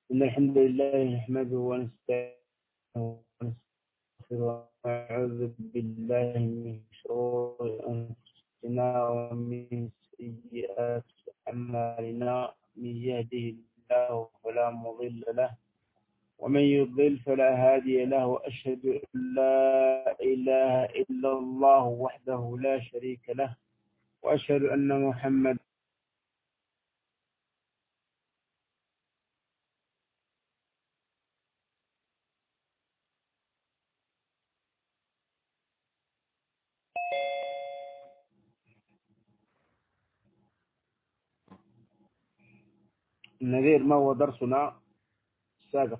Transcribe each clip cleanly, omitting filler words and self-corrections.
إن الحمد لله نحمده ونستعينه ونستغفره ونعوذ بالله من شرور أنفسنا ومن سيئات أعمالنا. من يهده الله فلا مضل له ومن يضلل فلا هادي له، وأشهد أن لا إله إلا الله وحده لا شريك له، وأشهد أن محمد النذير. ما هو درسنا السابق؟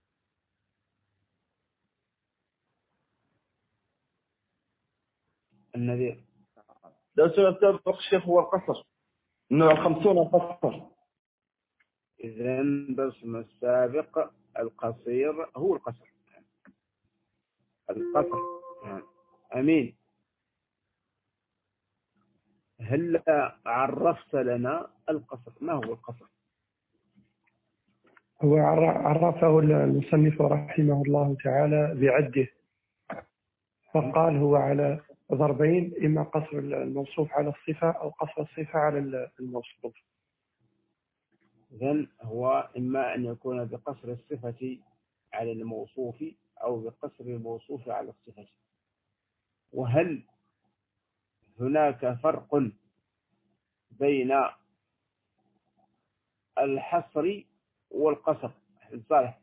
النذير درسنا السابق الشيخ هو القصر، إنه 50 قصر. إذن درسنا السابق القصير هو القصر. القصر. أمين، هل عرفت لنا القصر؟ ما هو القصر؟ هو عرفه المصنف رحمه الله تعالى بعده، فقال هو على ضربين: إما قصر الموصوف على الصفة أو قصر الصفة على الموصوف. إذن هو إما أن يكون بقصر الصفة على الموصوف أو بقصر الموصوف على الصفة. وهل هناك فرق بين الحصر والقصر؟ صالح.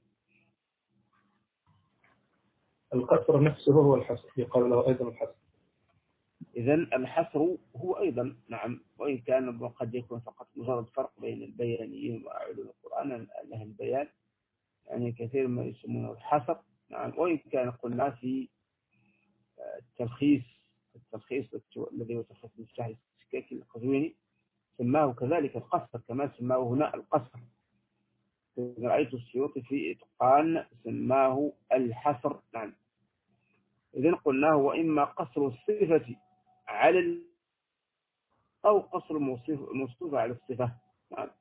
القصر نفسه هو الحصر، يقال له أيضا الحصر. إذن الحصر هو أيضا نعم، وإن كان قد يكون فقط مجرد فرق بين البيانيين وعلوم القرآن له البيان، يعني كثير ما يسمونه الحصر نعم. وإن كان قلنا في التلخيص الذي هو تلخيص مفتاح السكاكي القزويني سماه كذلك القصر، كما سماه هنا القصر. رأيت السيوطي في إتقان سماه الحصر نعم. إذن قلنا هو إما قصر الصفة على أو قصر الموصوف على الصفة نعم.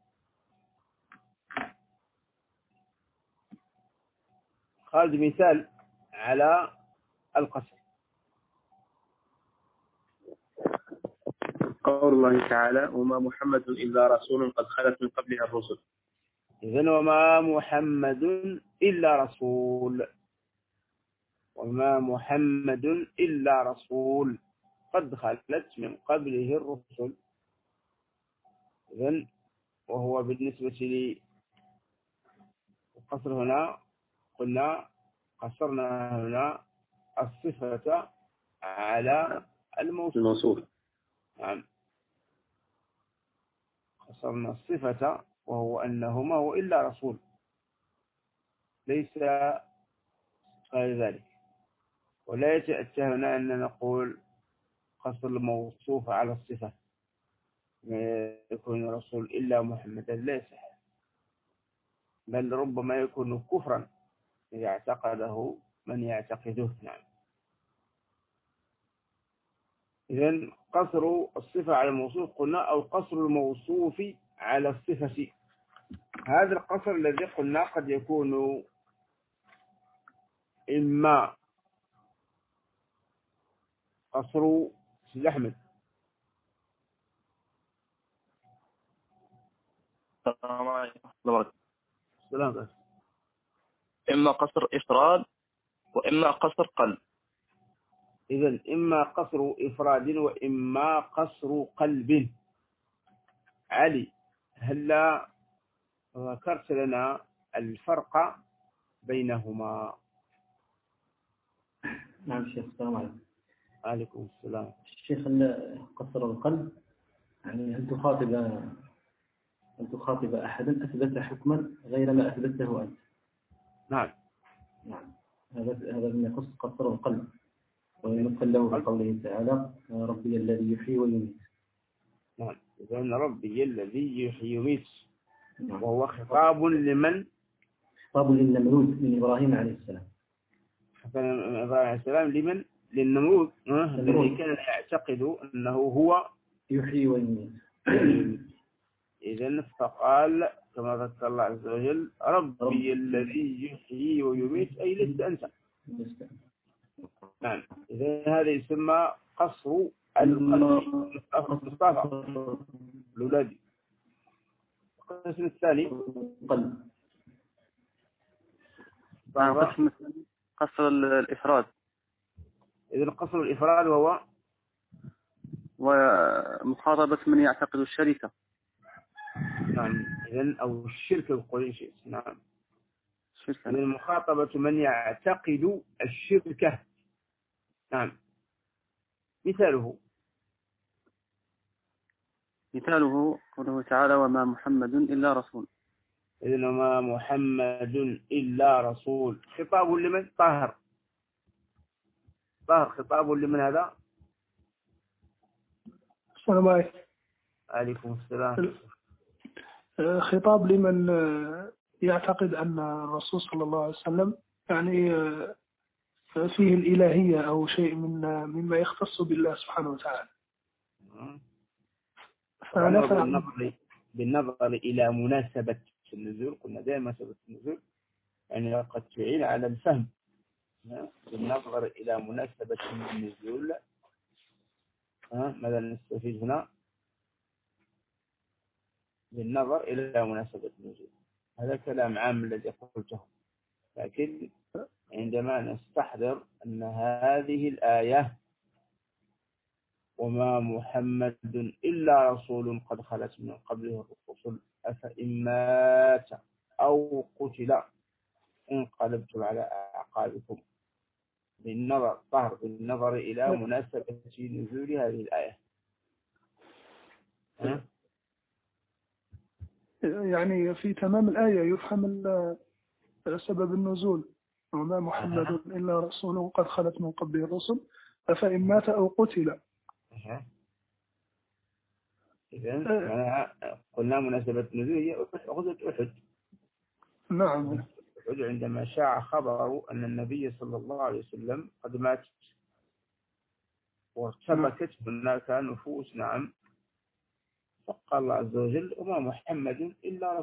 خالد مثال على القصر. قول الله تعالى: وما محمد إلا رسول قد خلت من قبلها الرسل. إذن وما محمد إلا رسول، وما محمد إلا رسول قد خلت من قبله الرسل. إذن وهو بالنسبة للقصر هنا قلنا قصرنا هنا الصفة على الموصوف نعم. قصرنا الصفة وهو أنه ما هو إلا رسول، ليس غير ذلك. ولا يتأتى هنا أن نقول قصر الموصوف على الصفة، ما يكون رسول إلا محمدا، لا يصح، بل ربما يكون كفرا إذا اعتقده من يعتقده نعم. إذن قصر الصفة على الموصوف قلنا، أو قصر الموصوف على الصفة. هذا القصر الذي قلنا قد يكون إما قصر سيد أحمد. السلام عليكم. السلام. إما قصر إفراد وإما قصر قلب. إذن إما قصر إفراد وإما قصر قلب. علي، هل ذكرت لنا الفرق بينهما؟ نعم شيخ، السلام عليكم. عليكم السلام. الشيخ، قصر القلب يعني أن تخاطب أحدا أثبت حكما غير ما أثبته أنت. نعم نعم، هذا من يخص قصر القلب، ويمثل له بقوله تعالى: ربي الذي يحيي ويميت. نعم، إذن ربي الذي يحيي ويميت. نعم. وهو خطاب لمن؟ خطاب للنمرود من إبراهيم عليه السلام. إبراهيم عليه السلام لمن؟ للنمرود الذي كان يعتقد أنه هو يحيي ويميت. إذن فقال كما ذكر الله عز وجل ربي الذي يحيي ويميت أي لست أنت. نعم. إذا هذا يسمى قصر المصطفى الأولادي. القسم الثاني قصر الإفراد. إذا قصر الإفراد وهو ومخاطبة من يعتقد الشركة. نعم. إذن أو الشرك بقول شيء. نعم. الشركة. إذن مخاطبة من يعتقد الشركة. نعم. مثاله قوله تعالى وما محمد إلا رسول. إذن وما محمد إلا رسول خطاب لمن؟ طاهر خطاب لمن هذا؟ السلام عليكم. عليكم السلام. خطاب لمن يعتقد أن الرسول صلى الله عليه وسلم يعني فيه الإلهية أو شيء مما يختص بالله سبحانه وتعالى. بالنظر إلى مناسبة النزول، قلنا دائما مناسبة النزول يعني قد تعين على الفهم. بالنظر إلى مناسبة النزول ماذا نستفيد هنا؟ بالنظر إلى مناسبة النزول، هذا كلام عام الذي قلته، لكن عندما نستحضر أن هذه الآية وما محمد إلا رسول قد خلت من قبله الرسل أفإن مات أو قتل انقلبتم على أعقابكم، بالنظر إلى مناسبة نزول هذه الآية. يعني في تمام الآية يفهم سبب النزول وما محمد إلا رسول قد خلت من قبله الرسل أفإن مات أو قتل. إذن قلنا مناسبة النزول هي غزوة أحد. نعم. أحد عندما شاع خبر أن النبي صلى الله عليه وسلم قد مات وارتبكت هناك نفوس. نعم. فقال الله عز وجل وما محمد إلا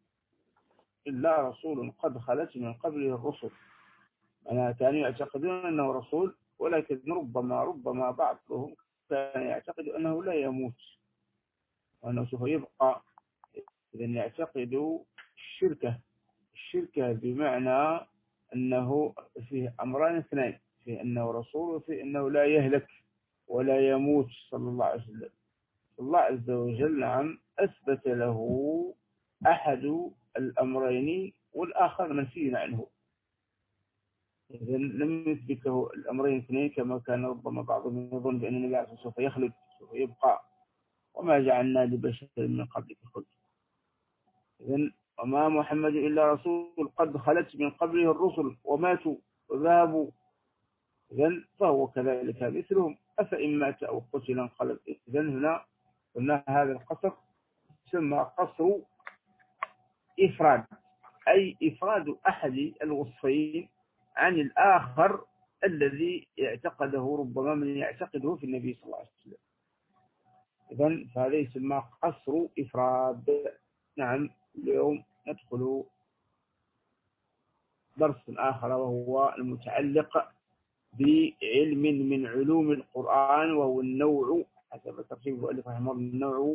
رسول قد خلت من قبله الرسل. أنا كانوا يعتقدون أنه رسول، ولكن ربما بعضهم كان يعتقد أنه لا يموت وأنه سوف يبقى. إذن يعتقد الشركة بمعنى أنه فيه أمران اثنين، في أنه رسول وفي أنه لا يهلك ولا يموت صلى الله عليه وسلم. الله عز وجل نعم أثبت له أحد الأمرين والآخر منفي عنه. إذن لم يثبت له الأمرين اثنين كما كان ربما بعضهم يظن بأن النبي عليه سوف يخلد سوف يبقى وما جعلنا لبشر من قبلك الخلد. إذن وما محمد إلا رسول قد خلت من قبله الرسل وماتوا وذهبوا، إذن فهو كذلك مثلهم أفإن مات أو قتل انقلب. إذن هنا قلنا هذا القصر يسمى قصر إفراد، أي إفراد أحد الوصفين عن الآخر الذي يعتقده ربما من يعتقده في النبي صلى الله عليه وسلم. إذن فهذا يسمى قصر إفراد. نعم. اليوم ندخل درس آخر وهو المتعلق بعلم من علوم القرآن، وهو النوع حسب ترتيب المؤلف رحمه الله النوع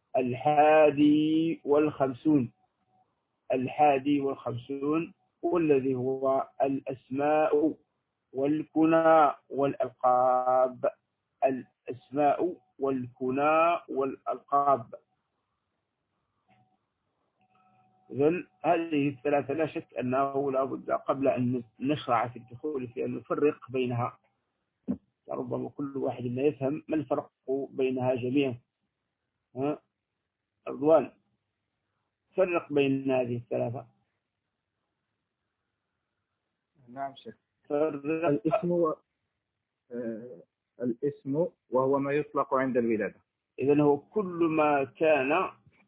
51 والذي هو الأسماء والكنى والألقاب. الأسماء والكنى والألقاب. إذن هذه الثلاثة لا شك أنه لا بد قبل أن نشرع في الدخول في أن نفرق بينها، ربما كل واحد لا يفهم ما الفرق بينها جميعا. رضوان فرق بين هذه الثلاثة. نعم شيخ. الاسم وهو ما يطلق عند الولادة. إذن هو كل ما كان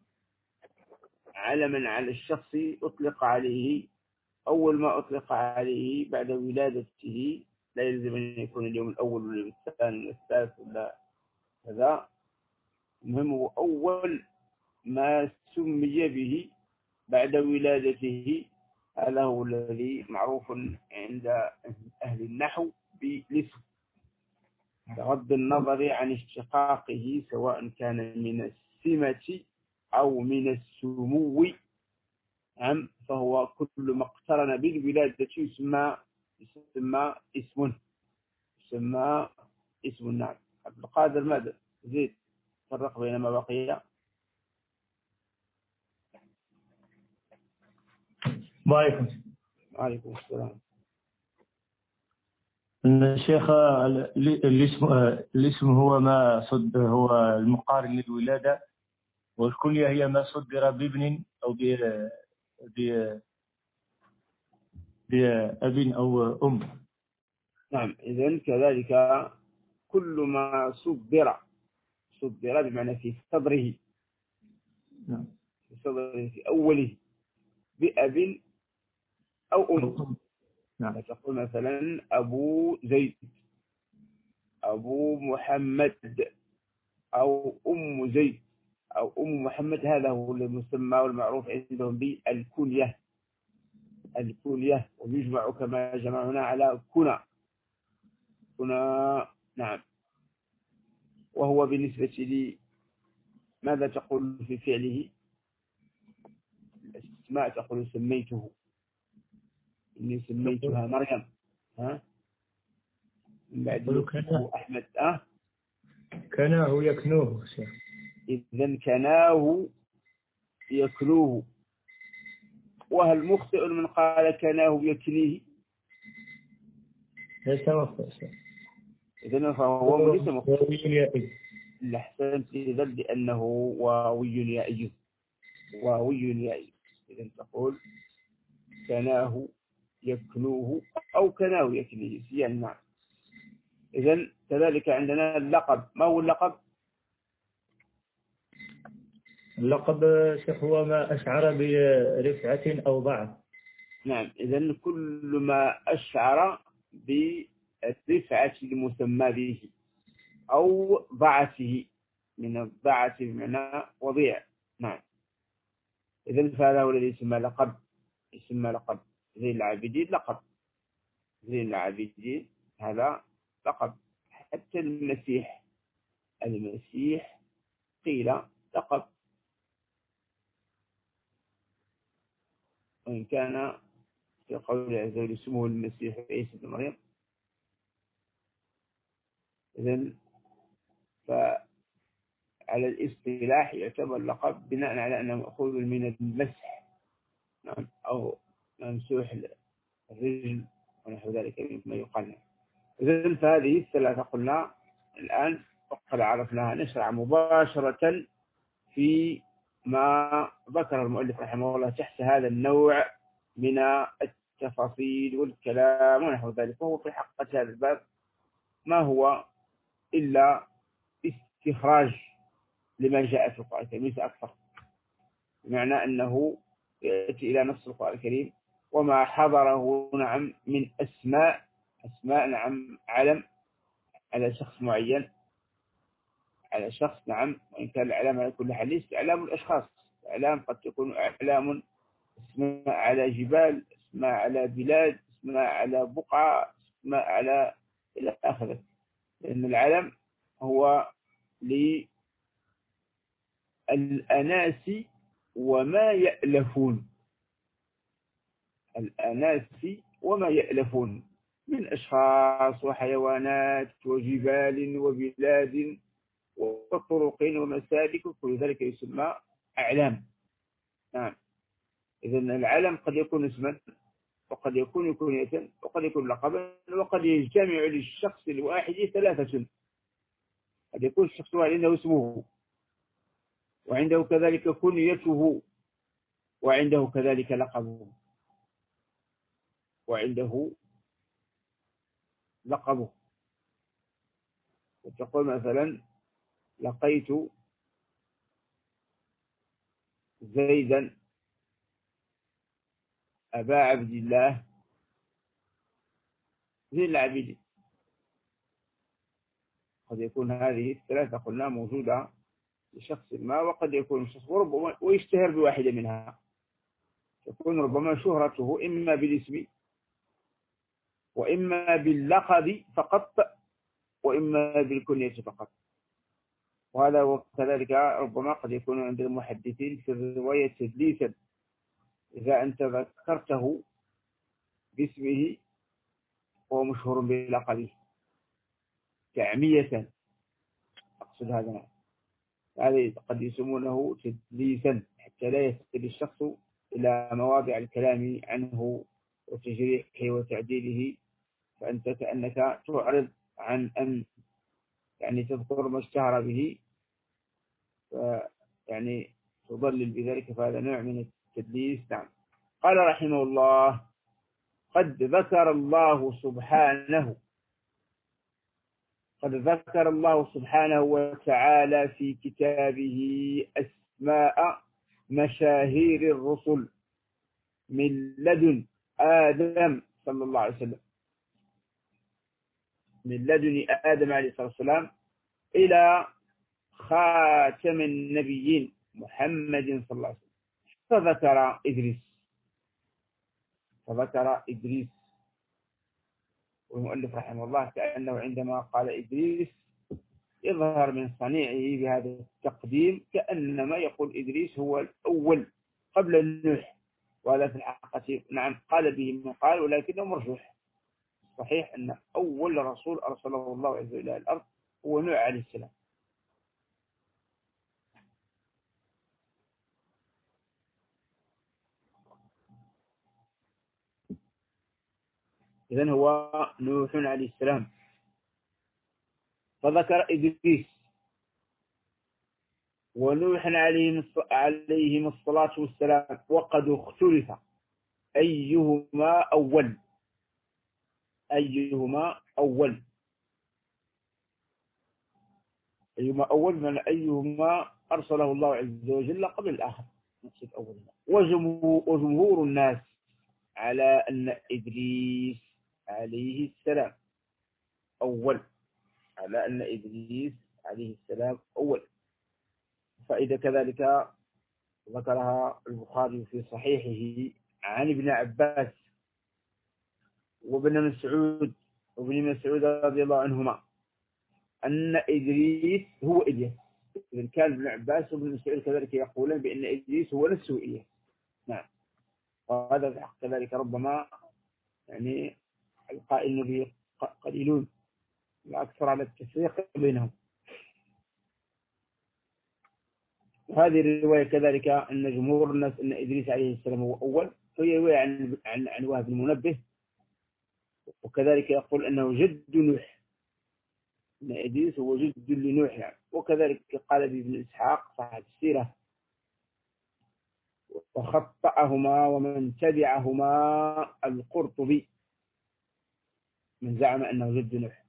علما على الشخص أطلق عليه، أول ما أطلق عليه بعد ولادته، لا يلزم أن يكون اليوم الأول ولا الثاني ولا الثالث ولا كذا، المهم هو أول ما سمي به بعد ولادته، هذا هو الذي معروف عند أهل النحو بالاسم، بغض النظر عن اشتقاقه سواء كان من السمة أو من السمو. نعم، فهو كل ما اقترن بالولادة يسمى اسم. نعم. عبد القادر ماذا زيد فرق بين ما بقي؟ وعليكم السلام. الشيخ، الاسم هو ما صد، هو المقارن للولادة، والكنية هي ما صدر بابن أو بأب أو أم. نعم، إذن كذلك كل ما صدر بمعنى في صدره، في أوله بأب أو أم. نعم. فتقول مثلا أبو زيد، أبو محمد، أو أم زيد أو أم محمد، هذا هو المسمى والمعروف عندهم بالكنية. ويجمع كما جمعنا على كنا. نعم. وهو بالنسبة لي ماذا تقول في فعله؟ الاسماء تقول سميته، إني سميتها مريم، من بعد اسمه أحمد. كناه يكنوه. إذن كناه يكنوه. وهل مخطئ من قال كناه يكنيه؟ ليس مخطئ. إذن فهو ليس مخطئ. الأحسن إذن لأنه واوي يائي. إذن تقول كناه يكنوه أو كناه يكنيه، يعني نعم. إذن كذلك عندنا اللقب. ما هو اللقب؟ اللقب شيخ هو ما أشعر برفعة أو ضعف. نعم، إذن كل ما أشعر بالرفعة المسمى به أو ضعفه، من الضعف بمعنى وضيع. نعم. إذن فهذا هو الذي يسمى لقب. زي العابدين لقب. هذا لقب. حتى المسيح قيل لقب، وإن كان في قول عز وجل اسمه المسيح عيسى بن مريم. إذن فعلى الاصطلاح يعتبر لقب بناء على أنه مأخوذ من المسح، نعم، أو ممسوح الرجل ونحو ذلك مما يقال. إذن فهذه الثلاثة قلنا الآن وقد عرفناها. نشرع مباشرة في ما ذكر المؤلف رحمه الله تحت هذا النوع من التفاصيل والكلام ونحو ذلك. وهو في حقيقة هذا الباب ما هو إلا استخراج لما جاء في القرآن الكريم، ليس أكثر. بمعنى أنه يأتي إلى نص القرآن الكريم وما حضره نعم من أسماء نعم علم على شخص معين، على شخص، نعم، وإن كان الإعلام على كل حال ليس إعلام الأشخاص. الإعلام قد تكون إعلام اسماء على جبال، اسماء على بلاد، اسماء على بقعة، اسماء على إلى آخره. لأن العلم هو للأناس وما يألفون. من أشخاص وحيوانات وجبال وبلاد وطرق ومسالك، كل ذلك يسمى أعلام. نعم. إذن العلم قد يكون اسما، وقد يكون كنية، وقد يكون لقبا، وقد يجتمع للشخص الواحد ثلاثة. قد يكون الشخص الواحد عنده اسمه، وعنده كذلك كنيته، وعنده كذلك لقبه، وتقول مثلا لقيت زيدا أبا عبد الله زين العابدين. قد يكون هذه الثلاثة قلنا موجودة لشخص ما، وقد يكون الشخص وربما ويشتهر بواحدة منها. تكون ربما شهرته إما بالاسم وإما باللقب فقط وإما بالكنية فقط. وهذا وكذلك ربما قد يكون عند المحدثين في الرواية تدليسا، إذا أنت ذكرته باسمه وهو مشهور بلقبه تعمية، أقصد هذا، هذا قد يسمونه تدليسا حتى لا يصل الشخص إلى مواضع الكلام عنه وتجريحه وتعديله، فأنت كأنك تعرض عن أن يعني تذكر ما اشتهر به، يعني تضلل بذلك، فهذا نوع من التدليس. نعم. قال رحمه الله: قد ذكر الله سبحانه وتعالى في كتابه أسماء مشاهير الرسل من لدن آدم صلى الله عليه وسلم، من لدن آدم عليه الصلاة والسلام إلى خاتم النبيين محمد صلى الله عليه وسلم. فذكر إدريس، والمؤلف رحمه الله كأنه عندما قال إدريس يظهر من صنيعه بهذا التقديم كأنما يقول إدريس هو الأول قبل نوح، وهذا في الحقيقة نعم قال به من قال، ولكنه مرجوح. صحيح أن أول رسول أرسله الله عز وجل إلى الأرض هو نوح عليه السلام. إذن هو نوح عليه السلام. فذكر إدريس ونوح عليهم الصلاة والسلام، وقد اختلف أيهما أول من أيهما أرسله الله عز وجل قبل الآخر، وجمهور الناس على أن إدريس عليه السلام أول، فإذا كذلك ذكرها البخاري في صحيحه عن ابن عباس وابن مسعود رضي الله عنهما أن إدريس هو إلياس. إذن كان ابن عباس وابن مسعود كذلك يقولون بأن إدريس هو نفسه إلياس. نعم. وهذا في حق ذلك ربما يعني القائلين به قليلون، الأكثر على التفريق بينهم. وهذه الرواية كذلك أن جمهور الناس أن إدريس عليه السلام هو أول، فهي رواية عن وهب المنبه، وكذلك يقول أنه جد نوح، أن إدريس هو جد لنوح يعني. وكذلك قال ابن إسحاق صاحب السيرة: وخطأهما ومن تبعهما القرطبي من زعم أنه جد نوح.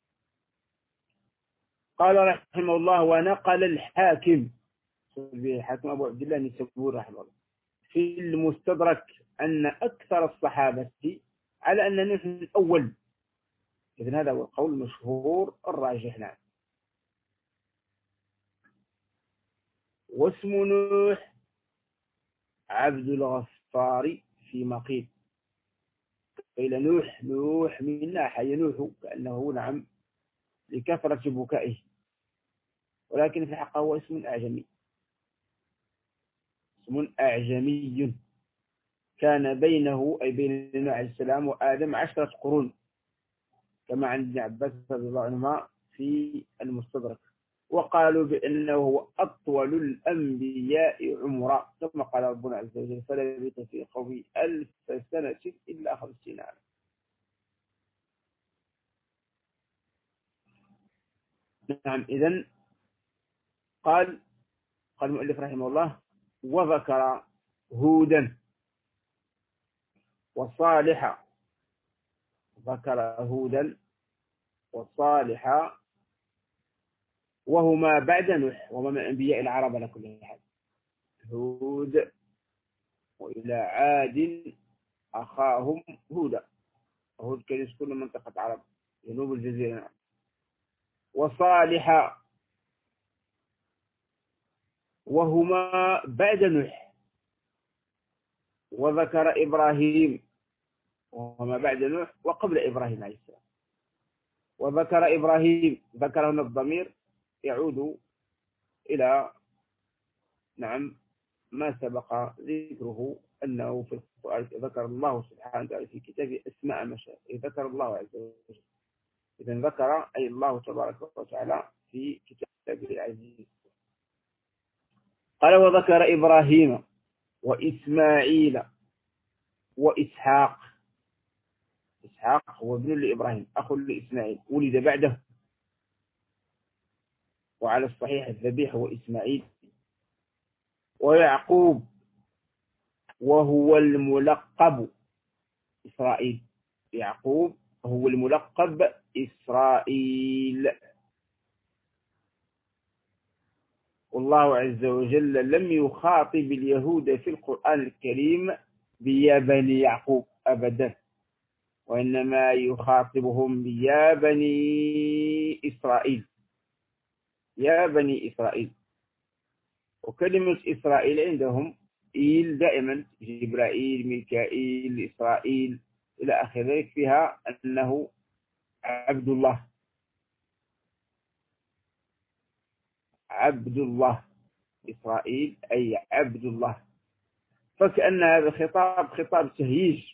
قال رحمه الله: ونقل الحاكم أبو عبد الله النسابوري رحمه الله في المستدرك أن أكثر الصحابة على أن نوح الأول. إذن هذا هو القول المشهور الراجح. نعم. واسم نوح عبد الغفار فيما قيل. قيل نوح من ناحية نوح كأنه نعم لكثرة بكائه، ولكن في الحقيقة هو اسم أعجمي كان بينه أي بين نوح عليه السلام وآدم 10 قرون، كما عند ابن عباس رضي الله عنهما في المستدرك. وقالوا بأنه هو أطول الأنبياء عمرا، كما قال ربنا عز وجل: فلبث في قومه 1000 سنة إلا 50 عاما. نعم. إذن قال المؤلف رحمه الله: وذكر هودا وصالحا، وهما بعد نوح، وهما من أنبياء العرب على كل حال. هود، وإلى عاد أخاهم هودا. هود كان يسكن منطقة عرب جنوب الجزيرة. وصالحا وهما بعد نوح، وذكر إبراهيم وما بعد نوح وقبل إبراهيم عليه السلام. وذكر إبراهيم، ذكر هنا الضمير يعود إلى ما سبق ذكره أنه في القرآن ذكر الله سبحانه وتعالى في كتابه أسماء مشاهد، ذكر الله عز وجل. إذن ذكر أي الله تبارك وتعالى في كتابه العزيز. قال وذكر إبراهيم وإسماعيل وإسحاق. إسحاق هو ابن لإبراهيم أخ لإسماعيل ولد بعده، وعلى الصحيح الذبيح هو إسماعيل. ويعقوب وهو الملقب إسرائيل. يعقوب هو الملقب إسرائيل. والله عز وجل لم يخاطب اليهود في القرآن الكريم بيا بني يعقوب أبدا، وإنما يخاطبهم بيا بني إسرائيل، يا بني إسرائيل. وكلمة إسرائيل عندهم إيل دائما، جبرائيل، ميكائيل، إسرائيل إلى آخر ذلك، فيها أنه عبد الله، عبد الله. إسرائيل أي عبد الله. فكأن هذا خطاب تهييج،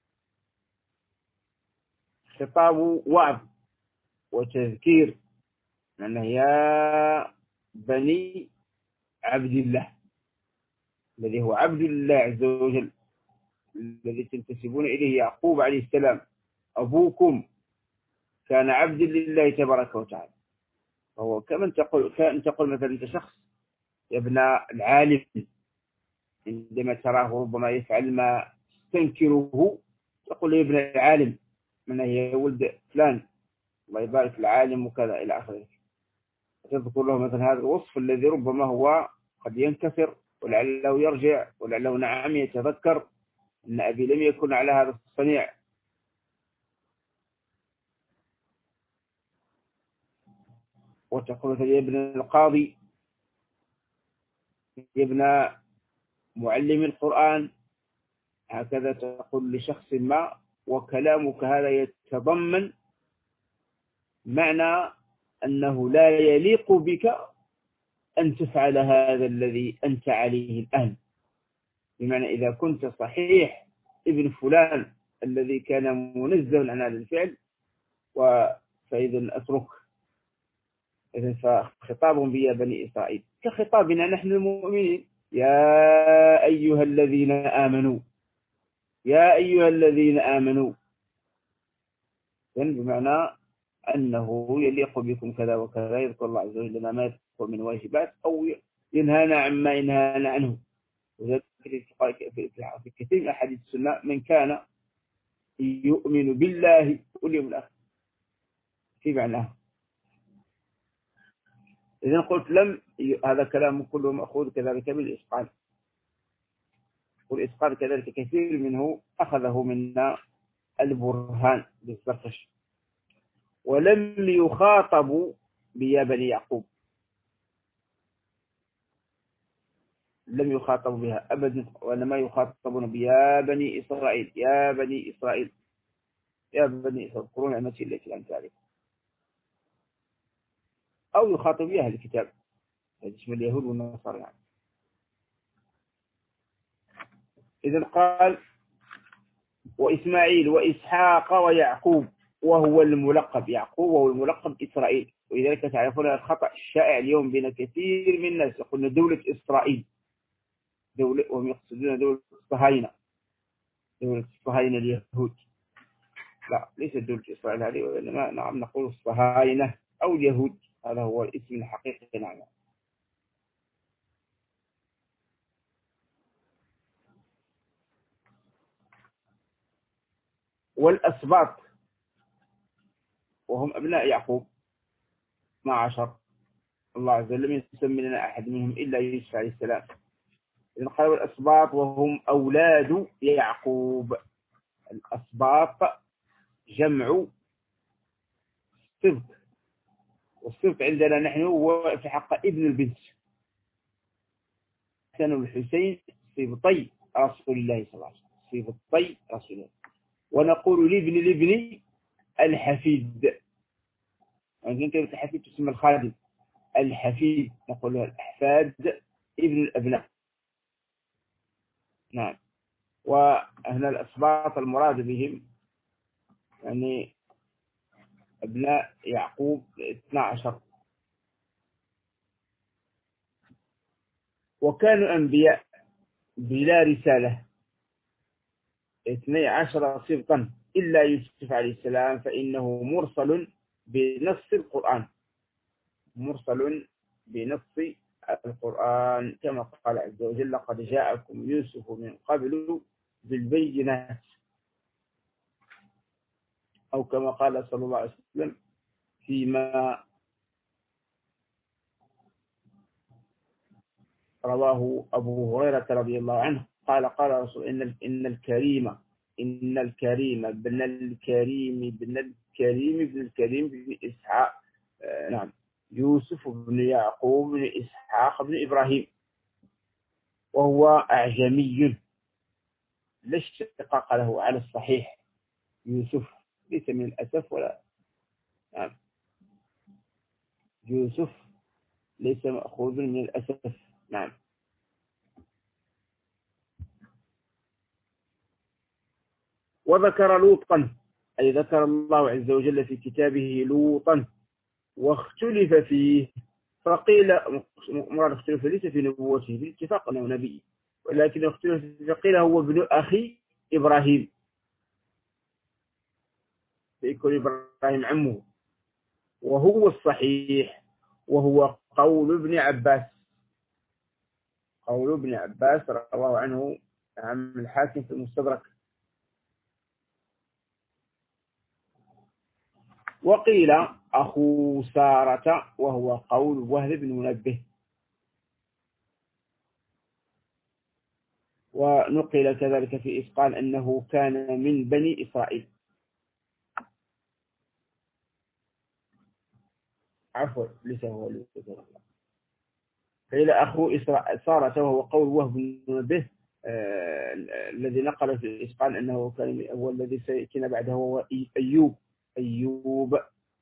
خطاب وعظ وتذكير، أنه يا بني عبد الله الذي هو عبد الله عز وجل، الذي تنتسبون إليه. يعقوب عليه السلام أبوكم كان عبد لله تبارك وتعالى. فهو كمن تقول مثلا أنت شخص يا ابن العالم، عندما تراه ربما يفعل ما تنكره تقول يا ابن العالم، من هي ولد فلان الله يبارك العالم وكذا إلى آخره. تذكر له مثلا هذا الوصف الذي ربما هو قد ينكسر، ولعله يرجع، ولعله يتذكر أن أبي لم يكن على هذا الصنيع. وتقول يا ابن القاضي، يا ابن معلم القرآن، هكذا تقول لشخص ما، وكلامك هذا يتضمن معنى أنه لا يليق بك أن تفعل هذا الذي أنت عليه الآن. بمعنى إذا كنت صحيح ابن فلان الذي كان منزه عن هذا الفعل فإذا أترك. إذن فخطابهم بيا بني إسرائيل كخطابنا نحن المؤمنين، يا أيها الذين آمنوا، يا أيها الذين آمنوا، بمعنى أنه يليق بكم كذا وكذا، يذكر الله عز وجل ما يذكر من واجبات أو ينهانا عما ينهانا عنه. وذلك في كثير من أحاديث السنة من كان يؤمن بالله واليوم الآخر في معناه. إذن قلت هذا كلام كله مأخوذ كذلك بالإسقاط، والإسقاط كذلك كثير منه أخذه منا البرهان بالزرقش. ولم يخاطبوا بيا بني يعقوب، لم يخاطبوا بها أبدا، وإنما يخاطبون بيا بني إسرائيل، يا بني إسرائيل، يا بني إسرائيل اذكروا نعمتي التي أنعمت عليكم. أو يخاطب بها الكتاب، هذا اسم اليهود والنصارى يعني. إذن قال وإسماعيل وإسحاق ويعقوب وهو الملقب يعقوب، وهو الملقب إسرائيل. ولذلك تعرفون الخطأ الشائع اليوم بين كثير من الناس، يقولون دولة إسرائيل، دولة، وهم يقصدون دولة الصهاينة، دولة الصهاينة اليهود. لا، ليست دولة إسرائيل هذه، وإنما نعم نقول الصهاينة أو اليهود، هذا هو الاسم الحقيقي. نعم. والأسباط وهم أبناء يعقوب 12، الله عز وجل لم يسمي لنا أحد منهم إلا يوسف عليه السلام. إذن قالوا الأسباط وهم أولاد يعقوب. الأسباط جمع سبط، والسبط عندنا نحن هو في حق ابن البنت. كانوا الحسين سبطي رسول الله صلى الله عليه وسلم، صفة طي رسول الله. ونقول لابن الحفيد، يعني كلمة الحفيد تسمى الخادم، الحفيد نقول له الأحفاد، ابن الأبناء. نعم. وهنا الأسباط المراد بهم يعني أبناء يعقوب 12، وكانوا أنبياء بلا رسالة 12 سبطا إلا يوسف عليه السلام فإنه مرسل بنص القرآن، مرسل بنص القرآن كما قال عز وجل لقد جاءكم يوسف من قبل بالبينات، أو كما قال صلى الله عليه وسلم فيما رواه أبو هريرة رضي الله عنه قال قال رسول إن الكريم ابن الكريم بن إسحاق، نعم، يوسف بن يعقوب بن إسحاق بن إبراهيم، وهو أعجمي لا اشتقاق له على الصحيح. يوسف ليس من الأسف ولا، نعم، يوسف ليس مأخوذ من الأسف. نعم. وذكر لوطا، أي ذكر الله عز وجل في كتابه لوطا واختلف فيه، فقيل مراد اختلف ليس في نبوته باتفاق أنه نبي، ولكن اختلف فقيل هو ابن أخي إبراهيم، فيكون إبراهيم عمه، وهو الصحيح، وهو قول ابن عباس، قول ابن عباس رواه عنه عن الحاكم في المستدرك. وقيل أخو سارة وهو قول وهب بن منبه. ونقل كذلك في إسقال أنه كان من بني إسرائيل، عفوا ليس هو قيل أخو سارة وهو قول وهب بن منبه، الذي نقل في الإسقال أنه كان هو الذي سيأتينا بعده هو أيوب.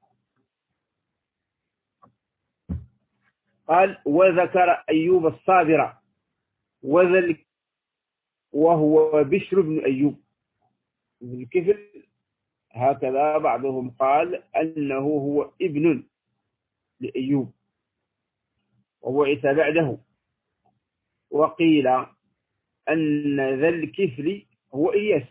قال وذكر أيوب الصابر وذلك وهو بشر بن أيوب بالكفل، هكذا بعضهم قال أنه هو ابن لأيوب وبعث بعده. وقيل أن ذا الكفل هو إياس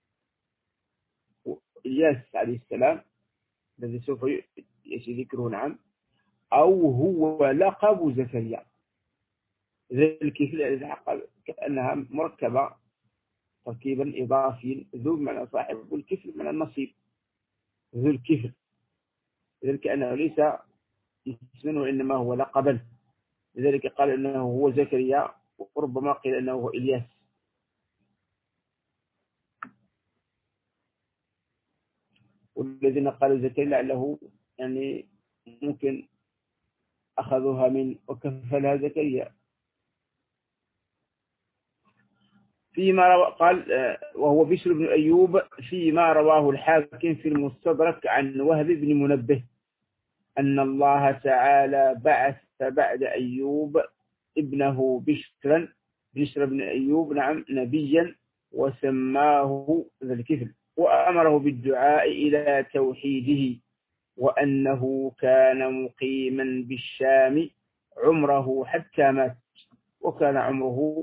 عليه السلام الذي سوف يأتي ذكره، نعم، أو هو لقب زكريا. ذا الكفل الذي كأنها مركبة تركيبا إضافيا، ذو معنى صاحب والكفل من النصيب، ذو الكفل، لذلك أنه ليس اسمه وإنما هو لقبا، لذلك قال أنه هو زكريا، وربما قيل أنه هو إلياس. والذين قالوا زكريا لعله يعني ممكن أخذوها من وكفلها زكريا. فيما قال وهو بشر بن أيوب فيما رواه الحاكم في المستدرك عن وهب بن منبه أن الله تعالى بعث بعد أيوب ابنه بشر بن أيوب، نعم، نبيا وسماه ذا الكفل، وأمره بالدعاء إلى توحيده، وأنه كان مقيما بالشام عمره حتى مات، وكان عمره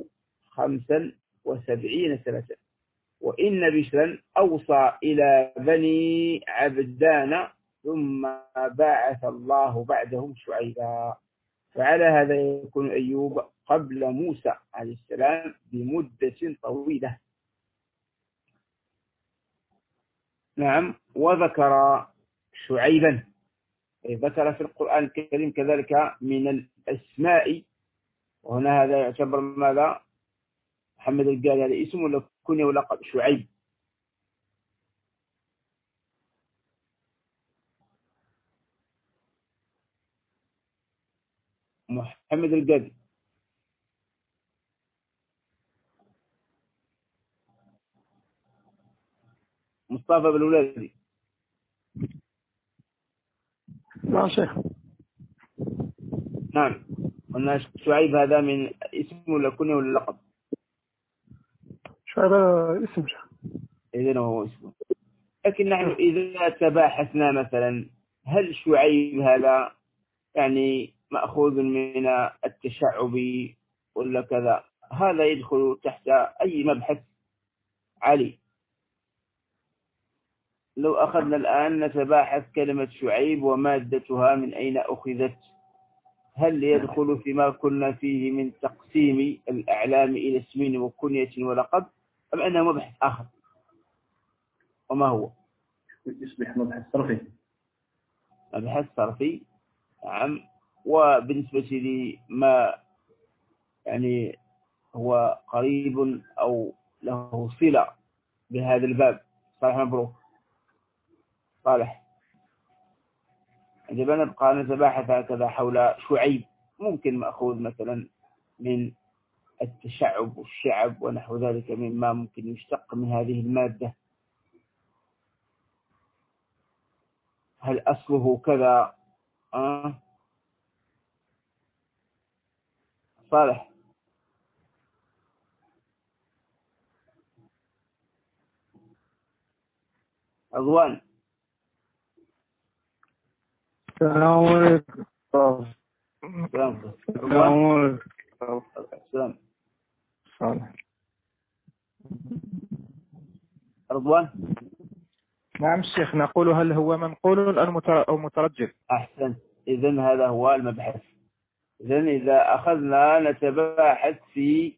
75 سنة. وإن بشرا أوصى إلى بني عبدان ثم بعث الله بعدهم شعيبا، فعلى هذا يكون أيوب قبل موسى عليه السلام بمدة طويلة. نعم. وذكر شعيبا، ذكر في القرآن الكريم كذلك من الأسماء، وهنا هذا يعتبر ماذا؟ محمد القال هذا اسم ولا كنية ولا لقب؟ شعيب. محمد القادي مصطفى بالولادي. لا شيخ. نعم. قلنا شعيب هذا من اسم ولا كنية ولا لقب؟ شعيب اسم شيخ. إذن هو اسمه. لكن نحن إذا تباحثنا مثلا هل شعيب هذا يعني مأخوذ من التشعب ولا كذا، هذا يدخل تحت أي مبحث عالي. لو أخذنا الآن نتباحث كلمة شعيب ومادتها من أين أخذت، هل يدخل فيما كنا فيه من تقسيم الأعلام إلى اسمين وكنية ولقب، أم أنه مبحث آخر؟ وما هو؟ يصبح مبحث صرفي. مبحث صرفي. نعم. وبالنسبة لما يعني هو قريب أو له صلة بهذا الباب، صالح مبروك. صالح، عندما نبقى نتباحث هكذا حول شعيب، ممكن مأخوذ مثلا من التشعب والشعب ونحو ذلك مما ممكن يشتق من هذه المادة. هل أصله كذا؟ صالح. رضوان. السلام عليكم. السلام. صالح. رضوان. نعم الشيخ، نقول هل هو منقول أو مترجم؟ أحسن. إذن هذا هو المبحث. إذن إذا أخذنا نتباحث في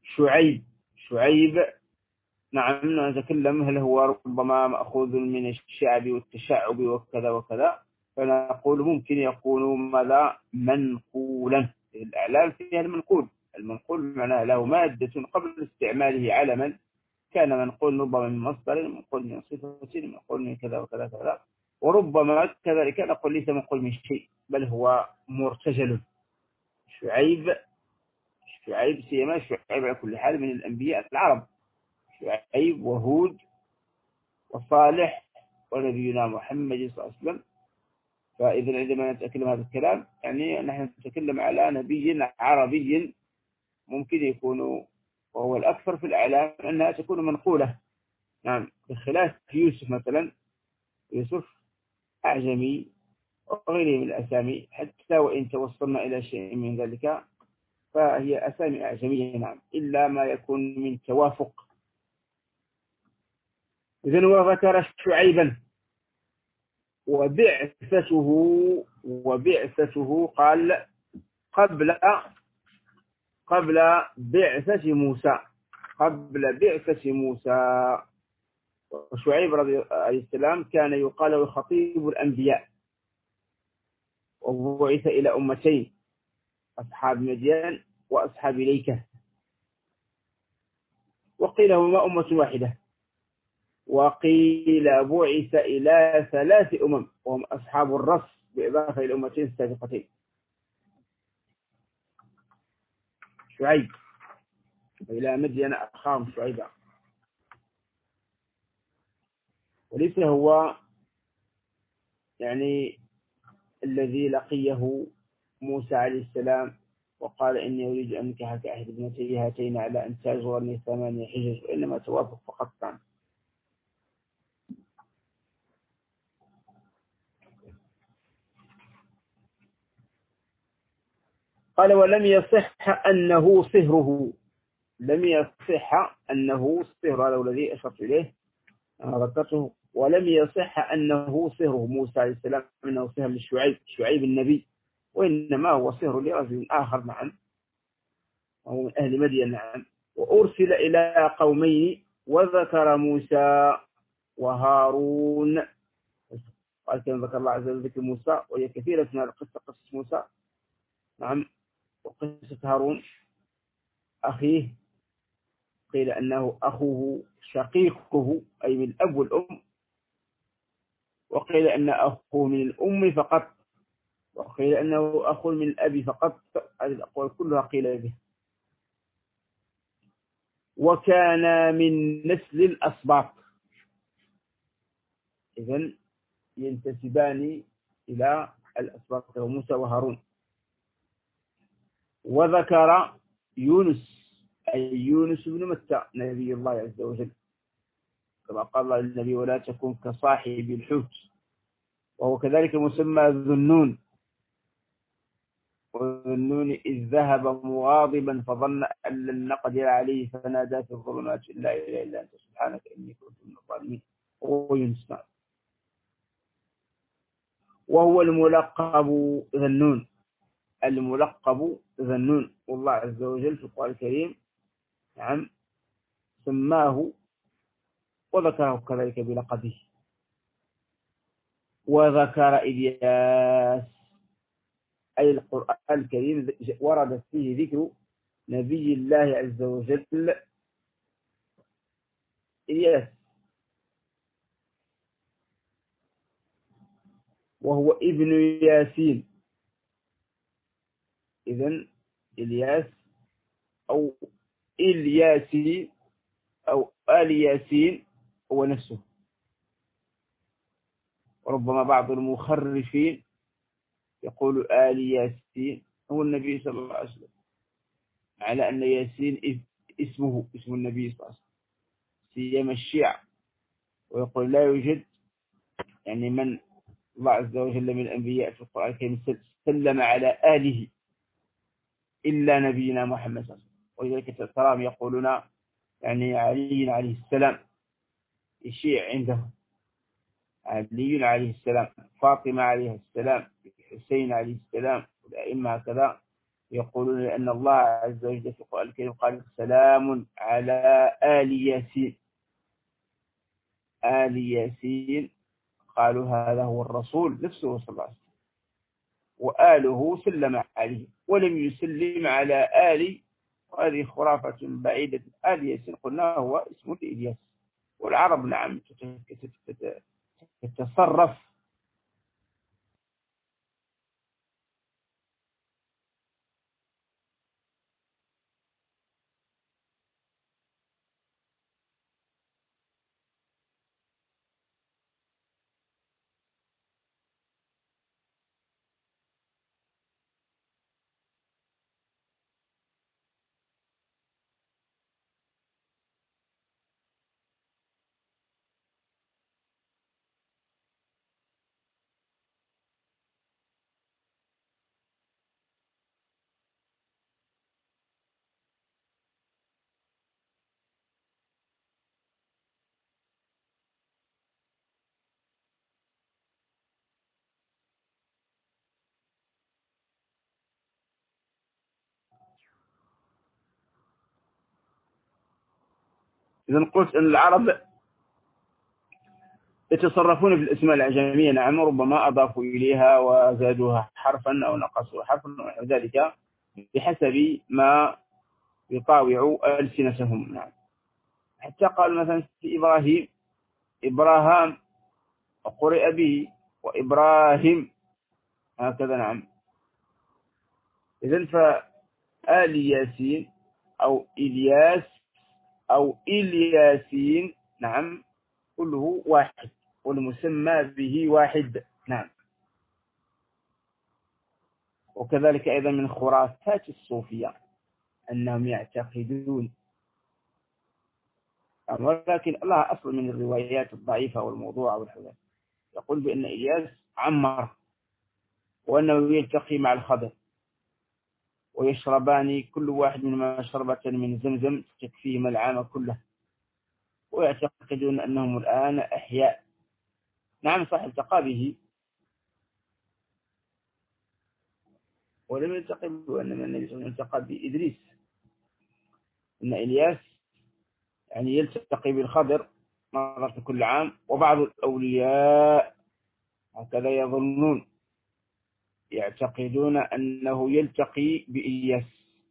شعيب، نعم، نتكلم هل هو ربما مأخوذ من الشعب والتشعب وكذا وكذا، فنقول ممكن يكون ماذا منقولا. الأعلام فيها المنقول معناه له مادة قبل استعماله على من كان منقول، ربما من مصدر، منقول من صفة، منقول من كذا وكذا كذا. وربما كذلك نقول ليس منقول من شيء بل هو مرتجل. شعيب سيما شعيب على كل حال من الأنبياء العرب، شعيب وهود وصالح ونبينا محمد صلى الله عليه وسلم. فإذا عندما نتكلم هذا الكلام يعني نحن نتكلم على نبي عربي ممكن يكون، وهو الأكثر في الأعلام أنها تكون منقولة. نعم، بخلاف يوسف مثلا. يوسف أعجمي وغيره من الأسامي، حتى وإن توصلنا إلى شيء من ذلك فهي أسامي أعجمية. نعم، إلا ما يكون من توافق. إذن وذكر شعيبا وبعثته قال قبل بعثة موسى. وشعيب عليه السلام كان يقال خطيب الأنبياء، وبعث إلى أمتين، أصحاب مدين وأصحاب ليكة، وقيل هما أمة واحدة، وقيل بعث إلى 3 أمم وهم أصحاب الرس بإضافة إلى الأمتين السابقتين. شعيب وإلى مدين أخاهم شعيبا. وليس هو يعني الذي لقيه موسى عليه السلام وقال إني أريد أن أنكحك أحد ابنتي هاتين على أن تأجرني 8 حجج، وإنما توافق فقط كان. قال ولم يصح أنه صهره. لم يصح أنه صهر، هذا الذي أشرت إليه أنا ذكرته. ولم يصح أنه صهره موسى عليه السلام، أنه صهر لشعيب النبي، وإنما هو صهر لرجل آخر. نعم، وهو من أهل مدين. نعم. وأرسل إلى قومين وذكر موسى وهارون. قال كما ذكر الله عز وجل ذكر موسى، وهي كثيرة من القصة، قصة موسى. نعم. وقصة هارون أخيه، قيل أنه أخوه شقيقه أي من الأب والأم، وقيل أن أخوه من الأم فقط، وقيل أنه أخو من الأب فقط. هذه الأقوال كلها قيل به. وكان من نسل الأسباط. إذن ينتسبان إلى الأسباط وموسى وهارون. وذكر يونس أي يونس بن متى نبي الله عز وجل، كما قال الله للنبي ولا تكن كصاحب الحوت، وهو كذلك مسمى ذو النون. وذو إذ ذهب مغاضبا فظن أن لن نقدر عليه فنادى في الظلمات لا إله إلا أنت سبحانك إني كنت من الظالمين. وهو يونس. وهو الملقب ذو النون، الملقب ذو النون. والله عز وجل في القرآن الكريم نعم سماه وذكره كذلك بلقبه. وذكر إلياس أي القرآن الكريم ورد فيه ذكر نبي الله عز وجل إلياس، وهو ابن ياسين. إذن إلياس أو إلياسين أو آل ياسين هو نفسه. وربما بعض المخرفين يقول آل ياسين هو النبي صلى الله عليه وسلم، على أن ياسين اسمه اسم النبي صلى الله عليه وسلم، سيما الشيعة. ويقول لا يوجد يعني من الله عز وجل من الأنبياء في القرآن الكريم سلم على آله إلا نبينا محمد صلى الله عليه وسلم. ولذلك تراهم يقولون يعني علي عليه السلام، الشيع عنده علي عليه السلام، فاطمة عليه السلام، حسين عليه السلام، والأئمة هكذا يقولون لأن الله عز وجل في القرآن الكريم قال سلام على آل ياسين. آل ياسين قالوا هذا هو الرسول نفسه صلى الله عليه وسلم، وآله سلم عليه ولم يسلم على آل. وهذه خرافة بعيدة. آل ياسين قلنا هو اسم إلياس. والعرب نعم تتصرف إذا قلت أن العرب يتصرفون في الأسماء الأعجمية نعم، ربما أضافوا إليها وزادوها حرفا أو نقصوا حرفا ونحو ذلك بحسب ما يطاوع ألسنتهم. نعم حتى قال مثلا في إبراهيم إبراهام وقرئ به وإبراهيم هكذا. نعم إذن فآل ياسين أو إلياس أو إلياسين نعم كله واحد والمسمى به واحد. نعم وكذلك أيضا من خرافات الصوفية أنهم يعتقدون، ولكن الله أصل من الروايات الضعيفة والموضوع والحدث يقول بأن إلياس عمر وأنه يلتقي مع الخضر ويشربان كل واحد منهما شربة من زمزم تكفيهما العام كله، ويعتقدون أنهم الآن أحياء. نعم صح التقى به ولم يلتقي به، وإنما النبي صلى الله عليه وسلم التقى بإدريس. إن إلياس يعني يلتقي بالخضر مرة كل عام، وبعض الأولياء هكذا يظنون يعتقدون أنه يلتقي بإلياس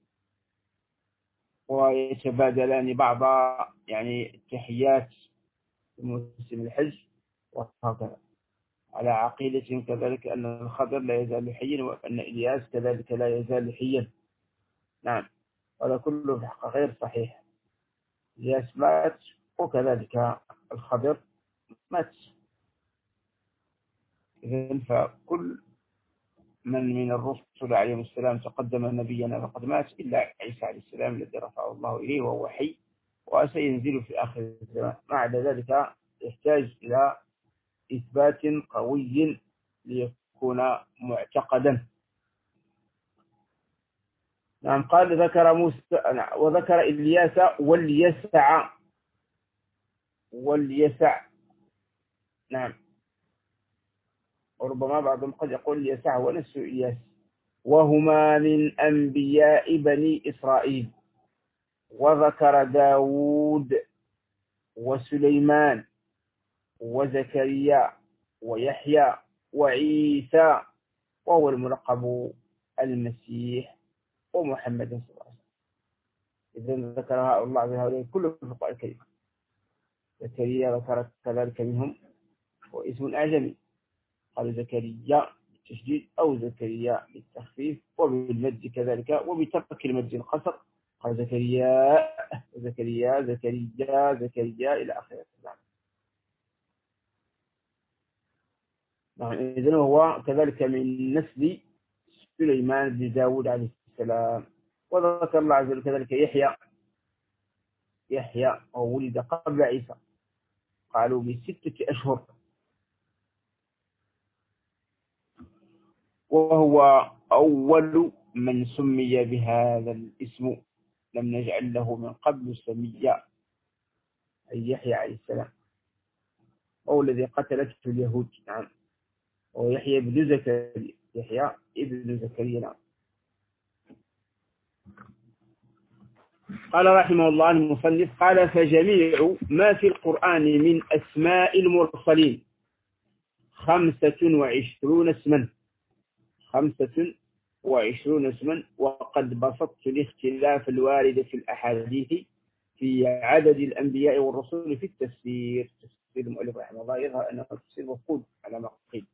ويتبادلان بعض يعني التحيات في موسم الحج وهكذا، على عقيدة كذلك أن الخضر لا يزال حيا وأن إلياس كذلك لا يزال حيا. نعم هذا كله في الحقيقة غير صحيح. إلياس مات وكذلك الخضر مات. إذن فكل من الرسل عليهم السلام تقدم نبينا فقد مات إلا عيسى عليه السلام الذي رفعه الله إليه وهو حي وسينزل في آخر الزمان. مع ذلك يحتاج إلى إثبات قوي ليكون معتقدا. نعم. قال ذكر موسى وذكر إلياس واليسع. نعم. وربما بعضهم قد يقول اليسع هو نفس إلياس، وهما من أنبياء بني إسرائيل. وذكر داود وسليمان وزكريا ويحيى وعيسى وهو الملقب المسيح ومحمد صلى الله عليه وسلم. إذن ذكر هؤلاء كلهم في القرآن الكريم. زكريا ذكر كذلك منهم واسم أعجمي، قال زكريا بالتشديد أو زكريا بالتخفيف وبالمد كذلك وبترك المد القصر، قال زكريا زكريا زكريا زكريا إلى آخره. نعم. إذن هو كذلك من نسل سليمان بن داود عليه السلام. وذكر الله عز وجل كذلك يحيى وولد قبل عيسى، قالوا ب6 أشهر، وهو أول من سمي بهذا الاسم، لم نجعل له من قبل سميا، أي يحيى عليه السلام، هو الذي قتلته اليهود. نعم. ويحيى ابن زكريا، يحيى ابن زكريا. نعم. قال رحمه الله المصنف قال فجميع ما في القرآن من أسماء المرسلين 25 اسما، 25 اسما. وقد بسطت الاختلاف الوارد في الأحاديث في عدد الأنبياء والرسل في التفسير. تفسير المؤلف رحمه الله يظهر أنه تفسير مفقود على ما قيل.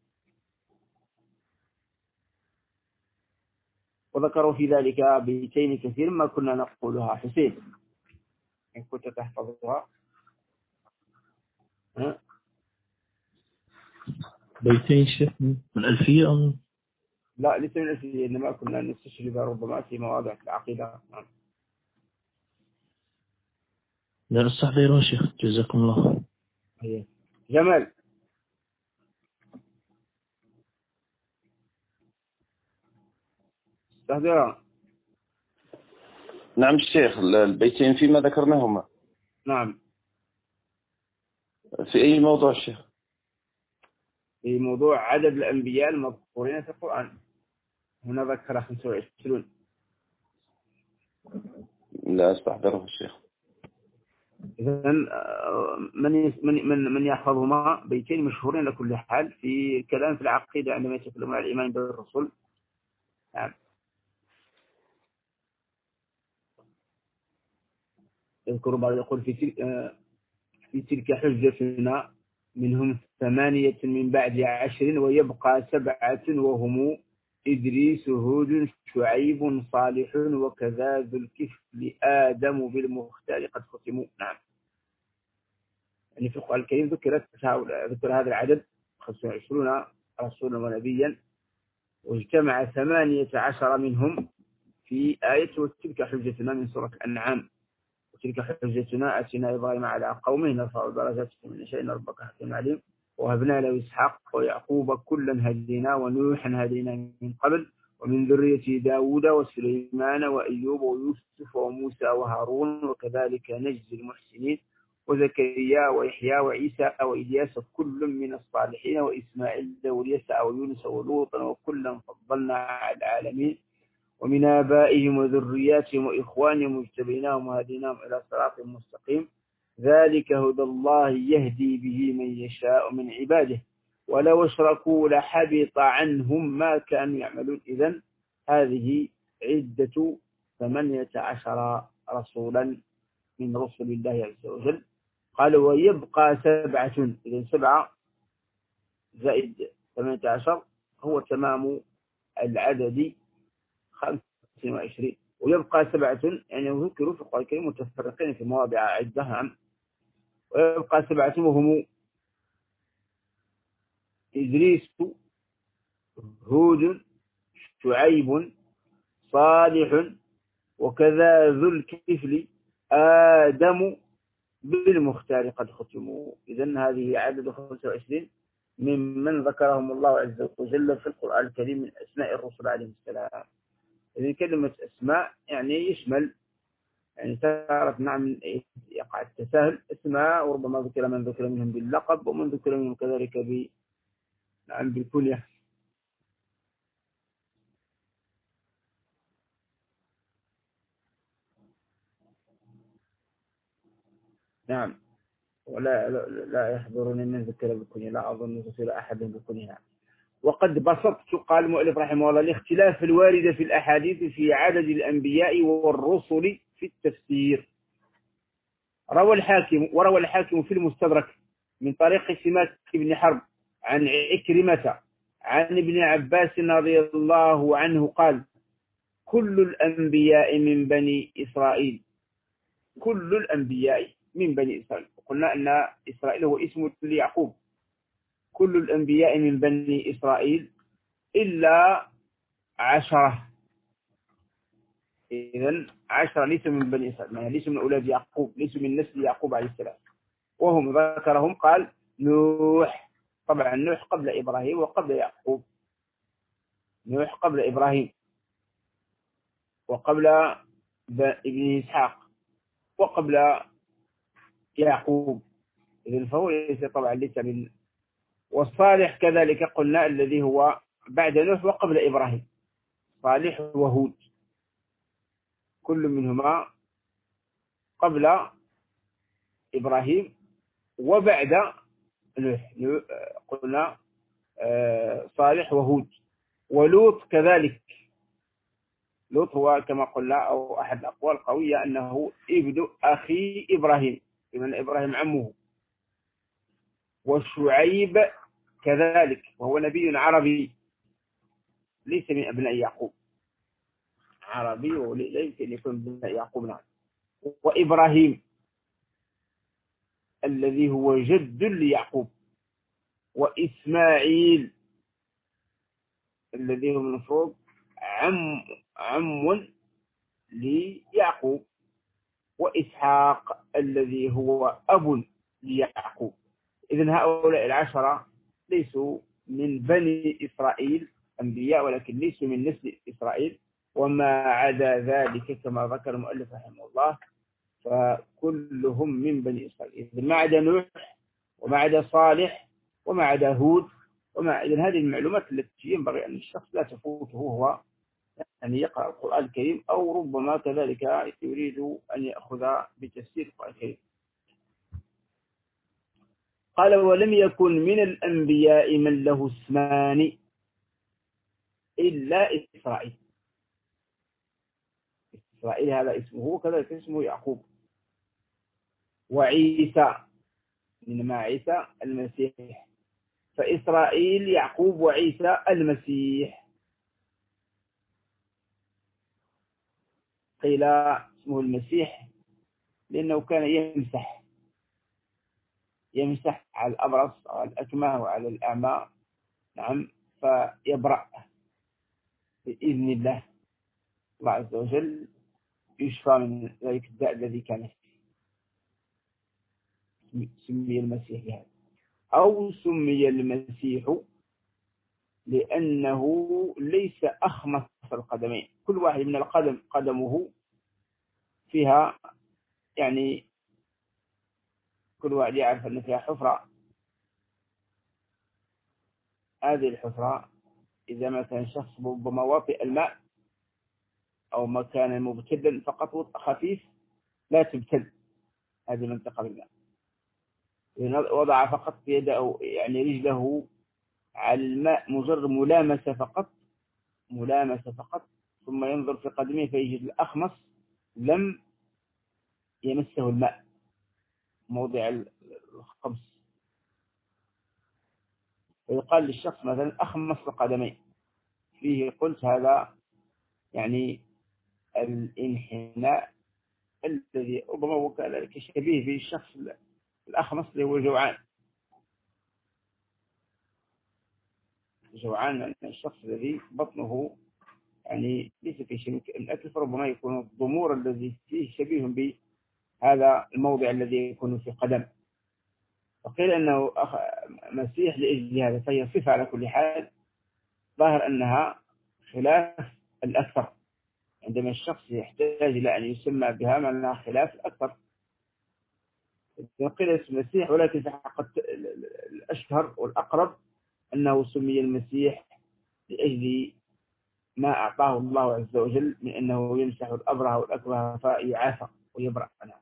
وذكروا في ذلك بيتين كثير ما كنا نقولها. حسين إن كنت تحفظها. بيتين شيخ من ألفية لا ليس من الألفية، إنما كنا نستشرب ربما في مواضع العقيدة. لا استحضروا شيخ جزاكم الله. جمال. استحضرها. نعم الشيخ، البيتين فيما ذكرناهما. نعم. في أي موضوع الشيخ؟ في موضوع عدد الأنبياء المذكورين في القرآن. هنا ذكر 25. لا استحضره الشيخ. إذن من يحفظهما بيتين مشهورين لكل حال في كلام في العقيدة عندما يتكلمون عن الإيمان بالرسل. نعم. يذكر بعض يقول في تلك حجتنا منهم 8 من بعد 10 ويبقى 7 وهم إدريس هود شعيب صالح وكذا ذو الكفل آدم بالمختار قد ختموا. نعم. يعني في القرآن الكريم ذكر هذا العدد 25 رسولا ونبيا، واجتمع 18 منهم في آية وتلك حجتنا من سورة الأنعام. وتلك حجتنا أتينا إبراهيم على قومه نرفع درجات من نشاء إن ربك حكيم عليم. وهبنا له إسحاق ويعقوب كلا هدينا ونوحا هدينا من قبل ومن ذرية داود وسليمان وأيوب ويوسف وموسى وهارون وكذلك نجزي المحسنين وزكريا ويحيى وعيسى وإلياس كل من الصالحين وإسماعيل واليسع ويونس ولوطا وكلا فضلنا على العالمين ومن آبائهم وذرياتهم وإخوانهم واجتبيناهم وهديناهم إلى صراط مستقيم. ذلك هدى الله يهدي به من يشاء من عباده ولو اشركوا لحبط عنهم ما كانوا يعملون. إذن هذه عدة 18 رسولا من رسل الله عز وجل. قال ويبقى 7. إذن 7 زائد 18 هو تمام العدد 25. ويبقى 7 يعني يذكروا في القرآن الكريم متفرقين في مواضع عدة. ويبقى 7 وهم إدريس هود، شعيب، صالح، وكذا ذو الكفل، آدم، بالمختار قد ختموا. إذن هذه عدد 25 ممن ذكرهم الله عز وجل في القرآن الكريم من أسماء الرسل عليهم السلام. إذن كلمة أسماء يعني يشمل، يعني تعرف نعم يقع التساهل اسماء، وربما ذكر من ذكر منهم باللقب ومن ذكر منهم كذلك نعم بالكنية. نعم، لا يحضرني من ذكر بالكنية، لا أظن ذكر أحد بالكنية. وقد بسطت، قال المؤلف رحمه الله، الاختلاف الوارد في الأحاديث في عدد الأنبياء والرسل في التفسير. وروى الحاكم في المستدرك من طريق سماك بن حرب عن عكرمة عن ابن عباس رضي الله عنه قال: كل الأنبياء من بني إسرائيل. كل الأنبياء من بني إسرائيل، قلنا أن إسرائيل هو اسم ليعقوب. كل الأنبياء من بني إسرائيل إلا 10. إذن 10 ليس من بني إسرائيل، يعني ليس من أولاد يعقوب، ليس من نسل يعقوب عليه السلام. وهم ذكرهم قال: نوح، طبعا نوح قبل إبراهيم وقبل يعقوب. نوح قبل إبراهيم وقبل ابن إسحاق وقبل يعقوب. إذن فهو ليس طبعا ليس من. والصالح كذلك قلنا الذي هو بعد نوح وقبل إبراهيم، صالح وهود، كل منهما قبل إبراهيم وبعد نوح. قلنا صالح وهود. ولوط كذلك. لوط هو كما قلنا أو أحد الأقوال القوية أنه ابن أخي إبراهيم، بمن إبراهيم عمه. وشعيب كذلك، وهو نبي عربي ليس من أبناء يعقوب، عربي وليس يكون من أبناء يعقوب. نعم. وإبراهيم الذي هو جد ليعقوب. وإسماعيل الذي هو المفروض عم ليعقوب. وإسحاق الذي هو أب ليعقوب. إذن هؤلاء 10 ليسوا من بني إسرائيل أنبياء، ولكن ليسوا من نسل إسرائيل. وما عدا ذلك كما ذكر المؤلف رحمه الله فكلهم من بني إسرائيل. إذن ما عدا نوح وما عدا صالح وما عدا هود إذن هذه المعلومات التي ينبغي أن الشخص لا تفوته وهو يعني يقرأ القرآن الكريم، أو ربما كذلك يريد أن يأخذ بتفسير القرآن الكريم. قال: ولم يكن من الأنبياء من له اسمان إلا إسرائيل. إسرائيل هذا اسمه، وكذلك اسمه يعقوب. وعيسى، إنما عيسى المسيح، فإسرائيل يعقوب وعيسى المسيح. قيل اسمه المسيح لأنه كان يمسح على الأبرص وعلى الأكمه وعلى الأعمى. نعم، فيبرأ بإذن الله عز وجل، يشفى من ذلك الداء الذي كان فيه. سمي المسيح بهذا، أو سمي المسيح لأنه ليس أخمص القدمين. كل واحد من القدم قدمه فيها، يعني كل واحد يعرف أن فيها حفرة. هذه الحفرة إذا مثلا شخص ربما واطئ الماء أو مكان مبتل فقط خفيف لا تبتل هذه المنطقة بالماء. وضع فقط يده أو يعني رجله على الماء، مجرد ملامسة فقط، ثم ينظر في قدمه فيجد الأخمص لم يمسه الماء موضع الخمس، ويقال للشخص مثلا أخمص القدمين. فيه قلت هذا يعني الانحناء الذي ربما هو كذلك شبيه بالشخص الأخمص اللي هو جوعان. جوعان من الشخص الذي بطنه يعني ليس في شيء من الأكل، فربما يكون الضمور الذي فيه شبيه بهذا الموضع الذي يكون في قدم. وقيل أنه مسيح لأجل هذا، فهي صفة على كل حال، ظاهر أنها خلاف الأكثر. عندما الشخص يحتاج إلى أن يسمى بها معناها خلاف الأكثر. قيل اسم المسيح، ولكن في حقيقة الأشهر والأقرب أنه سمي المسيح لأجل ما أعطاه الله عز وجل من أنه يمسح الأبرة والأكبه فيعافى ويبرأ عنها.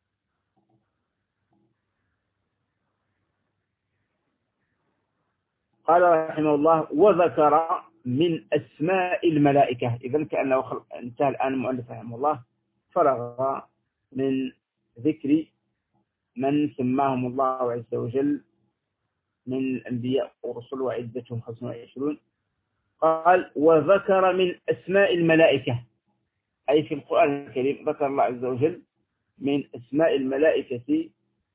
قال رحمه الله: وذكر من أسماء الملائكة. إذن كأنه انتهى الآن المؤلف رحمه الله، فرغ من ذكر من سماهم الله عز وجل من الأنبياء ورسل وعدتهم 25. قال: وذكر من أسماء الملائكة، أي في القرآن الكريم ذكر الله عز وجل من أسماء الملائكة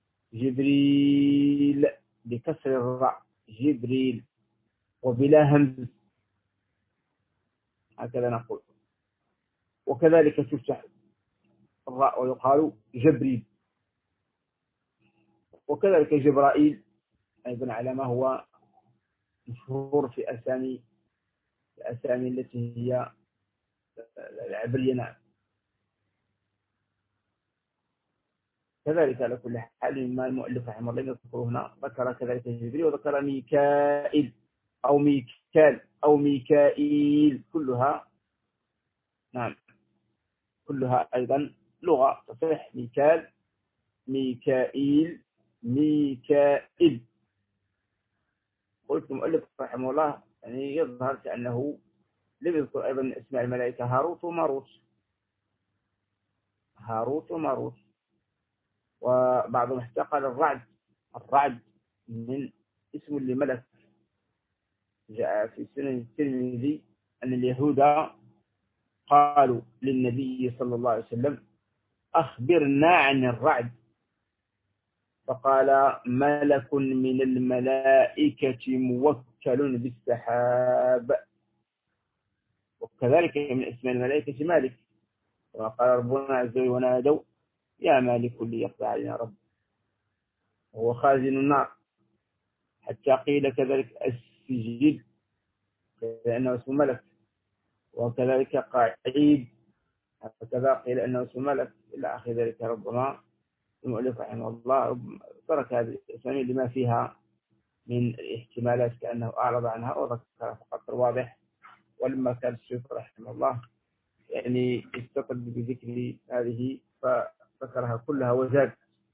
جبريل بكسر الراء، جبريل، وبلا همز، هكذا نقول. وكذلك تفتح الراء ويقال جبريل. وكذلك جبرائيل أيضا على ما هو مشهور في الأسامي التي هي العبرية. نعم. كذلك على كل حال مما المؤلف رحمه الله يذكر هنا، ذكر كذلك جبريل، وذكر ميكائيل أو ميكال أو ميكائيل، كلها نعم كلها أيضا لغة تصح. ميكال، ميكائيل، ميكائيل. قلت المؤلف رحمه الله يعني يظهر كأنه لم يذكر أيضا من اسماء الملائكة هاروت وماروت، هاروت وماروت. وبعضهم احتقل الرعد من اسم لملك. جاء في سنن الترمذي أن اليهود قالوا للنبي صلى الله عليه وسلم: أخبرنا عن الرعد، فقال: ملك من الملائكة موكل بالسحاب. وكذلك من اسماء الملائكة مالك، وقال ربنا عز وجل: ونادوا يا مالك ليقضي علينا رب، وهو خازن النار. حتى قيل كذلك السجد لأنه اسم ملك، وكذلك قعيد هكذا قيل أنه اسم ملك، إلى آخر ذلك. ربما المؤلف رحمه الله ترك هذه الأسامي لما فيها من الاحتمالات كأنه أعرض عنها وذكر فقط الواضح. ولما كان الشيخ رحمه الله يعني استطرد بذكر هذه فذكرها كلها وزاد.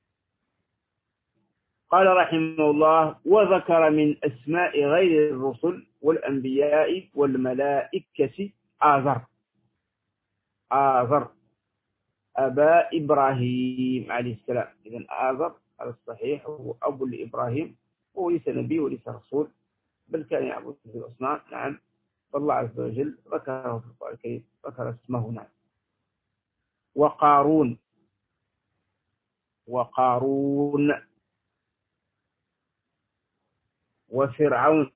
قال رحمه الله: وذكر من أسماء غير الرسل والأنبياء والملائكة آذر، آذر أبا إبراهيم عليه السلام. إذن آذر على الصحيح هو أبو لإبراهيم، وهو ليس نبي وليس رسول، بل كان يعبد في الأصنام. نعم. فالله عز وجل ذكره في القرآن الكريم، ذكر اسمه. نعم. وقارون، وقارون، وفرعون.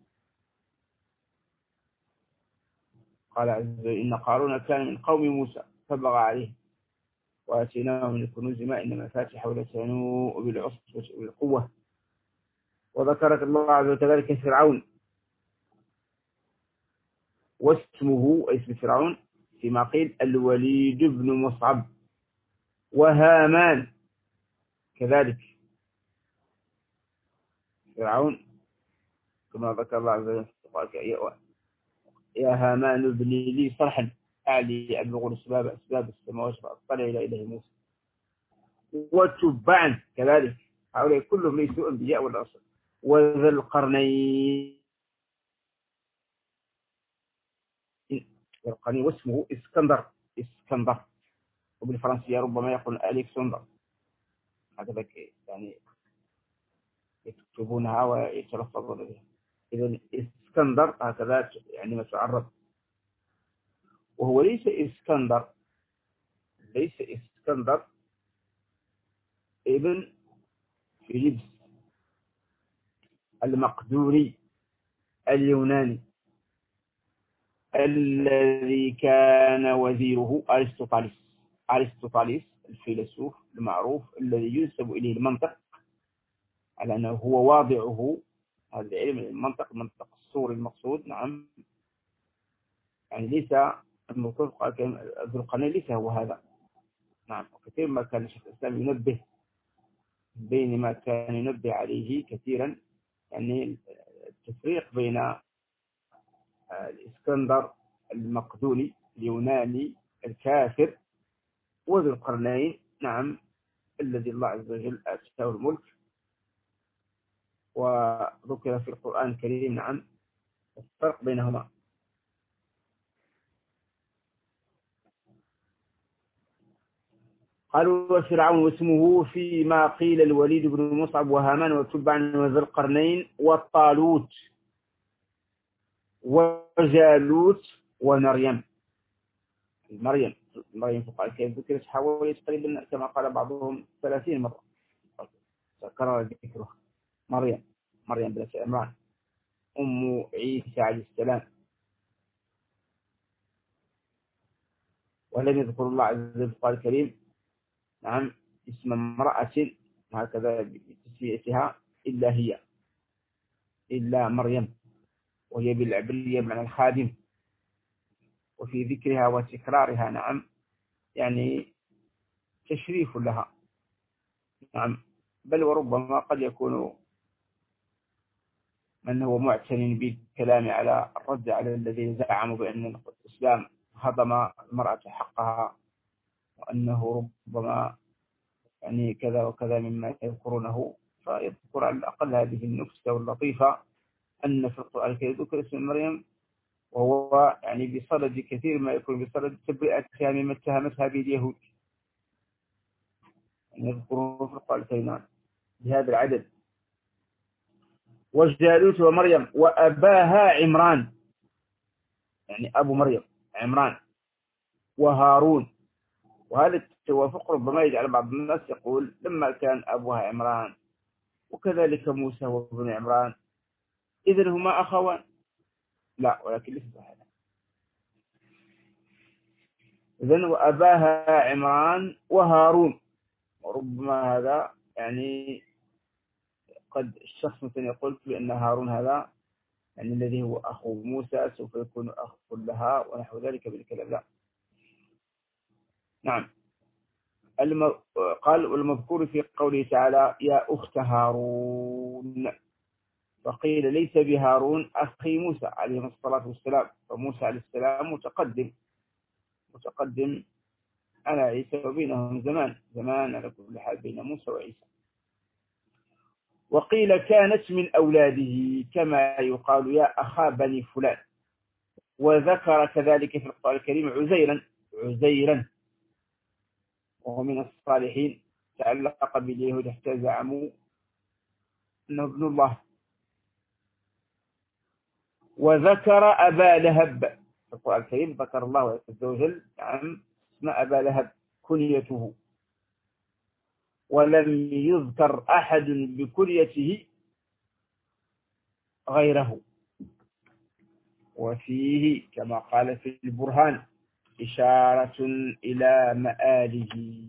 قال عز وجل: إن قارون كان من قوم موسى فبغى عليه وآتيناه من الكنوز ما إن مفاتحه لتنوء بالعصبة والقوة. وذكرت الله عز وجل كذلك فرعون، واسمه أي اسم فرعون فيما قيل الوليد بن مصعب. وهامان كذلك فرعون كما ذكر الله عز وجل: يا هامان ابن لي صرحا أعلي أبلغ أسباب السماوات فأطلع إلى إله موسى. وتبعا كذلك، هؤلاء كلهم ليسوا أنبياء ولا رسل. وذا القرنين، واسمه اسكندر، وبالفرنسية ربما يقول ألكسندر، هكذا يعني يكتبونها ويتلفظون بها. إذن اسكندر هكذا يعني ما تعرف. وهو ليس اسكندر ابن فيليبس المقدوني اليوناني الذي كان وزيره أرسطوطاليس الفيلسوف المعروف الذي ينسب إليه المنطق على أنه هو واضعه، هذا العلم المنطق الصوري المقصود. نعم، يعني ليس الموقف ذو القرنين ليس هو هذا. نعم، وكثير ما كان الشيخ الإسلام ينبه بين ما كان ينبه عليه كثيرا، يعني التفريق بين الإسكندر المقدوني اليوناني الكافر وذو القرنين، نعم، الذي الله عز وجل آتاه الملك وذكر في القرآن الكريم. نعم، الفرق بينهما. قالوا وفرعون واسمه فيما قيل الوليد بن مصعب وهامان وتبع وذو القرنين والطالوت وجالوت ومريم. مريم في القرآن الكريم ذكرت حوالي تقريبا كما قال بعضهم 30 مرة تكرر ذكرها. مريم بنت عمران أم عيسى عليه السلام. ولم يذكر الله عز وجل في القرآن الكريم، نعم، اسم امرأة هكذا بتسميتها إلا مريم، وهي بالعبرية بمعنى الخادم. وفي ذكرها وتكرارها، نعم، يعني تشريف لها. نعم، بل وربما قد يكون من هو معتن بالكلام على الرد على الذين زعموا بأن الإسلام هضم المرأة حقها، وأنه ربما يعني كذا وكذا مما يذكرونه، فيذكر على الأقل هذه النكتة اللطيفة أن في القرآن الكريم ذكر اسم مريم، وهو يعني بصدد كثير ما يكون بصدد تبرئتها مما اتهمتها به اليهود، يعني يذكرون في القرآن الكريم بهذا العدد. وجالوت ومريم وأباها عمران، يعني أبو مريم عمران، وهارون. وهذا التوافق ربما يجعل بعض الناس يقول لما كان أبوها عمران وكذلك موسى وابن عمران إذن هما أخوان. لا، ولكن ليس هذا. إذن وأباها عمران وهارون، وربما هذا يعني قد الشخص مثلا يقول بأن هارون هذا يعني الذي هو أخو موسى سوف يكون أخ لها ونحو ذلك بالكلام. لا، نعم. قال والمذكور في قوله تعالى يا أخت هارون، فقيل ليس بهارون أخي موسى عليه الصلاة والسلام، فموسى عليه السلام متقدم على عيسى وبينهم زمان على كل حال بين موسى وعيسى. وقيل كانت من أولاده كما يقال يا أخا بني فلان. وذكر كذلك في القرآن الكريم عزيرا وهو من الصالحين، تعلق باليهود حتى زعموا أنه ابن الله. وذكر أبا لهب في القرآن الكريم، ذكر الله عز وجل عن اسم أبا لهب كنيته، ولم يذكر أحد بكنيته غيره. وفيه كما قال في البرهان إشارة إلى مآله،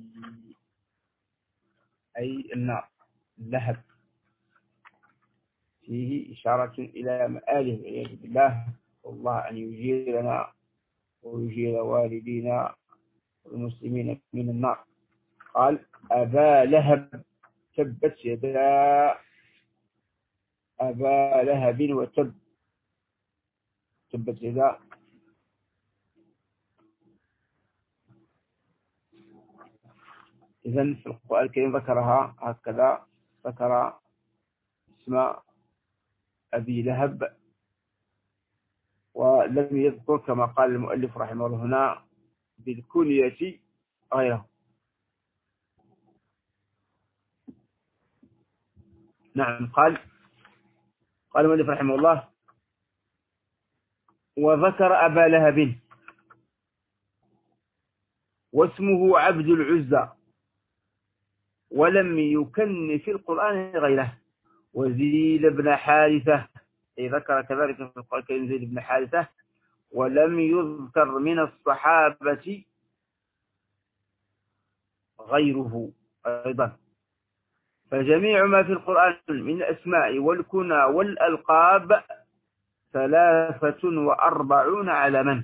أي النار اللهب، فيه إشارة إلى مآله والعياذ بالله، والله أن يجيرنا ويجير والدينا والمسلمين من النار. قال أبا لهب تبت يدا أبا لهب وتب، تبت يدا. إذن في القرآن الكريم ذكرها هكذا، ذكر اسم أبي لهب ولم يذكر كما قال المؤلف رحمه الله هنا بالكنية غيره. نعم، قال المؤلف رحمه الله وذكر أبا لهب واسمه عبد العزى، ولم يكن في القرآن غيره. وزيد بن حارثة أي ذكر كذلك في القرآن الكريم زيد بن حارثة، ولم يذكر من الصحابة غيره أيضا. فجميع ما في القرآن من الأسماء والكنى والألقاب 43 علما.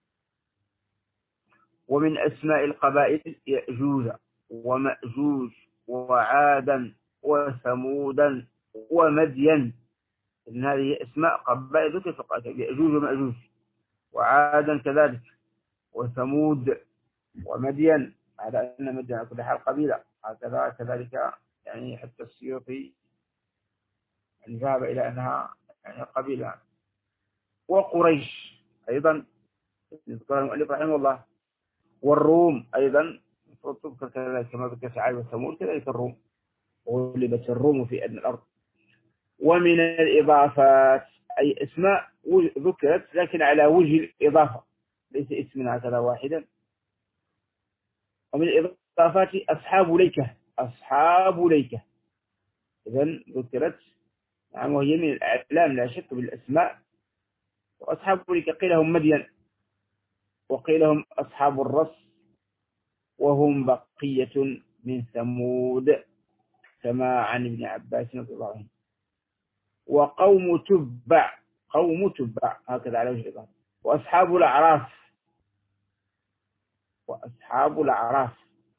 ومن أسماء القبائل يأجوج ومأجوج وعادا وثمودا ومدين، إن هذه أسماء قبائل ذكر في القرآن، يأجوج ومأجوج وعادا كذلك وثمود ومدين، على أن مدين على كل حال قبيلة هكذا كذلك، يعني حتى السيوطي يعني ذهب إلى أنها يعني قبيلة. وقريش أيضا يذكر المؤلف رحمه الله، والروم أيضا تذكر كذلك كما ذكر عاد وثمود كذلك الروم، وغلبت الروم في أدنى الأرض. ومن الإضافات أي اسماء ذكرت لكن على وجه الإضافة ليس اسمنا هكذا واحدا. ومن الإضافات أصحاب ليكة، أصحاب ليكة إذن ذكرت، نعم، وهي من الأعلام لا شك بالأسماء. وأصحاب ليكة قيل هم مدين وقيل هم أصحاب الرص، وهم بقية من ثمود كما عن ابن عباس رضي الله عنه. وقوم تبع، قوم تبع هكذا على وجه الإضافة. وأصحاب الأعراف، وأصحاب الأعراف،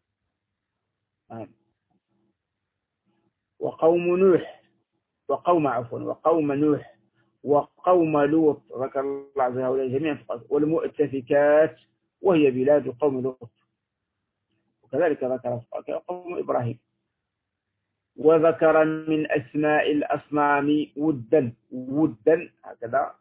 وقوم نوح، وقوم نوح وقوم لوط ذكر الله عز وجل جميعا، والمؤتفكات وهي بلاد قوم لوط، وكذلك ذكر قوم إبراهيم. وذكر من أسماء الأصنام ودا، ودا هكذا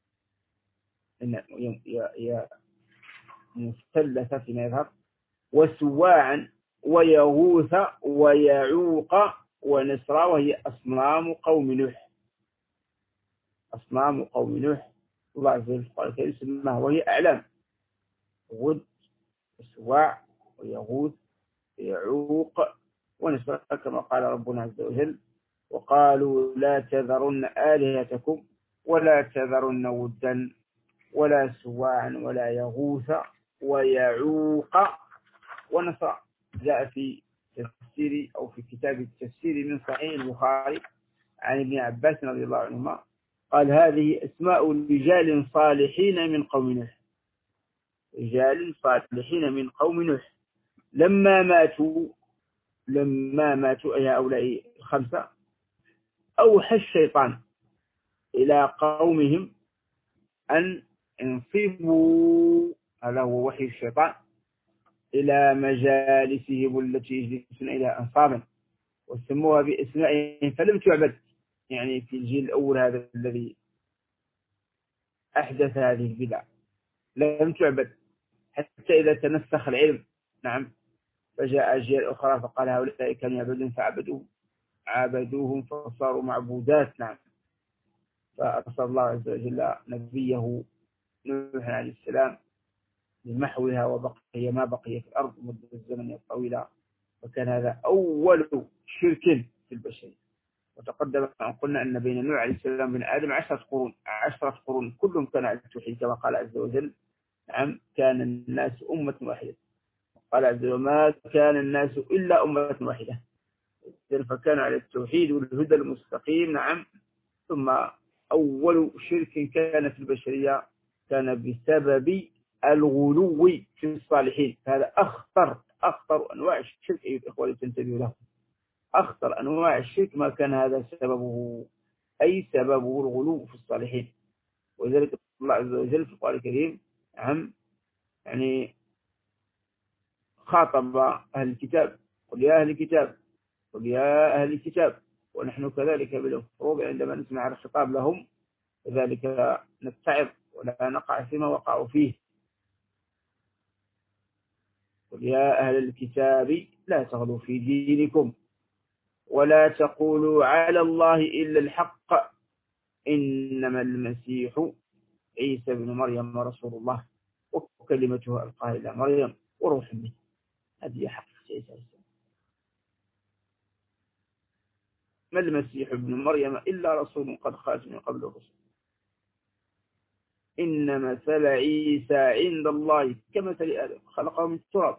هي مثلثة فيما يظهر، وسواعا ويغوث ويعوق ونسرا، وهي أصنام قوم نوح، أصنام قوم نوح. الله عز وجل قال كيف سماها وهي أعلام، ود وسواع ويغوث ويعوق ونسرا، كما قال ربنا عز وجل وقالوا لا تذرن آلهتكم ولا تذرن ودا ولا سواعا ولا يغوث ويعوق ونسرا. جاء في تفسير أو في كتاب التفسير من صحيح البخاري عن ابن عباس رضي الله عنهما قال هذه أسماء رجال صالحين من قوم نوح، رجال صالحين من قوم نوح لما ماتوا أي هؤلاء الخمسة أوحى الشيطان إلى قومهم أن انصبوا، هذا هو وحي الشيطان، إلى مجالسهم التي يجلسون إلى أنصابا، وسموها بأسمائهم فلم تعبد، يعني في الجيل الأول هذا الذي أحدث هذه البدع لم تعبد حتى إذا تنسخ العلم، نعم، فجاء أجيال أخرى فقال هؤلاء كانوا يعبدون عابدوهم فصاروا معبودات، نعم. فأرسل الله عز وجل نبيه نوح عليه السلام لمحوها، وبقي ما بقي في الأرض مدة الزمن الطويلة، وكان هذا أول شرك في البشرية. وتقدم أن قلنا أن بين نوح عليه السلام وبين آدم 10 قرون كلهم كانوا على التوحيد كما قال عز وجل، نعم، كان الناس أمة واحدة، قال عز وجل ما كان الناس إلا أمة واحدة، فكانوا على التوحيد والهدى المستقيم، نعم. ثم أول شرك كان في البشرية كان بسبب الغلو في الصالحين. هذا أخطر أنواع الشرك أيها الإخوة تنتبهوا له، أخطر أنواع الشرك ما كان هذا سببه، أي سببه الغلو في الصالحين. ولذلك الله عز وجل في القرآن الكريم يعني خاطب أهل الكتاب قل يا أهل الكتاب، قل يا أهل الكتاب، ونحن كذلك بالمفروض عندما نسمع الخطاب لهم كذلك نتعظ ولا نقع فيما وقعوا فيه. قل يا أهل الكتاب لا تغلوا في دينكم ولا تقولوا على الله إلا الحق إنما المسيح عيسى بن مريم رسول الله وكلمته ألقاها إلى مريم وروح منه. هذه حق عيسى. ما المسيح ابن مريم إلا رسول قد خرج من قبل الرسل إن مثل عيسى عند الله كمثل آدم خلقه من التراب.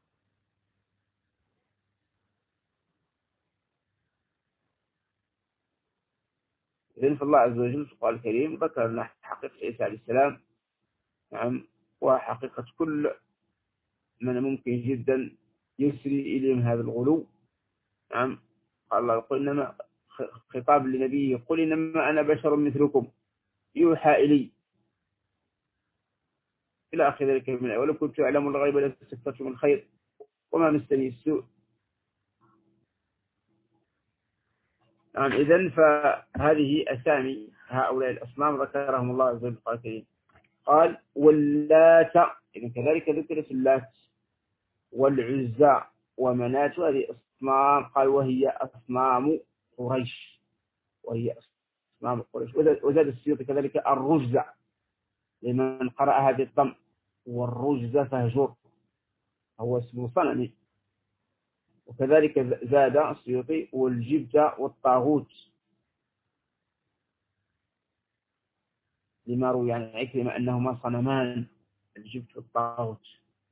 إذن فالله عز وجل في القرآن الكريم ذكر لنا حقيقة عيسى عليه السلام، نعم، وحقيقة كل من ممكن جدا يسري إليهم هذا الغلو. نعم، قال الله قل إنما خطاب لنبيه قل إنما أنا بشر مثلكم يوحى إلي إلى آخر ذلك من ولو كنت أعلم الغيب لاستكثرت من الخير وما مسني السوء. نعم، إذن فهذه أسامي هؤلاء الأصنام ذكرهم الله عز وجل قال واللات، إذن كذلك ذكرت اللات والعزى ومنات، هذه أصنام قال وهي أصنام قريش، وهي أصنام قريش. وزاد السيوطي كذلك الرجزة لمن قرأ هذه الضم، والرجزة فهجر هو اسم صنمي. وكذلك زاد السيوطي والجبت والطاغوت لما روي عن عكرمة أنهما صنمان الجبت والطاغوت.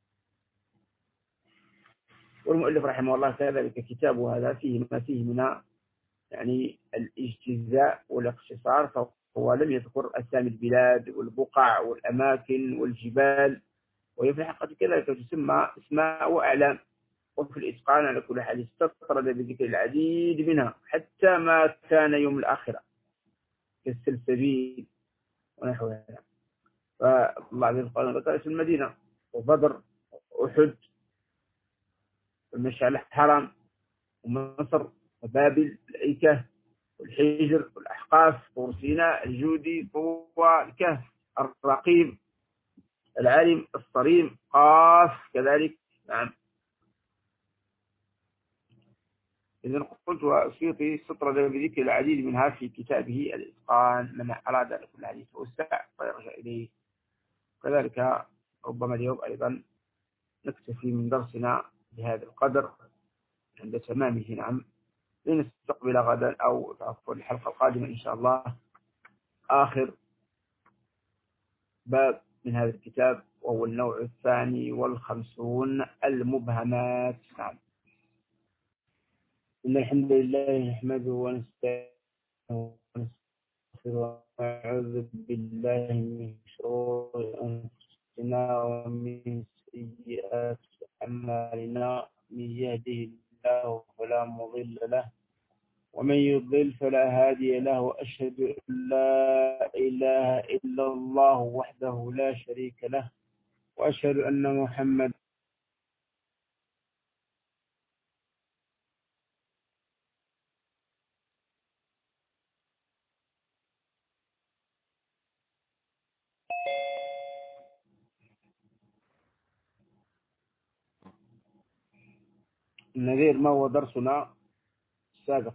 والمؤلف رحمه الله كذلك كتابه هذا فيه ما فيه من يعني الاجتزاء والاقتصار، فهو لم يذكر أسامي البلاد والبقع والأماكن والجبال، وهي في الحقيقة كذلك تسمى اسماء وأعلام. وفي الإتقان على كل حال استطرد بذكر العديد منها حتى ما كان يوم الآخرة كالسلسبيل ونحوها. فالله عز وجل ذكر اسم المدينة وبدر وأحد والمشعر الحرام ومصر وبابل الأيكة والحجر والأحقاف طور سيناء الجودي طوى الكهف الرقيم العالم الصريم قاف كذلك. نعم، إذن قلت والسيوطي استطرد بذكر العديد منها في كتابه الإتقان، من أراد أن كل حديث وسع ويرجع إليه. كذلك ربما اليوم أيضا نكتفي من درسنا بهذا القدر عند تمامه. نعم، لنستقبل غدا أو تعفوا الحلقة القادمة إن شاء الله آخر باب من هذا الكتاب، وهو النوع 52 المبهمات. نعم، إن الحمد لله نحمده ونستعينه ونستغفره ونعوذ بالله من شرور أنفسنا ومن سيئات أعمالنا، من يهده الله فلا مضل له ومن يضلل فلا هادي له، وأشهد أن لا إله إلا الله وحده لا شريك له، وأشهد أن محمد النذير. ما هو درسنا السابق؟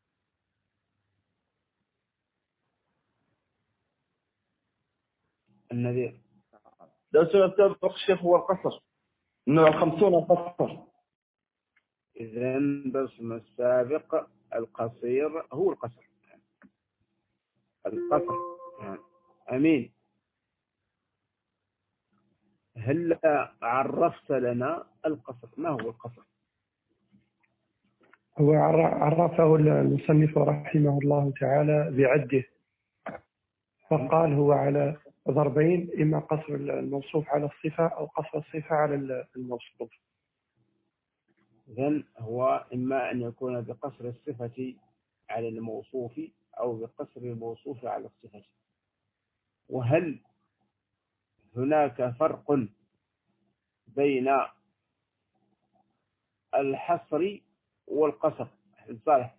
النذير درسنا السابق الشيخ هو القصر، النوع 50 القصر. إذن درسنا السابق القصير هو القصر. القصر. أمين، هل عرفت لنا القصر؟ ما هو القصر؟ هو عرفه المصنف رحمه الله تعالى بعده، فقال هو على ضربين: إما قصر الموصوف على الصفة أو قصر الصفة على الموصوف. إذن هو إما أن يكون بقصر الصفة على الموصوف أو بقصر الموصوف على الصفة. وهل هناك فرق بين الحصر والقصر؟ صالح.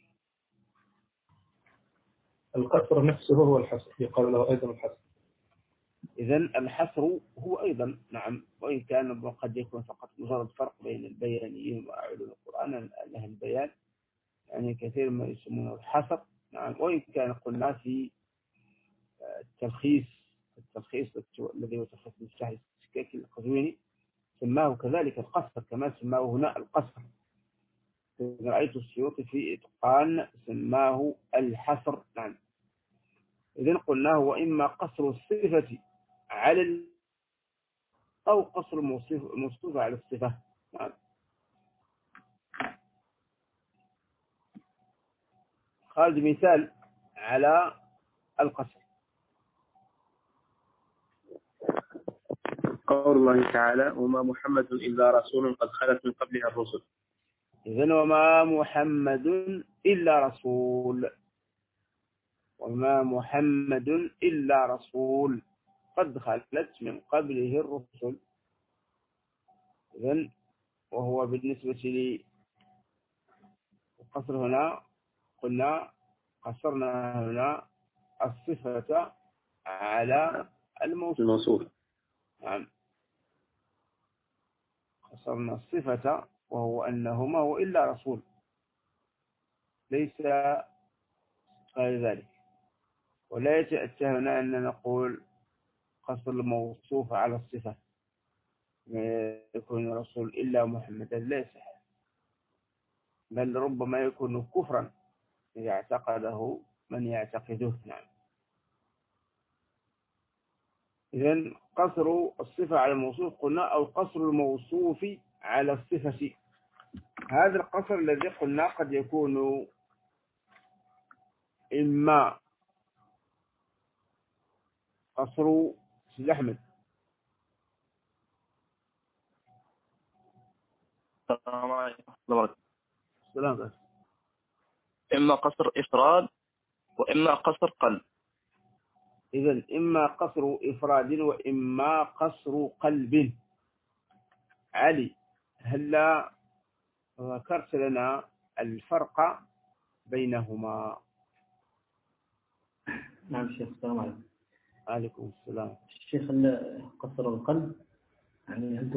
القصر نفسه هو الحصر، يقال له أيضا الحصر. إذن الحصر هو أيضا، نعم، وإن كان قد يكون فقط مجرد فرق بين البيانيين وأعلم القرآن له البيان، يعني كثير ما يسمونه الحصر. نعم، وإن كان قلنا في التلخيص الذي هو تلخيص مفتاح السكاكي القزويني سماه كذلك القصر كما سماه هنا القصر. رأيت السيوطي في إتقان سماه الحصر. نعم. إذن قلنا هو إما قصر الصفة على أو قصر الموصوف على الصفة. نعم. خالد مثال على القصر. قول الله تعالى وما محمد إلا رسول قد خلت من قبلها الرسل. إذن وما محمد إلا رسول، وما محمد إلا رسول قد خلت من قبله الرسل. إذن وهو بالنسبة للقصر هنا قلنا قصرنا هنا الصفة على الموصول. نعم. قصرنا الصفة وهو أنه ما هو إلا رسول، ليس غير ذلك. ولا يتأتى هنا أن نقول قصر الموصوف على الصفة ما يكون رسول إلا محمد، لا يصح، بل ربما يكون كفرا إذا اعتقده من يعتقده. نعم. إذن قصر الصفة على الموصوف قلنا أو قصر الموصوف على الصفة. هذا القصر الذي قلنا قد يكون إما قصر سيد أحمد. السلام عليكم ورحمة الله وبركاته. السلام. إما قصر إفراد وإما قصر قلب. إذن إما قصر إفراد وإما قصر قلب. علي، هل ذكرت لنا الفرق بينهما؟ نعم شيخ. السلام عليكم. عليكم السلام. الشيخ قصر القلب يعني أن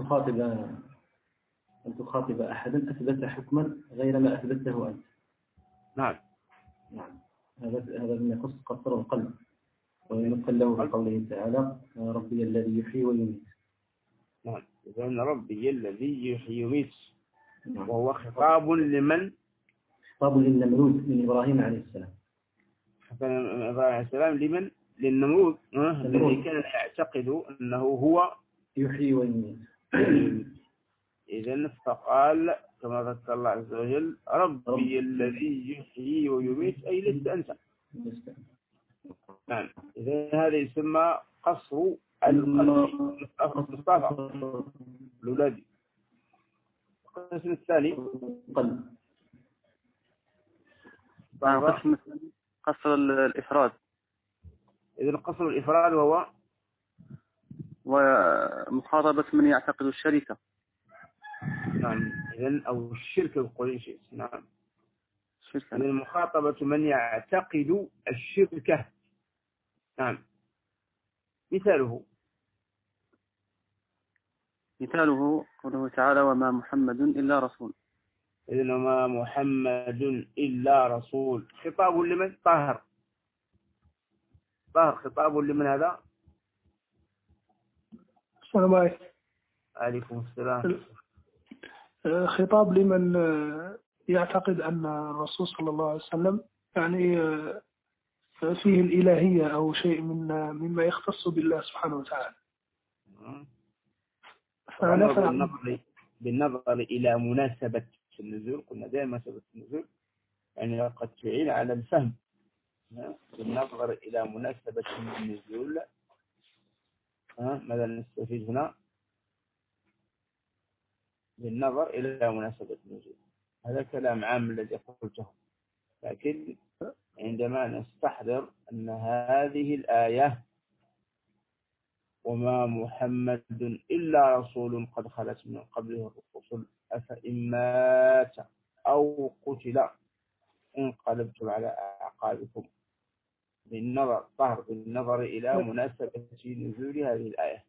تخاطب أحدا أثبت حكما غير ما أثبته أنت. نعم. نعم. هذا من يخص قصر القلب، ويمثل له بقوله تعالى ربي الذي يحيي ويميت. نعم. إذن ربي الذي يحيي ويميت. نعم. وهو خطاب لمن؟ خطاب للنمرود من إبراهيم عليه السلام. إبراهيم عليه السلام لمن؟ للنمرود الذي كان يعتقد أنه هو يحيي ويميت. إذن فقال كما ذكر الله عز وجل ربي الذي يحيي ويميت، أي لست أنت. نعم. إذن هذا يسمى قصر المصطفى الأولادي. القسم الثاني قصر الإفراد. إذن قصر الإفراد وهو ومخاطبة من يعتقد الشركة. نعم. إذن أو الشرك بقول شيء. نعم. شركة. إذن مخاطبة من يعتقد الشركة. نعم. مثاله قوله تعالى وما محمد إلا رسول. إذن وما محمد إلا رسول خطاب لمن؟ طاهر خطاب لمن هذا؟ السلام عليكم. عليكم السلام. خطاب لمن يعتقد أن الرسول صلى الله عليه وسلم يعني فيه الإلهية أو شيء مما يختص بالله سبحانه وتعالى. بالنظر إلى مناسبة النزول، قلنا دائما مناسبة النزول يعني قد تعين على الفهم. بالنظر إلى مناسبة النزول ماذا نستفيد هنا؟ بالنظر إلى مناسبة النزول، هذا كلام عام الذي قلته، لكن عندما نستحضر أن هذه الآية وما محمد إلا رسول قد خلت من قبله الرسل أفإن مات أو قتل انقلبتم على أعقابكم، بالنظر إلى مناسبة نزول هذه الآية.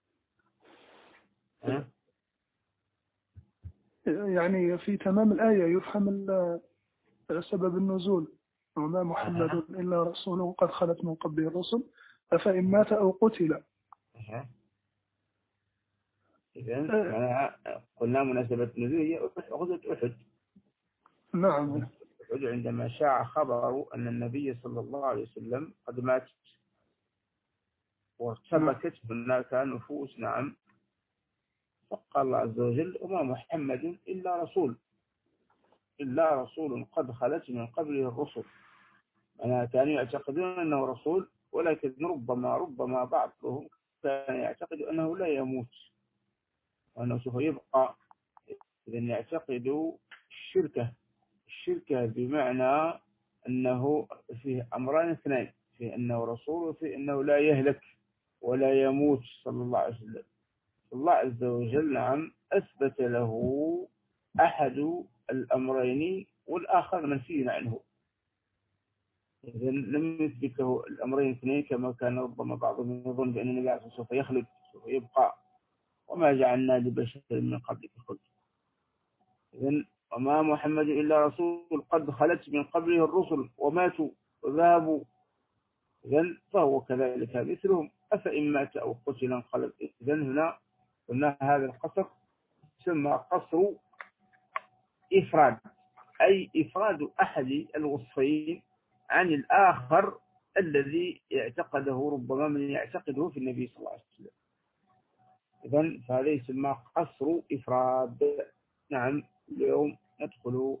يعني في تمام الآية يفهم سبب النزول وما محمد إلا رسول قد خلت من قبله الرسل أفإن مات أو قتل. إذن قلنا مناسبة النزول هي غزوة أحد. نعم. عندما شاع خبر أن النبي صلى الله عليه وسلم قد مات وارتبكت هناك نفوس، نعم، فقال الله عز وجل: وما محمد إلا رسول قد خلت من قبله الرسل. أنا كانوا يعتقدون أنه رسول، ولكن ربما بعضهم كان يعتقد أنه لا يموت وأنه سوف يبقى. إذن يعتقد الشركة بمعنى أنه فيه أمران اثنين: في أنه رسول وفي أنه لا يهلك ولا يموت صلى الله عليه وسلم. الله عز وجل، نعم، أثبت له أحد الأمرين والآخر منفي عنه. إذن لم يثبت له الأمرين اثنين كما كان ربما بعضهم يظن بأن النبي عليه الصلاة والسلام سوف يخلد، سوف يبقى. وما جعلنا لبشر من قبلك الخلد. إذن وما محمد إلا رسول قد خلت من قبله الرسل وماتوا وذهبوا. إذن فهو كذلك مثلهم، أفإن مات أو قتل انقلب. إذن هنا هذا القصر يسمى قصر إفراد، أي إفراد أحد الوصفين عن الآخر الذي يعتقده ربما من يعتقده في النبي صلى الله عليه وسلم. إذن فهذا يسمى قصر إفراد. نعم. اليوم ندخل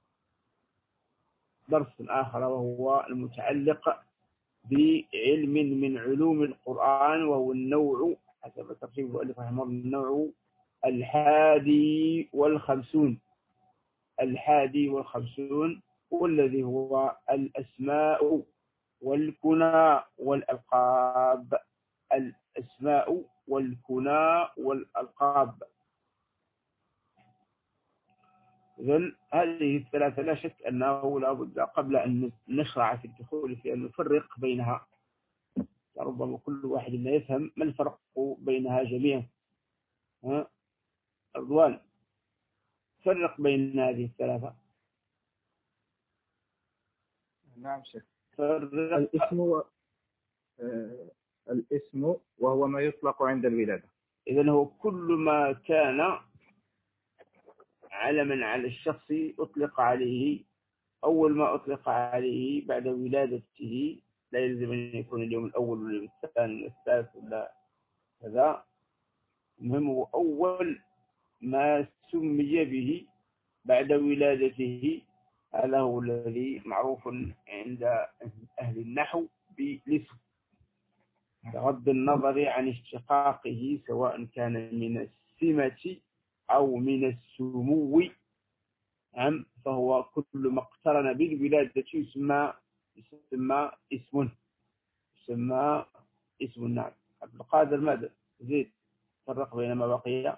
درس آخر وهو المتعلق بعلم من علوم القرآن، وهو النوع حسب ترتيب المؤلف رحمه الله النوع 51، والذي هو الأسماء والكنى والألقاب. الأسماء والكنى والألقاب. إذن هذه الثلاثة لا شك أنه لا بد قبل أن نشرع في الدخول في أن نفرق بينها. ربما كل واحد لا يفهم ما الفرق بينها جميعا. رضوان، فرق بين هذه الثلاثة. نعم شيخ. الاسم وهو ما يطلق عند الولادة. إذن هو كل ما كان علما على الشخص أطلق عليه، أول ما أطلق عليه بعد ولادته، لا يلزم أن يكون اليوم الأول ولا اليوم الثاني ولا الثالث ولا كذا. المهم هو أول ما سمي به بعد ولادته، هذا هو الذي معروف عند أهل النحو بالاسم، بغض النظر عن اشتقاقه سواء كان من السمة أو من السمو. نعم. فهو كل ما اقترن بالولادة يسمى اسم. نعم. عبد القادر، ماذا زيد؟ فرق بين ما بقي.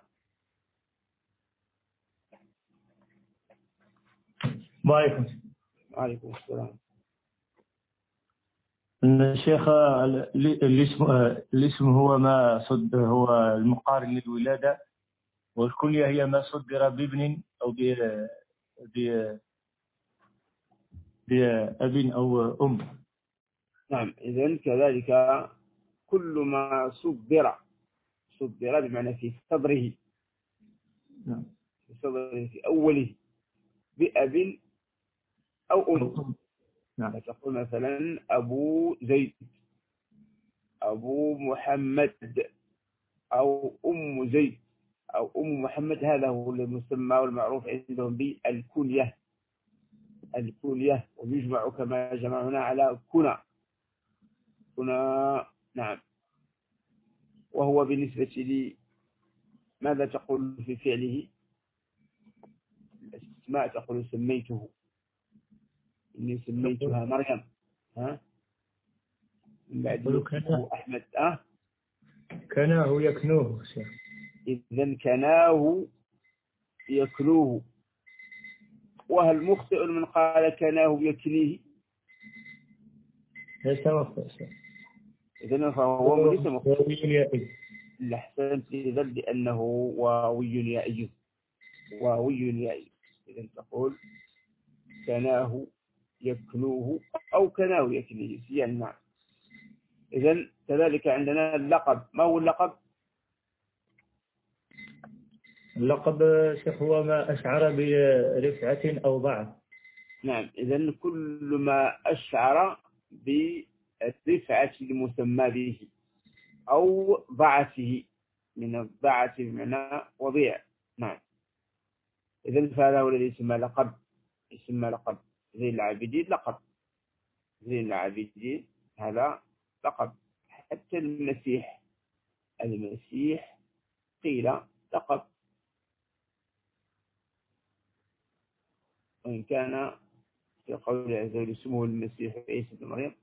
وعليكم السلام. الشيخ، الاسم هو ما صد، هو المقارن للولادة، والكنية هي ما صدر بابن أو بأب أو أم. نعم. إذن كذلك كل ما صدر بمعنى في صدره، نعم، في صدره في أوله بأب أو أم. نعم. تقول مثلا أبو زيد، أبو محمد، أو أم زيد أو أم محمد. هذا هو المسمى والمعروف عندهم بالكنية. ويجمع كما جمعنا على كنى. نعم. وهو بالنسبة لي ماذا تقول في فعله؟ الاسماء تقول سميته، إني سميتها مريم. من بعد أحمد. كناه يكنوه شيخ. إذن كناه يكنوه. وهل مخطئ من قال كناه يكنيه؟ ليس مخطئ. إذن فهو ليس مخطئ. لحسنت إذن لأنه واوي يائي. إذن تقول كناه يكنوه أو كناه يكنيه سيان. نعم. إذن كذلك عندنا اللقب. ما هو اللقب؟ اللقب شيخ هو ما أشعر برفعة أو ضعف. نعم. إذن كل ما أشعر بالرفعة المسمى به أو ضعفه، من الضعف بمعنى وضيع. نعم. إذن فهذا هو الذي يسمى لقب. يسمى لقب. زين العابدين لقب. زين العابدين هذا لقب. حتى المسيح قيل لقب، وإن كان في قول عز وجل اسمه المسيح عيسى بن مريم.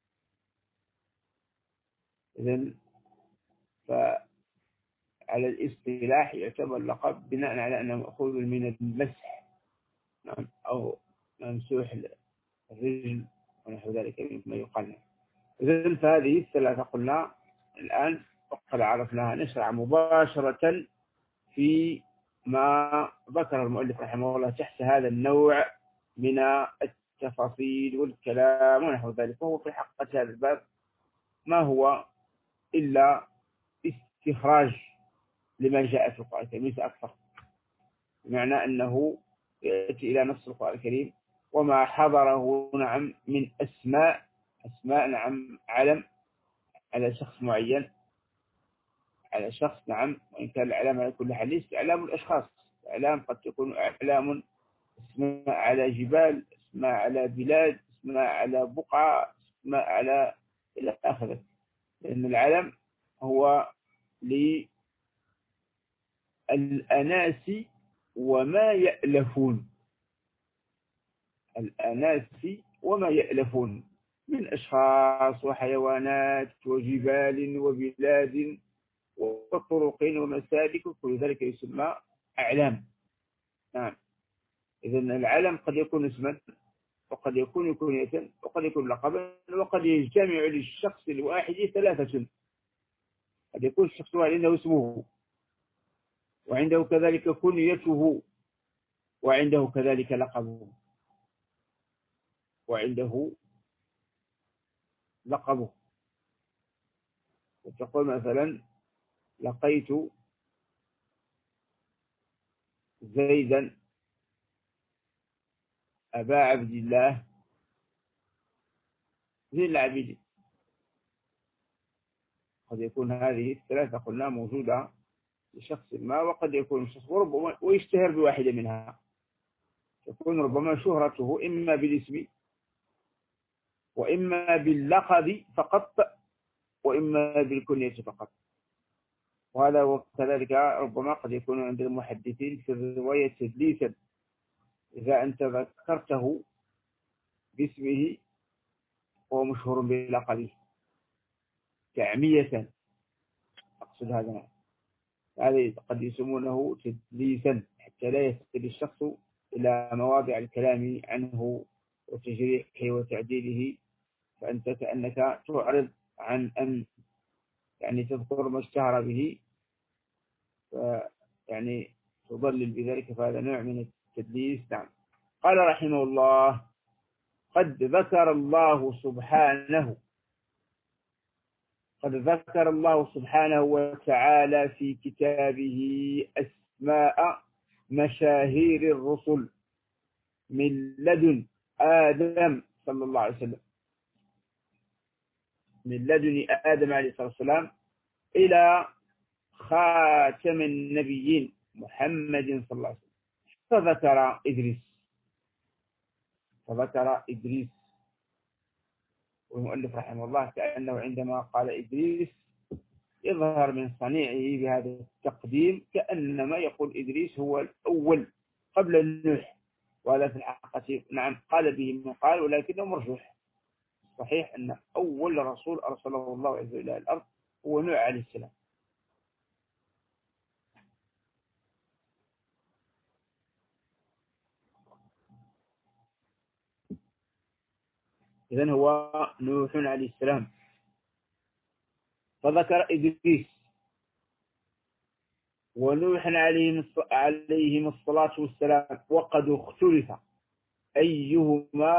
إذن فعلى الاصطلاح يعتبر لقب بناء على أنه مأخوذ من المسح، نعم، أو ممسوح الرجل ونحو ذلك مما يقال. إذن فهذه الثلاثة قلنا الآن وقد عرفناها. نشرع مباشرة في ما ذكر المؤلف رحمه الله تحت هذا النوع من التفاصيل والكلام ونحو ذلك. وهو في حقيقة هذا الباب ما هو إلا استخراج لما جاء في القرآن الكريم، ليس أكثر. بمعنى أنه يأتي إلى نص القرآن الكريم وما حضره نعم من أسماء نعم علم على شخص معين، على شخص، نعم، وإن كان الإعلام على كل حال ليس إعلام الأشخاص. الإعلام قد تكون إعلام اسماء على جبال، اسماء على بلاد، اسماء على بقعة، اسماء على إلى آخره. لأن العلم هو للأناس وما يألفون، الأناس وما يألفون من أشخاص وحيوانات وجبال وبلاد وطرق ومسالك، كل ذلك يسمى أعلام. نعم. إذن العلم قد يكون اسما، وقد يكون كنية، وقد يكون لقبا، وقد يجتمع للشخص الواحد ثلاثة. قد يكون الشخص الواحد عنده اسمه، وعنده كذلك كنيته، وعنده كذلك لقبه، وتقول مثلا لقيت زيدا أبا عبد الله زين العابدين. قد يكون هذه الثلاثة قلنا موجودة لشخص ما، وقد يكون الشخص وربما ويشتهر بواحدة منها. تكون ربما شهرته إما بالاسم وإما باللقب فقط وإما بالكنية فقط. وهذا وكذلك ربما قد يكون عند المحدثين في الرواية تدليسا. إذا أنت ذكرته باسمه وهو مشهور بلقبه تعمية، أقصد هذا قد يسمونه تدليسا حتى لا يصل الشخص إلى مواضع الكلام عنه وتجريحه وتعديله، فأنت كأنك تعرض عن أن يعني تذكر ما اشتهر به، يعني تضلل بذلك، فهذا نوع من التدليس. نعم. قال رحمه الله: قد ذكر الله سبحانه وتعالى في كتابه أسماء مشاهير الرسل من لدن آدم صلى الله عليه وسلم، من لدن آدم عليه الصلاة والسلام إلى خاتم النبيين محمد صلى الله عليه وسلم. فذكر إدريس، والمؤلف رحمه الله كأنه عندما قال إدريس يظهر من صنيعه بهذا التقديم كأنما يقول إدريس هو الأول قبل نوح، وهذا في الحقيقة نعم قال به من قال، ولكنه مرجوح. صحيح أن أول رسول أرسله الله عز وجل إلى الأرض هو نوح عليه السلام. إذن هو نوح عليه السلام. فذكر إدريس ونوح عليهم الصلاة والسلام، وقد اختلف أيهما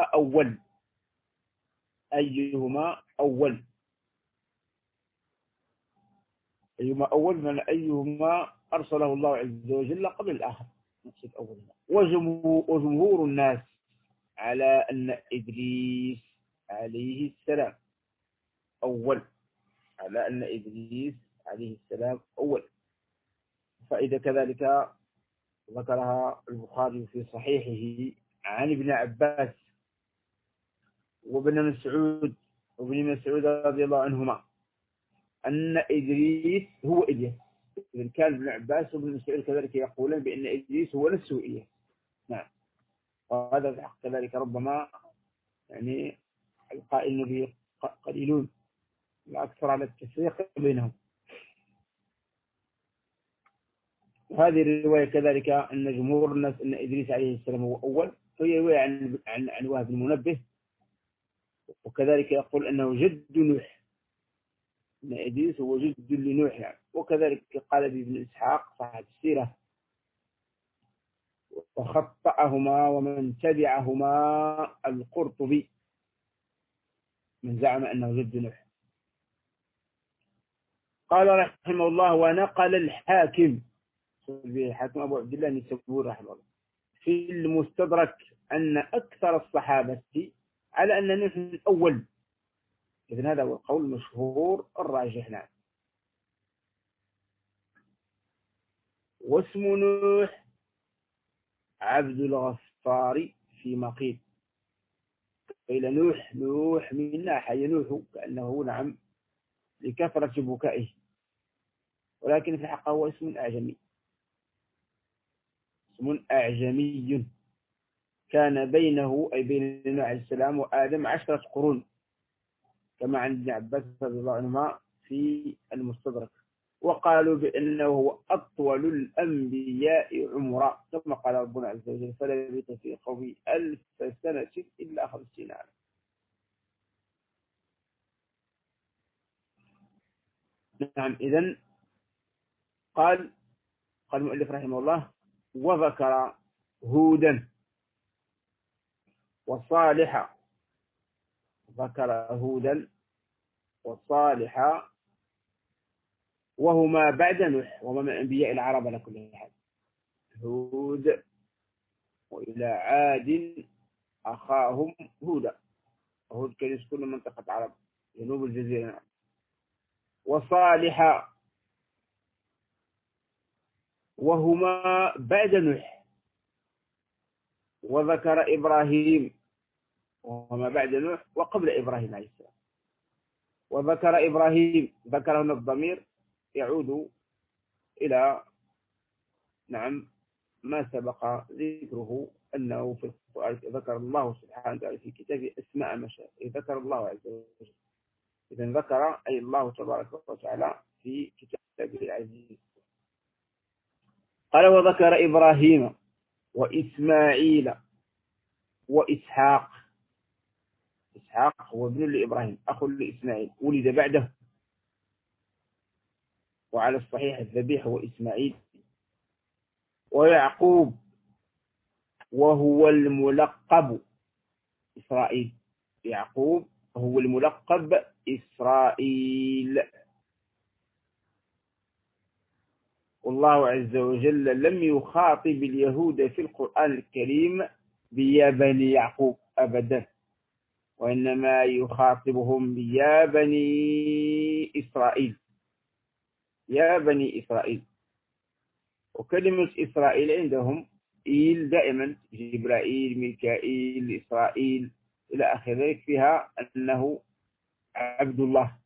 أول من أيهما أرسله الله عز وجل قبل الآخر، نقصد أولهما. وجمهور الناس على أن إدريس عليه السلام أول، على أن إدريس عليه السلام أول. فإذا كذلك ذكرها البخاري في صحيحه عن ابن عباس وابن مسعود رضي الله عنهما أن إدريس هو إلياس. إذن كان ابن عباس وابن مسعود كذلك يقولون بأن إدريس هو نفسه إلياس. نعم. وهذا في الحق كذلك ربما يعني القائلين به قليلون، لا أكثر على التفريق بينهم. وهذه الرواية كذلك أن جمهور الناس أن إدريس عليه السلام هو أول، فهي رواية عن وهب المنبه، وكذلك يقول أنه جد نوح، أن إدريس هو جد لنوح يعني. وكذلك قال ابن إسحاق صاحب السيرة وخطأهما ومن تبعهما القرطبي من زعم أنه جد نوح. قال رحمه الله ونقل الحاكم أبو عبد الله النسابوري رحمه الله في المستدرك أن أكثر الصحابة على أن نوح الأول. إذن هذا هو القول المشهور الراجح. نعم. واسم نوح عبد الغفار فيما قيل. قيل نوح من ناحية نوح كأنه نعم لكثرة بكائه، ولكن في الحقيقة هو اسم أعجمي، اسم أعجمي كان بينه أي بين نوح عليه السلام وآدم 10 قرون، كما عند ابن عباس رضي الله عنهما في المستدرك. وقالوا بأنه هو أطول الأنبياء عمرا، كما قال ربنا عز وجل فلبث في قومه 1000 سنة إلا 50 عاما. نعم. إذن قال المؤلف رحمه الله وذكر هودا وصالحا، ذكر هودا وصالحا وهما بعد نوح وهما من أنبياء العرب على كل حال. هود وإلى عاد أخاهم هودا، هود كان يسكن منطقة عرب جنوب الجزيرة. وصالحا وهما بعد نوح. وذكر إبراهيم وهما بعد نوح وقبل إبراهيم عليه السلام. وذكر إبراهيم، ذكر هنا الضمير يعود إلى نعم ما سبق ذكره أنه في القرآن ذكر الله سبحانه وتعالى في كتابه أسماء مشاء، ذكر الله عز وجل. إذن ذكر أي الله تبارك وتعالى في كتابه العزيز. قال وذكر إبراهيم وإسماعيل وإسحاق. إسحاق هو ابن لإبراهيم أخ لإسماعيل ولد بعده، وعلى الصحيح الذبيح هو إسماعيل. ويعقوب وهو الملقب إسرائيل، يعقوب هو الملقب إسرائيل. والله عز وجل لم يخاطب اليهود في القرآن الكريم بيا بني يعقوب أبدا، وإنما يخاطبهم بيا بني إسرائيل، يا بني إسرائيل. وكلمة إسرائيل عندهم إيل دائما، جبرائيل ميكائيل إسرائيل إلى آخر ذلك، فيها أنه عبد الله،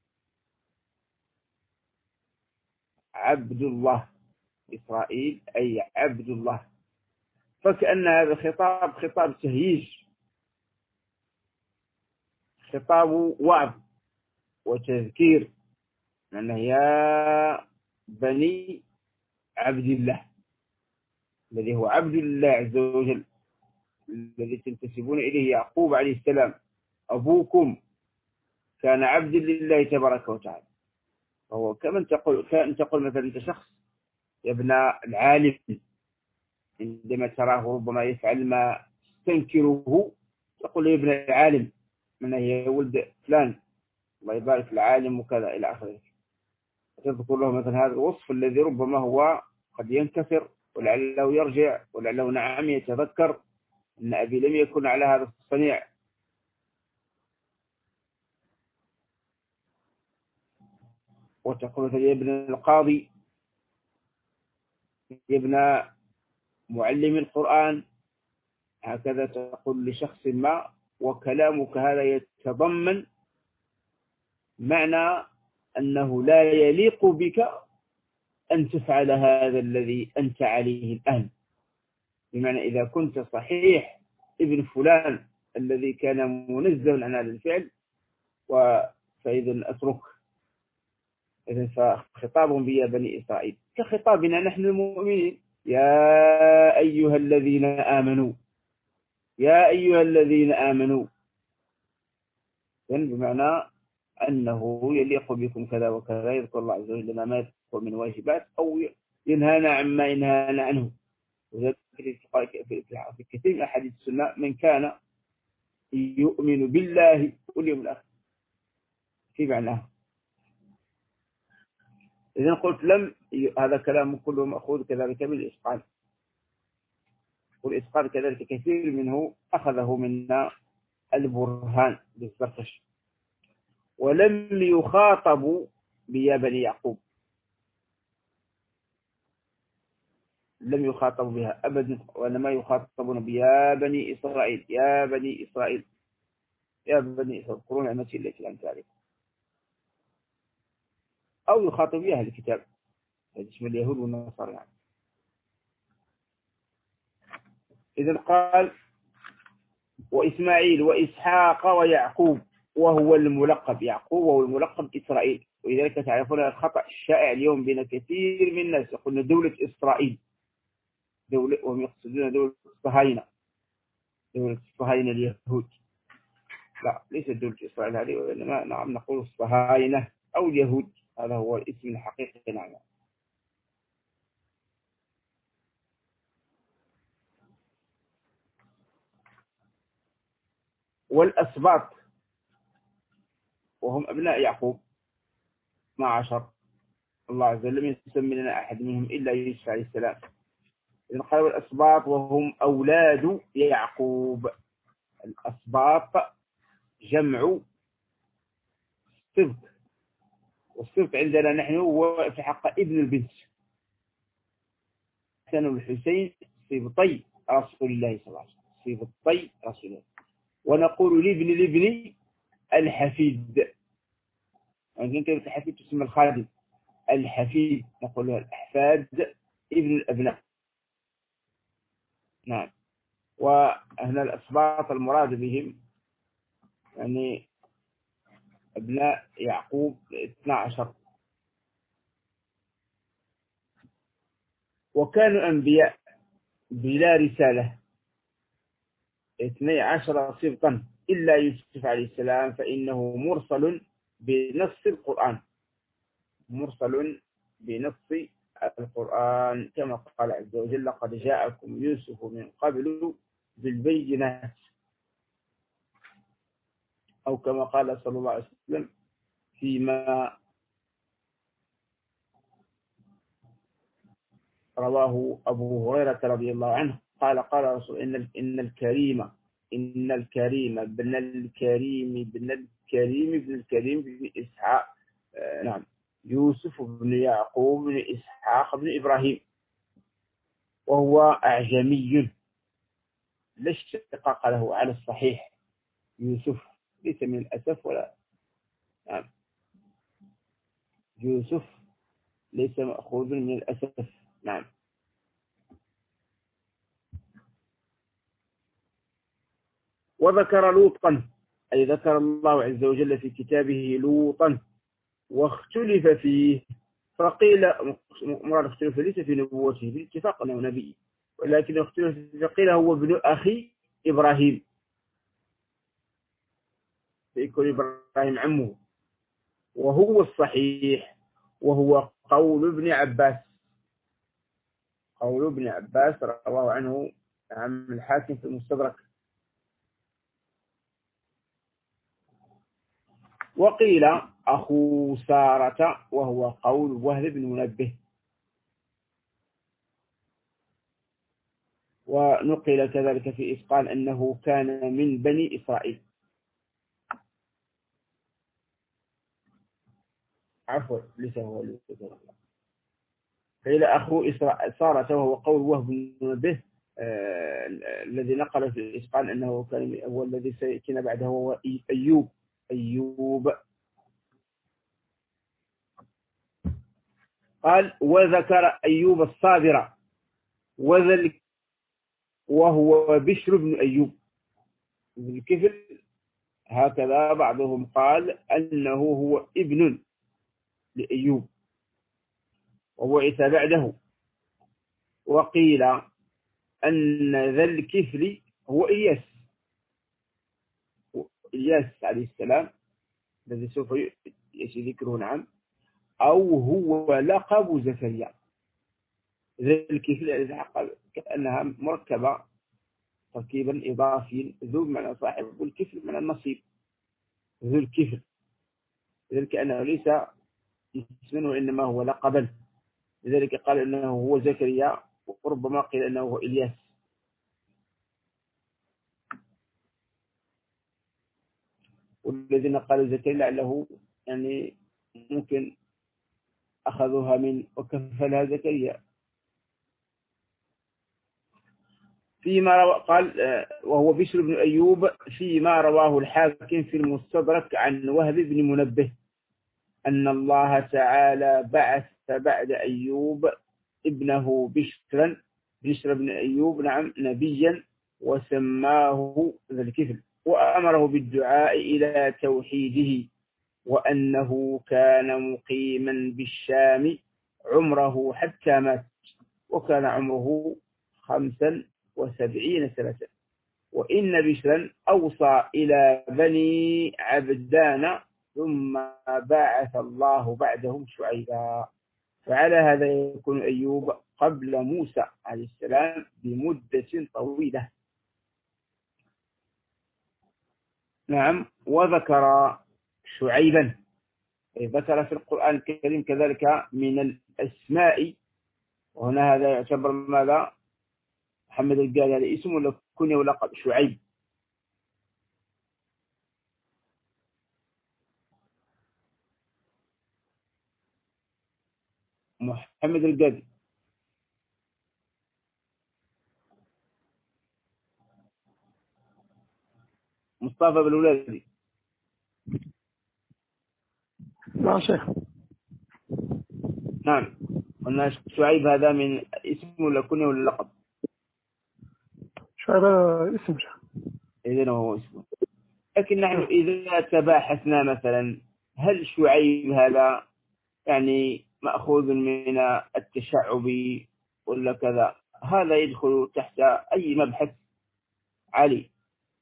عبد الله. إسرائيل أي عبد الله. فكأن هذا خطاب تهييج، خطاب وعظ وتذكير، أنه يا بني عبد الله الذي هو عبد الله عز وجل الذي تنتسبون إليه يعقوب عليه السلام، أبوكم كان عبد لله تبارك وتعالى. فهو كمن تقول مثلا أنت شخص يا ابن العالم، عندما تراه ربما يفعل ما تنكره تقول يا ابن العالم، من هي ولد فلان الله يبارك في العالم وكذا إلى آخره. تذكر له مثلا هذا الوصف الذي ربما هو قد ينكسر ولعله يرجع ولعله نعم يتذكر إن أبي لم يكن على هذا الصنيع. وتقول يا ابن القاضي، يا ابن معلم القرآن، هكذا تقول لشخص ما، وكلامك هذا يتضمن معنى أنه لا يليق بك أن تفعل هذا الذي أنت عليه الآن. بمعنى إذا كنت صحيح ابن فلان الذي كان منزه عن هذا الفعل فإذا أترك. إذن فخطابهم بيا بني إسرائيل كخطابنا نحن المؤمنين، يا أيها الذين آمنوا، يا أيها الذين آمنوا، بمعنى أنه يليق بكم كذا وكذا، يذكر الله عز وجل ما يذكر من واجبات أو ينهانا عما ينهانا عنه. وذلك في كثير من أحاديث السنة من كان يؤمن بالله واليوم الآخر في معناه. إذن قلت هذا كلام كله مأخوذ كذلك من الإسقاط، والإسقاط كذلك كثير منه أخذه منا البرهان بالزرقش. ولم يخاطبوا بيا بني يعقوب، لم يخاطبوا بها أبدا، وإنما يخاطبون بيا بني إسرائيل، يا بني إسرائيل، يا بني إسرائيل اذكروا نعمتي التي لم تعرف. أو يخاطب بها الكتاب اسم اليهود والنصارى يعني. إذن قال وإسماعيل وإسحاق ويعقوب، وهو الملقب يعقوب وهو الملقب إسرائيل. ولذلك تعرفون الخطأ الشائع اليوم بين كثير من الناس، يقولون دولة إسرائيل، وهم يقصدون دولة الصهاينة، دولة الصهاينة اليهود. لا، ليست دولة إسرائيل هذه، وإنما نعم نقول الصهاينة أو اليهود، هذا هو الاسم الحقيقي. نعم. والأسباط وهم أبناء يعقوب 12، الله عز وجل لم يسمي لنا أحد منهم إلا يوسف عليه السلام. إذن قالوا الأسباط وهم أولاد يعقوب. الأسباط جمع سبط، والسبط عندنا نحن هو في حق ابن البنت. كانوا الحسين سبطي رسول الله صلى الله عليه وسلم، سبطي رسول الله. ونقول لابن الحفيد، يعني كلمة الحفيد تسمى الخادم، الحفيد نقول له الأحفاد، ابن الأبناء. نعم. وهنا الأسباط المراد بهم يعني أبناء يعقوب 12، وكانوا أنبياء بلا رسالة 12 سبطا إلا يوسف عليه السلام، فإنه مرسل بنص القرآن، مرسل بنص القرآن، كما قال عز وجل لقد جاءكم يوسف من قبل بالبينات، أو كما قال صلى الله عليه وسلم فيما رواه أبو هريرة رضي الله عنه قال قال رسول إن الكريم ابن الكريم بن إسحاق، نعم، يوسف بن يعقوب بن إسحاق بن إبراهيم، وهو أعجمي لا اشتقاق له على الصحيح. يوسف ليس من الأسف ولا، نعم، يوسف ليس مأخوذ من الأسف. نعم. وذكر لوطا، أي ذكر الله عز وجل في كتابه لوطا، واختلف فيه، فقيل مراد اختلف ليس في نبوته بالاتفاق أنه نبي، ولكن اختلف فقيل هو ابن أخي إبراهيم، فيكون إبراهيم عمه، وهو الصحيح، وهو قول ابن عباس، قول ابن عباس رواه عنه عن الحاكم في المستدرك. وقيل أخو سارة، وهو قول وهب بن منبه، ونقل كذلك في إسقان أنه كان من بني إسرائيل. عفوا ليس هو قيل أخو إسرائيل وهو قول وهب بن منبه الذي نقل في الإسقان أنه كان هو الذي سيأتينا بعده هو أيوب. قال وذكر أيوب الصابر وذلك وهو بشر بن أيوب بالكفل. هكذا بعضهم قال أنه هو ابن لأيوب وبعث بعده. وقيل أن ذا الكفل هو إلياس عليه السلام الذي سوف يأتي ذكره نعم، أو هو لقب زكريا. ذا الكفل كأنها مركبة تركيبا إضافي، ذو معنى صاحب والكفل من النصيب، ذو الكفل، لذلك أنه ليس اسما وإنما هو لقبا. لذلك قال أنه هو زكريا، وربما قيل أنه هو إلياس. والذين قالوا زكريا لعله يعني ممكن أخذوها من وكفلها زكريا. فيما قال وهو بشر بن أيوب فيما رواه الحاكم في المستدرك عن وهب بن منبه أن الله تعالى بعث بعد أيوب ابنه بشر بن أيوب نعم نبيا، وسماه ذا الكفل، وأمره بالدعاء إلى توحيده، وأنه كان مقيما بالشام عمره حتى مات، وكان عمره 75 سنة. وإن بشرا أوصى إلى بني عبدان ثم بعث الله بعدهم شعيبا. فعلى هذا يكون أيوب قبل موسى عليه السلام بمدة طويلة. نعم. وذكر شعيبا، ذكر في القرآن الكريم كذلك من الأسماء، وهنا هذا يعتبر ماذا؟ محمد القال هذا اسم ولا كنية ولا لقب؟ شعيب. محمد القادي. مصطفى بالولادي. لا شيخ. نعم. قلنا شعيب هذا من اسم ولا كنية ولا لقب؟ شعيب اسم شيخ. إذن هو اسمه. لكن نحن إذا تباحثنا مثلا هل شعيب هذا يعني مأخوذ من التشعب ولا كذا، هذا يدخل تحت أي مبحث عالي.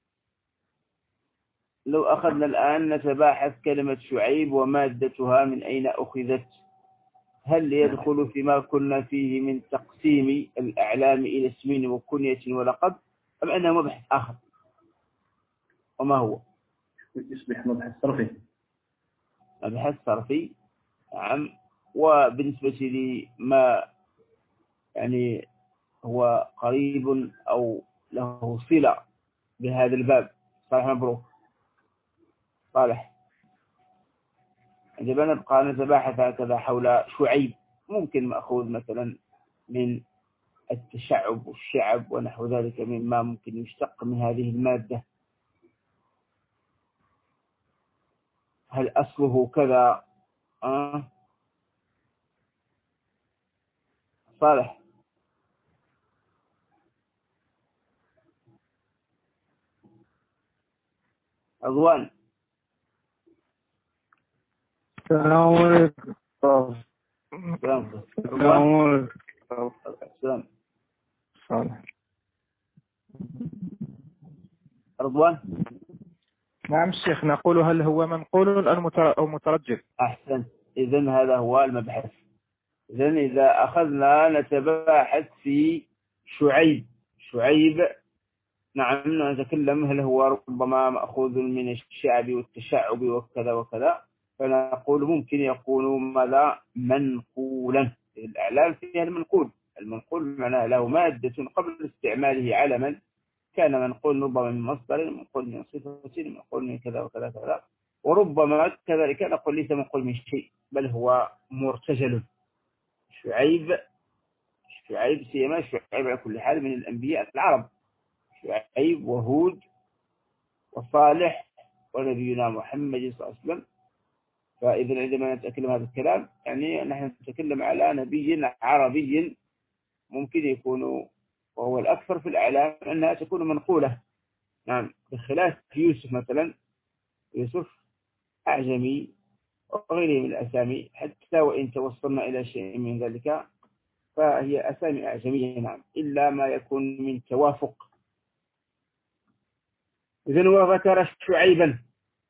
لو أخذنا الآن نتباحث كلمة شعيب ومادتها من أين أخذت، هل يدخل فيما كنا فيه من تقسيم الأعلام إلى اسم وكنية ولقب، أم أنه مبحث آخر؟ وما هو؟ يصبح مبحث صرفي. مبحث صرفي. نعم. وبالنسبة لي ما يعني هو قريب أو له صلة بهذا الباب. صالح مبروك. صالح. عندما نبقى نتباحث هكذا حول شعيب، ممكن مأخوذ مثلا من التشعب والشعب ونحو ذلك مما ممكن يشتق من هذه المادة. هل أصله كذا؟ صالح. رضوان. السلام عليكم. السلام. صالح. رضوان. نعم الشيخ، نقول هل هو منقول أو مترجم؟ أحسن. إذن هذا هو المبحث. إذن إذا أخذنا نتباحث في شعيب نعم نتكلم هل هو ربما مأخوذ من الشعب والتشعب وكذا وكذا، فنقول ممكن يكون ماذا؟ منقولا. الأعلام فيها المنقول، المنقول معناه له مادة قبل استعماله على من كان منقول ربما من مصدر، منقول من صفة، منقول من كذا وكذا كذا. وربما كذلك نقول ليس منقول من شيء بل هو مرتجل. شعيب سيما شعيب على كل حال من الأنبياء العرب، شعيب وهود وصالح ونبينا محمد صلى الله عليه وسلم. فإذا عندما نتكلم هذا الكلام يعني نحن نتكلم على نبي عربي ممكن يكون، وهو الأكثر في الأعلام أنها تكون منقولة. نعم، بخلاف يوسف مثلا، يوسف أعجمي وغيره من الأسامي، حتى وإن توصلنا إلى شيء من ذلك فهي أسامي أعجمية. نعم، إلا ما يكون من توافق. إذن وذكر شعيبا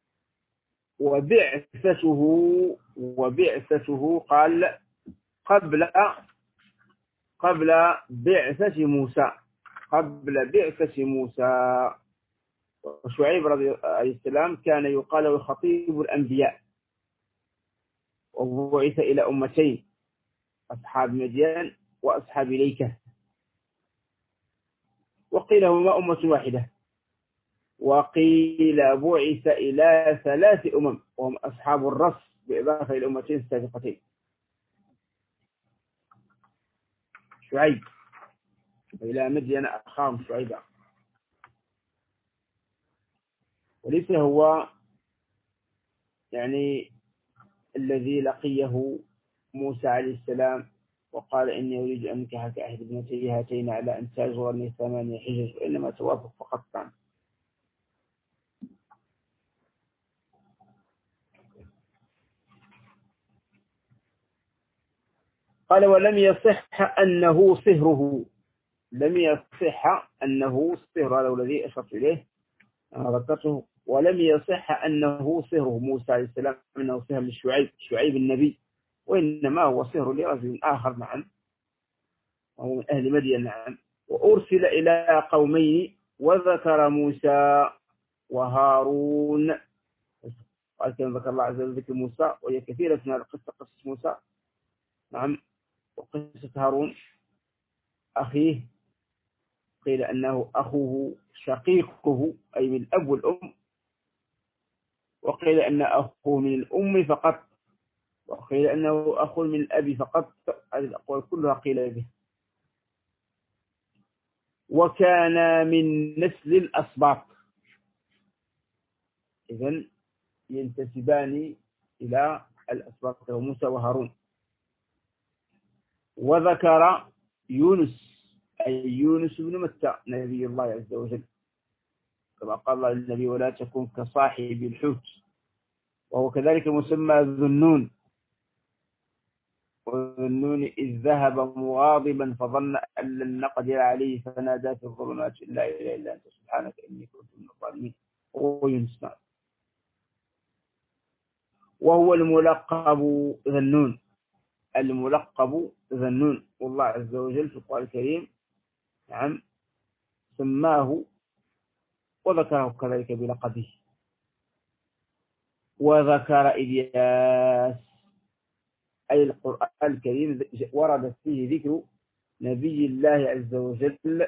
وبعثته قال قبل بعثة موسى. وشعيب عليه السلام كان يقال له خطيب الأنبياء، وبعث إلى أمتين، أصحاب مدين وأصحاب ليكة، وقيل هما أمة واحدة، وقيل بعث إلى 3 أمم وهم أصحاب الرس بإضافة إلى أمتين السابقتين. شعيب إلى مدين أخاهم شعيبا، وليس هو يعني الذي لقيه موسى عليه السلام وقال إني أريد أن أنكحك أحد ابنتي هاتين على أن تأجرني 8 حجج، وإنما توافق فقط كان. قال ولم يصح أنه صهره، لم يصح أنه صهر، هذا الذي أشرت إليه أنا ذكرته. ولم يصح أنه صهره موسى عليه السلام، أنه صهر لشعيب النبي، وإنما هو صهر لرجل آخر. نعم، وهو من أهل مدين. نعم، وأرسل إلى قومين، وذكر موسى وهارون. قال كما ذكر الله عز وجل ذكر موسى، وهي كثيرة من القصة، قصة موسى. نعم، وقصة هارون أخيه، قيل أنه أخوه شقيقه أي من الأب والأم، وقيل أن أخوه من الأم فقط، وقيل أنه أخو من الأب فقط. هذه الأقوال كلها قيل به. وكان من نسل الأسباط، إذن ينتسبان إلى الأسباط، موسى وهارون. وذكر يونس أي يونس بن متى نبي الله عز وجل، كما قال الله للنبي ولا تكن كصاحب الحوت، وهو كذلك مسمى ذنون. وذنون إذ ذهب مغاضبا فظن أن لن نقدر عليه فنادى في الظلمات لا إله إلا أنت سبحانك إني كنت من الظالمين. وهو يونس. وهو الملقب ذنون، الملقب ذنون، والله عز وجل في القرآن الكريم نعم سماه وذكره كذلك بلقبه. وذكر إلياس أي القرآن الكريم ورد فيه ذكر نبي الله عز وجل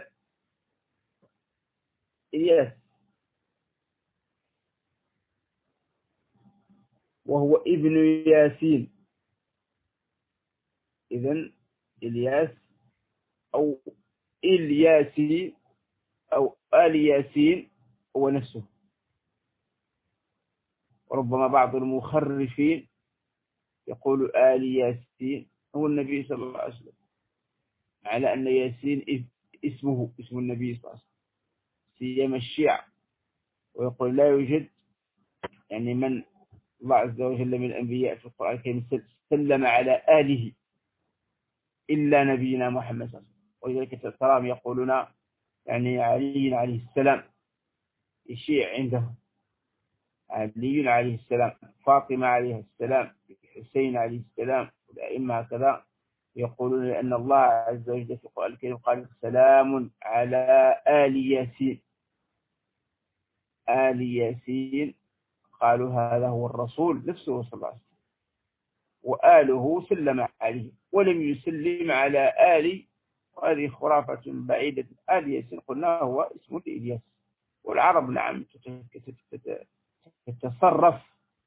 إلياس، وهو ابن ياسين. إذن إلياس أو إلياسين أو آل ياسين هو نفسه. وربما بعض المخرفين يقول آل ياسين هو النبي صلى الله عليه وسلم، على أن ياسين اسمه اسم النبي صلى الله عليه وسلم، سيما الشيعة. ويقول لا يوجد يعني من الله عز وجل من الأنبياء في القرآن الكريم سلم على آله إلا نبينا محمد صلى الله عليه وسلم. ولذلك تراهم يقولون يعني علي عليه السلام، الشيع عنده علي عليه السلام، فاطمة عليه السلام، حسين عليه السلام، والأئمة هكذا يقولون لأن الله عز وجل في القرآن الكريم قال سلام على آل ياسين. آل ياسين قالوا هذا هو الرسول نفسه صلى الله عليه وسلم، وآله سلم عليه، ولم يسلم على آل وهذه خرافة بعيدة. آل ياسين قلنا هو اسم إلياس، والعرب نعم تتصرف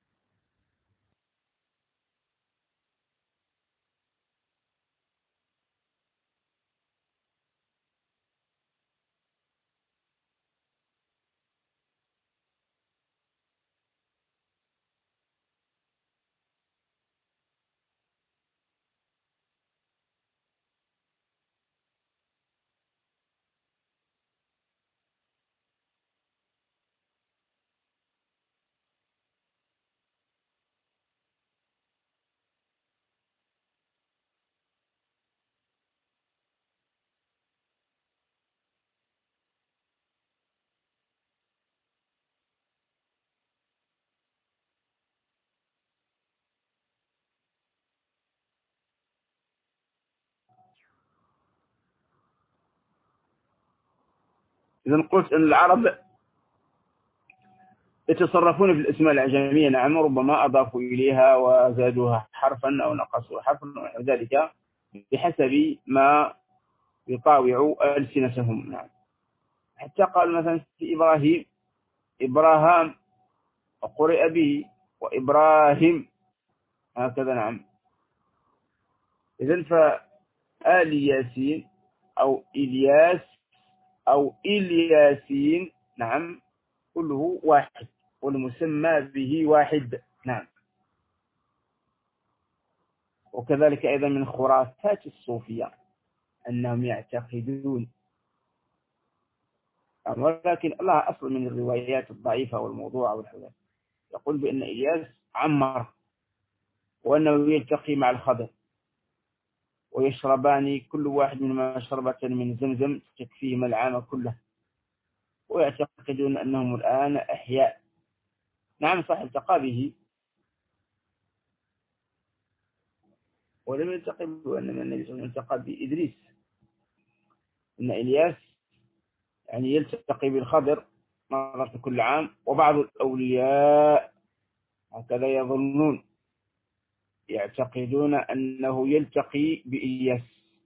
إذا قلت أن العرب يتصرفون في الأسماء الأعجمية نعم، ربما أضافوا إليها وزادوها حرفا أو نقصوا حرفا ونحو ذلك بحسب ما يطاوع ألسنتهم نعم. حتى قال مثلا في إبراهيم إبراهام وقرئ به، وإبراهيم هكذا نعم. إذن فآل ياسين أو إلياس أو إلياسين نعم كله واحد، والمسمى به واحد نعم. وكذلك أيضا من خرافات الصوفية أنهم يعتقدون، ولكن الله أصل من الروايات الضعيفة والموضوع والحدث يقول بأن إلياس عمر، وأنه يلتقي مع الخضر ويشربان كل واحد منهما شربة من زمزم تكفيهما العام كله، ويعتقدون أنهم الآن أحياء. نعم صح، التقى به ولم يلتقي به، وإنما النبي صلى الله عليه وسلم التقى بإدريس. إن إلياس يعني يلتقي بالخضر مرة كل عام، وبعض الأولياء هكذا يظنون يعتقدون أنه يلتقي بإلياس،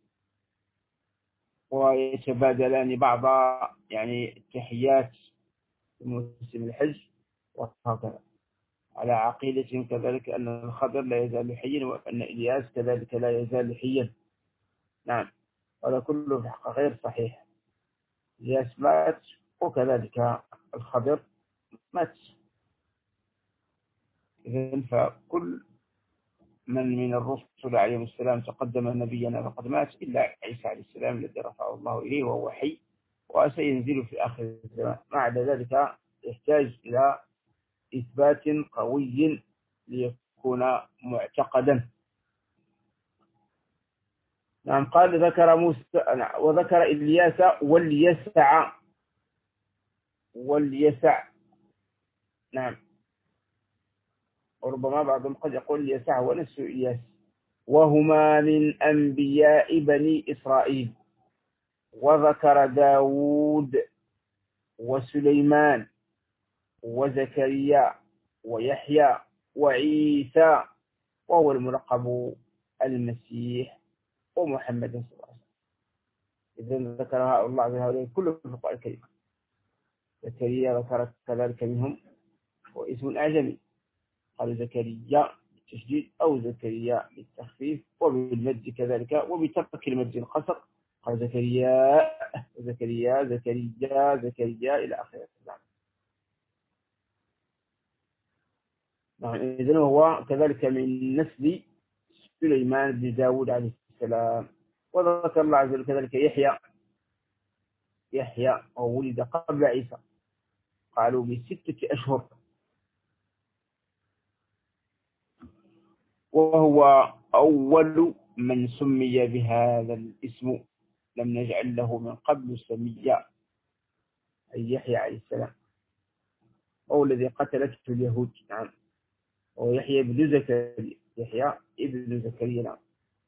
ويتبادلان بعض يعني تحيات في موسم الحج وهكذا، على عقيدة كذلك أن الخضر لا يزال حيا، وأن إلياس كذلك لا يزال حيا نعم. وهذا كله في الحقيقة غير صحيح. إلياس مات وكذلك الخضر مات. إذن فكل من الرسل عليهم السلام تقدم نبينا فقد مات، إلا عيسى عليه السلام الذي رفعه الله إليه وهو حي وسينزل في آخر الزمان. ما عدا ذلك يحتاج إلى إثبات قوي ليكون معتقدا نعم. قال ذكر موسى وذكر إلياس واليسع نعم، وربما بعضهم قد يقول اليسع هو نفس إلياس، وهما من أنبياء بني إسرائيل. وذكر داود وسليمان وزكريا ويحيى وعيسى، وهو الملقب المسيح ومحمد صلى الله عليه وسلم. إذن ذكر الله بهؤلاء كلهم في القرآن الكريم. زكريا ذكر كذلك منهم واسم أعجمي، قال زكريا بالتشديد أو زكريا بالتخفيف وبالمد كذلك، وبترك المد القصر قال زكريا زكريا زكريا زكريا إلى آخره نعم. إذن هو كذلك من نسل سليمان بن داود عليه السلام. وذكر الله عز وجل كذلك يحيى وولد قبل عيسى، قالوا ب6 أشهر، وهو أول من سمي بهذا الاسم، لم نجعل له من قبل سميا، أي يحيى عليه السلام، هو الذي قتلته اليهود نعم، ويحيى ابن زكريا، يحيى ابن زكريا نعم.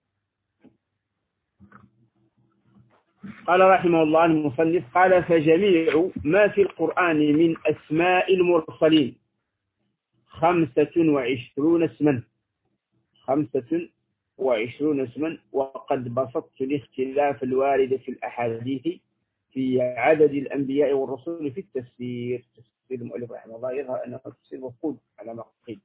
قال رحمه الله المصنف قال فجميع ما في القرآن من أسماء المرسلين 25 اسما، 25 وعشرون اسما. وقد بسطت الاختلاف الوارد في الأحاديث في عدد الأنبياء والرسل في التفسير. تفسير المؤلف رحمه الله يظهر أنه تفسير مفقود على ما قيل.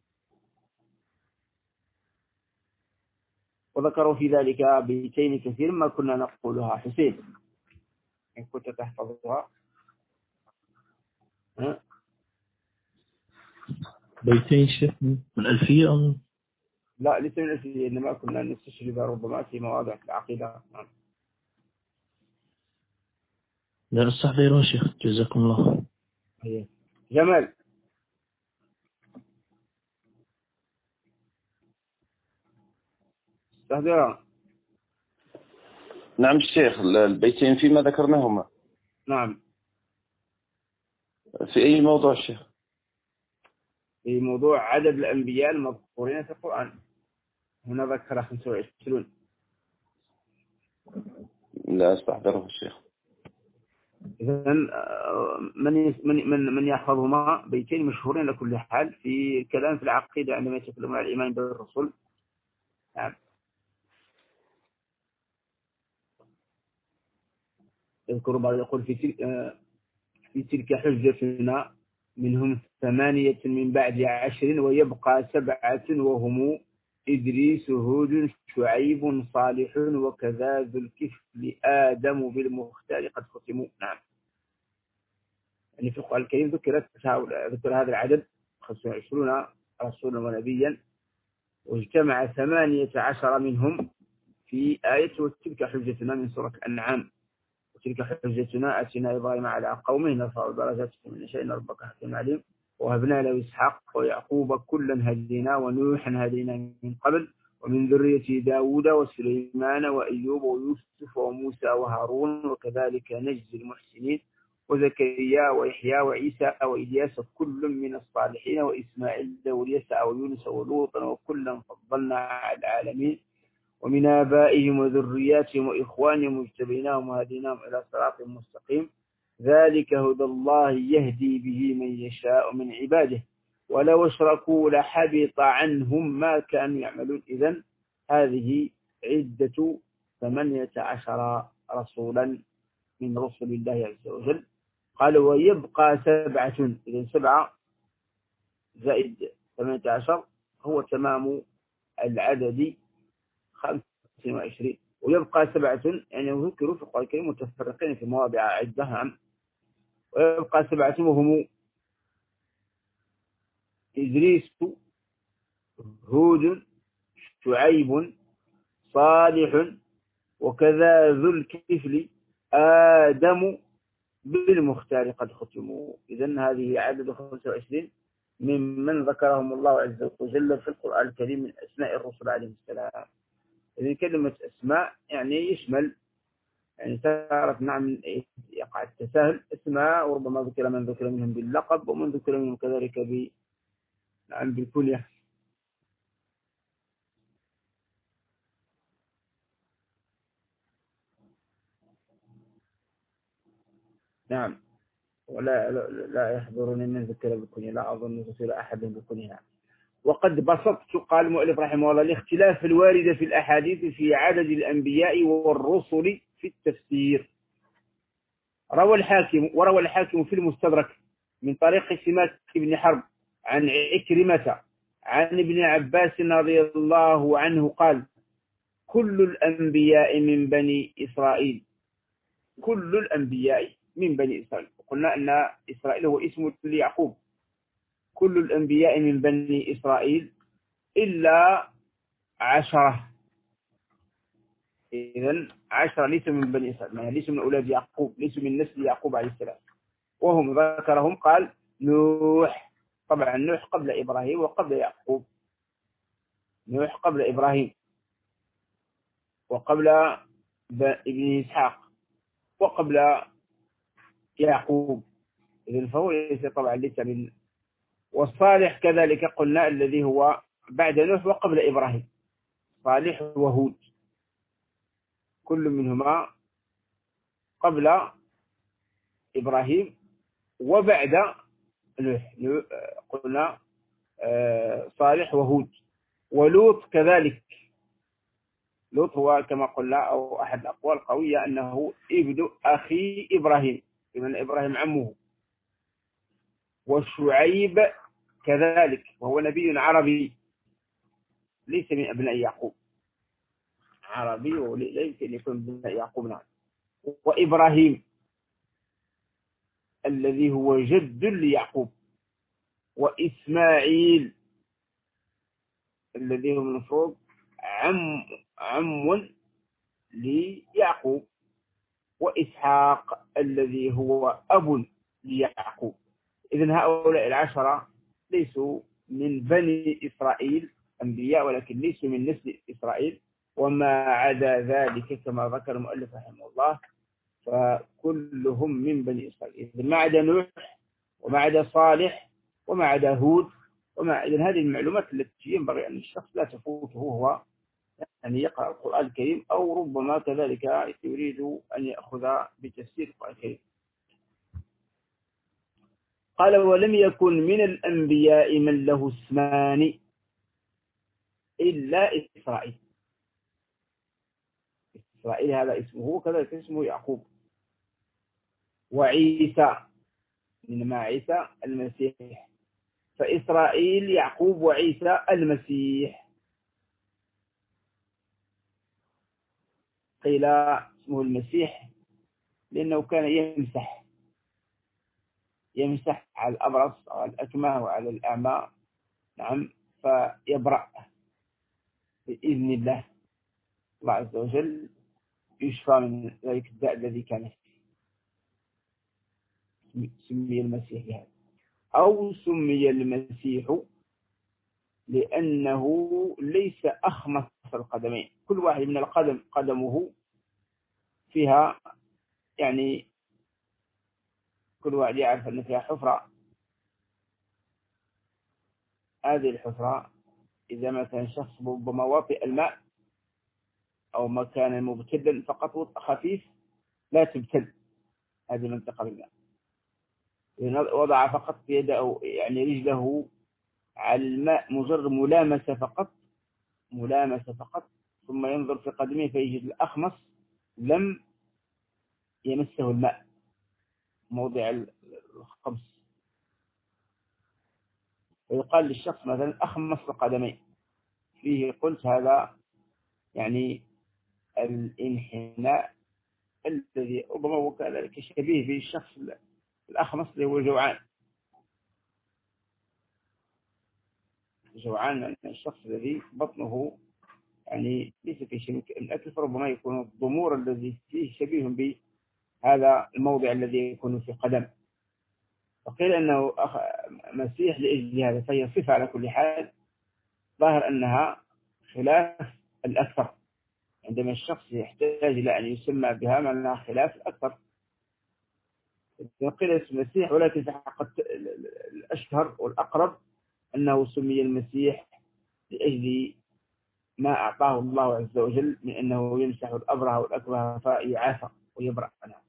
وذكروا في ذلك بيتين كثير ما كنا نقولها. حسين إن كنت تحفظها. بيتين شيخ من ألفية لا ليس من الألفية، إنما كنا نستشهد ربما في مواضع العقيدة. لا أستحضرها شيخ جزاكم الله. جمال استحضرها. نعم الشيخ، البيتين فيما ذكرناهما. نعم. في أي موضوع الشيخ؟ في موضوع عدد الأنبياء المذكورين في القرآن. هنا ذكر 25. لا أستحضره الشيخ. إذن من يحفظهما بيتين مشهورين لكل حال في كلام في العقيدة عندما يتكلمون عن الإيمان بالرسل. نعم. يذكر بعض يقول في تلك حجتنا منهم 8 من بعد 10 ويبقى 7 وهم إدريس هود شعيب صالح وكذا ذو الكفل آدم بالمختار قد ختموا. نعم. يعني في القرآن الكريم ذكر هذا العدد 25 رسولا ونبيا، واجتمع 18 منهم في آية وتلك حجتنا من سورة الأنعام. وتلك حجتنا أتينا إبراهيم على قومه نرفع درجات من نشاء إن ربك حكيم عليم. وهبنا له إسحاق ويعقوب كلا هدينا ونوحا هدينا من قبل ومن ذرية داود وسليمان وأيوب ويوسف وموسى وهارون وكذلك نجزي المحسنين وزكريا ويحيى وعيسى وإلياس كل من الصالحين وإسماعيل واليسع ويونس ولوطا وكلا فضلنا على العالمين ومن آبائهم وذرياتهم وإخوانهم واجتبيناهم وهديناهم إلى صراط مستقيم. ذلك هدى الله يهدي به من يشاء من عباده ولو اشركوا لحبط عنهم ما كانوا يعملون. إذن هذه عدة 18 رسولا من رسل الله عز وجل. قال ويبقى 7. إذن 7 زائد 18 هو تمام العدد 25. ويبقى 7 يعني ذكروا في القرآن الكريم متفرقين في مواضع عدة. ويبقى 7 وهم إدريس هود شعيب صالح وكذا ذو الكفل آدم بالمختار قد ختموا. إذن هذه عدد 25 ممن ذكرهم الله عز وجل في القرآن الكريم من أسماء الرسل عليهم السلام. إذن كلمة أسماء يعني يشمل، يعني تعرف نعم يقع التساهل اسماء، وربما ذكر من ذكر منهم باللقب ومن ذكر منهم كذلك بالكلية. نعم. ولا لا يحضرني من ذكر بالكلية، لا أظن ذكر أحد بالكلية. وقد بسطت قال المؤلف رحمه الله الاختلاف الوارد في الأحاديث في عدد الأنبياء والرسل في التفسير. وروى الحاكم في المستدرك من طريق سماك بن حرب عن عكرمة عن ابن عباس رضي الله عنه قال كل الأنبياء من بني إسرائيل. كل الأنبياء من بني إسرائيل. وقلنا أن إسرائيل هو اسم ليعقوب. كل الأنبياء من بني إسرائيل إلا 10. إذن 10 ليس من بني إسرائيل، يعني ليس من أولاد يعقوب، ليس من نسل يعقوب عليه السلام. وهم ذكرهم قال نوح. طبعا نوح قبل إبراهيم وقبل يعقوب. نوح قبل إبراهيم وقبل ابن إسحاق وقبل يعقوب. إذن فهو ليس طبعا ليس من. والصالح كذلك قلنا الذي هو بعد نوح وقبل إبراهيم، صالح وهود كل منهما قبل إبراهيم وبعد نوح. قلنا صالح وهود. ولوط كذلك لوط هو كما قلنا أو أحد الأقوال القوية أنه ابن أخي إبراهيم، ابن إبراهيم عمه. وشعيب كذلك وهو نبي عربي ليس من أبناء يعقوب، عربي وليس أن يكون من أبناء يعقوب. نعم. وإبراهيم الذي هو جد ليعقوب، وإسماعيل الذي هو المفروض عم ليعقوب، وإسحاق الذي هو أب ليعقوب. إذن هؤلاء العشرة ليسوا من بني إسرائيل أنبياء، ولكن ليسوا من نسل إسرائيل. وما عدا ذلك كما ذكر المؤلف رحمه الله فكلهم من بني إسرائيل. إذن ما عدا نوح وما عدا صالح وما عدا هود إذن هذه المعلومات التي ينبغي أن الشخص لا تفوته وهو أن يقرأ القرآن الكريم، أو ربما كذلك يريد أن يأخذ بتفسير القرآن الكريم. قال ولم يكن من الأنبياء من له اسمان إلا إسرائيل. إسرائيل هذا اسمه، وكذلك اسمه يعقوب. وعيسى إنما عيسى المسيح، فإسرائيل يعقوب وعيسى المسيح. قيل اسمه المسيح لأنه كان يمسح على الأبرص وعلى الأكمه وعلى الأعمى. نعم. فيبرأ بإذن الله عز وجل، يشفى من ذلك الداء الذي كان فيه. سمي المسيح بهذا، أو سمي المسيح لأنه ليس أخمص القدمين. كل واحد من القدم قدمه فيها، يعني كل واحد يعرف أن فيها حفرة. هذه الحفرة إذا ما كان شخص بمواطئ الماء أو مكان مبتلا فقط خفيف لا تبتل هذه المنطقة بالماء. وضع فقط يده أو يعني رجله على الماء، مجرد ملامسة فقط، ثم ينظر في قدمه فيجد الأخمص لم يمسه الماء موضع الخمس، ويقال للشخص مثلا أخمص القدمين. فيه قلت هذا يعني الانحناء الذي ربما هو كذلك شبيه بالشخص الأخمص اللي هو جوعان، الشخص الذي بطنه يعني ليس في شيء من الأكل، فربما يكون الضمور الذي فيه شبيه بهذا الموضع الذي يكون في قدم. وقيل أنه مسيح لأجل هذا، فهي صفة على كل حال، ظاهر أنها خلاف الأكثر. عندما الشخص يحتاج إلى أن يسمى بها معناها خلاف الأكثر. قيل اسم المسيح، ولكن في حقيقة الأشهر والأقرب أنه سمي المسيح لأجل ما أعطاه الله عز وجل من أنه يمسح الأبرة والأكبه فيعافى ويبرأ عنها.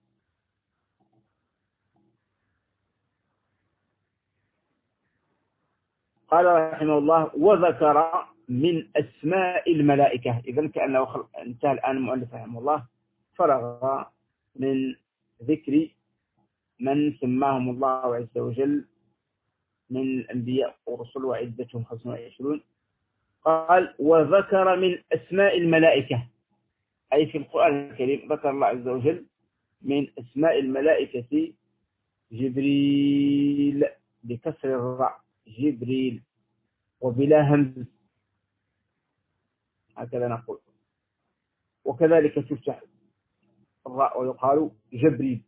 قال رحمه الله وذكر من أسماء الملائكة. إذن كأنه انتهى الآن المؤلف رحمه الله فرغ من ذكر من سماهم الله عز وجل من الأنبياء ورسل وعدتهم 25. قال وذكر من أسماء الملائكة، أي في القرآن الكريم ذكر الله عز وجل من أسماء الملائكة جبريل بكسر الراء، جبريل وبلا همز هكذا نقول، وكذلك تفتح الراء ويقال جبريل،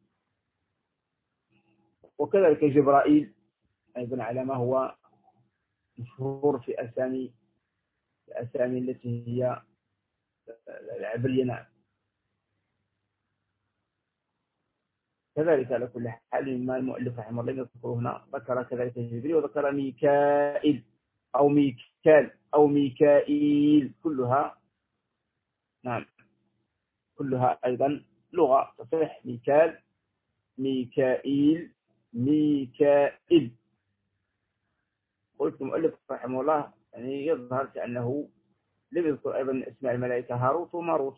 وكذلك جبرائيل أيضا على ما هو مشهور في أسامي التي هي العبرية. نعم. كذلك على كل حال ما المؤلف رحمه الله يذكر هنا ذكر كذلك جبريل، وذكر ميكائيل أو ميكال أو ميكائيل، كلها نعم كلها أيضا لغة تصح. ميكال، ميكائيل، ميكائيل. قلت المؤلف رحمه الله يعني يظهر كأنه لم يذكر أيضا اسماء الملائكة هاروت وماروت.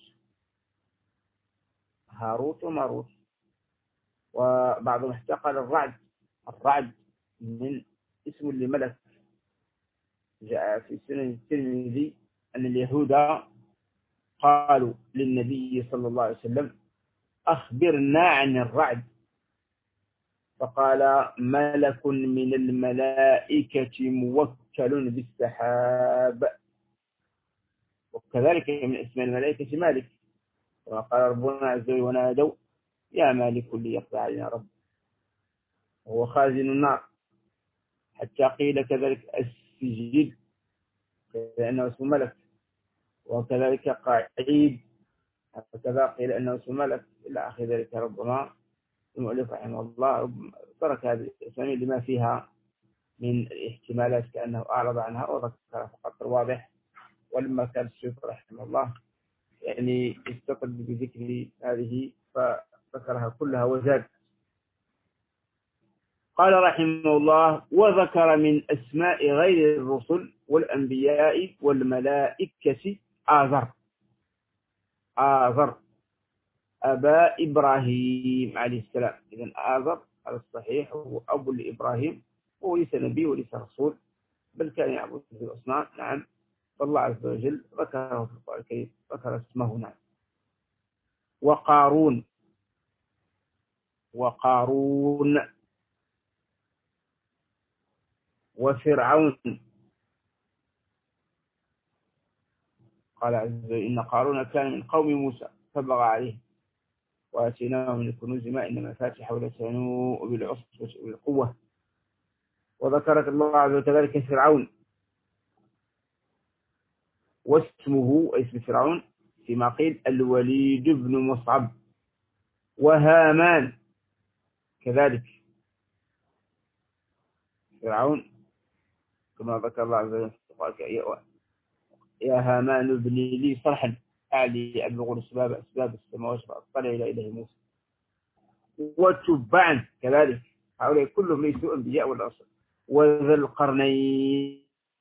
هاروت وماروت. وبعضهم احتقل الرعد من اسم لملك. جاء في سنن الترمذي أن اليهود قالوا للنبي صلى الله عليه وسلم أخبرنا عن الرعد، فقال ملك من الملائكة موكل بالسحاب. وكذلك من اسم الملائكة مالك، وقال ربنا عز وجل ونادوا يا مالك ليقضي علينا رب، وهو خازن النار. حتى قيل كذلك السجل لأنه اسم ملك، وكذلك قعيد هكذا قيل أنه اسم ملك إلى آخر ذلك. ربما المؤلف رحمه الله ترك هذه الأسامي لما فيها من احتمالات كأنه أعرض عنها وذكرها فقط الواضح. ولما كان الشيخ رحمه الله يعني استطل بذكر هذه فذكرها كلها وزاد. قال رحمه الله وذكر من أسماء غير الرسل والأنبياء والملائكة آذر أبا إبراهيم عليه السلام. إذن آذر على الصحيح هو أبو لإبراهيم، وهو ليس نبي وليس رسول، بل كان يعبد الأصنام. نعم. فالله عز وجل ذكره في القرآن الكريم، ذكر اسمه. نعم. وقارون وفرعون. قال عز وجل إن قارون كان من قوم موسى فبغى عليه وآتيناه من الكنوز ما إن مفاتحه لتنوء بالعصبة والقوة. وذكرك الله عز وجل كذلك فرعون، واسمه اسم فرعون فيما قيل الوليد بن مصعب. وهامان كذلك فرعون كما ذكر الله عز وجل يا هامان ابن لي صرحا أعلي أبلغ أسباب السماوات فأطلع إلى إله موسى. وتبعا كذلك هؤلاء كلهم ليسوا أنبياء ولا رسل. وذا القرنين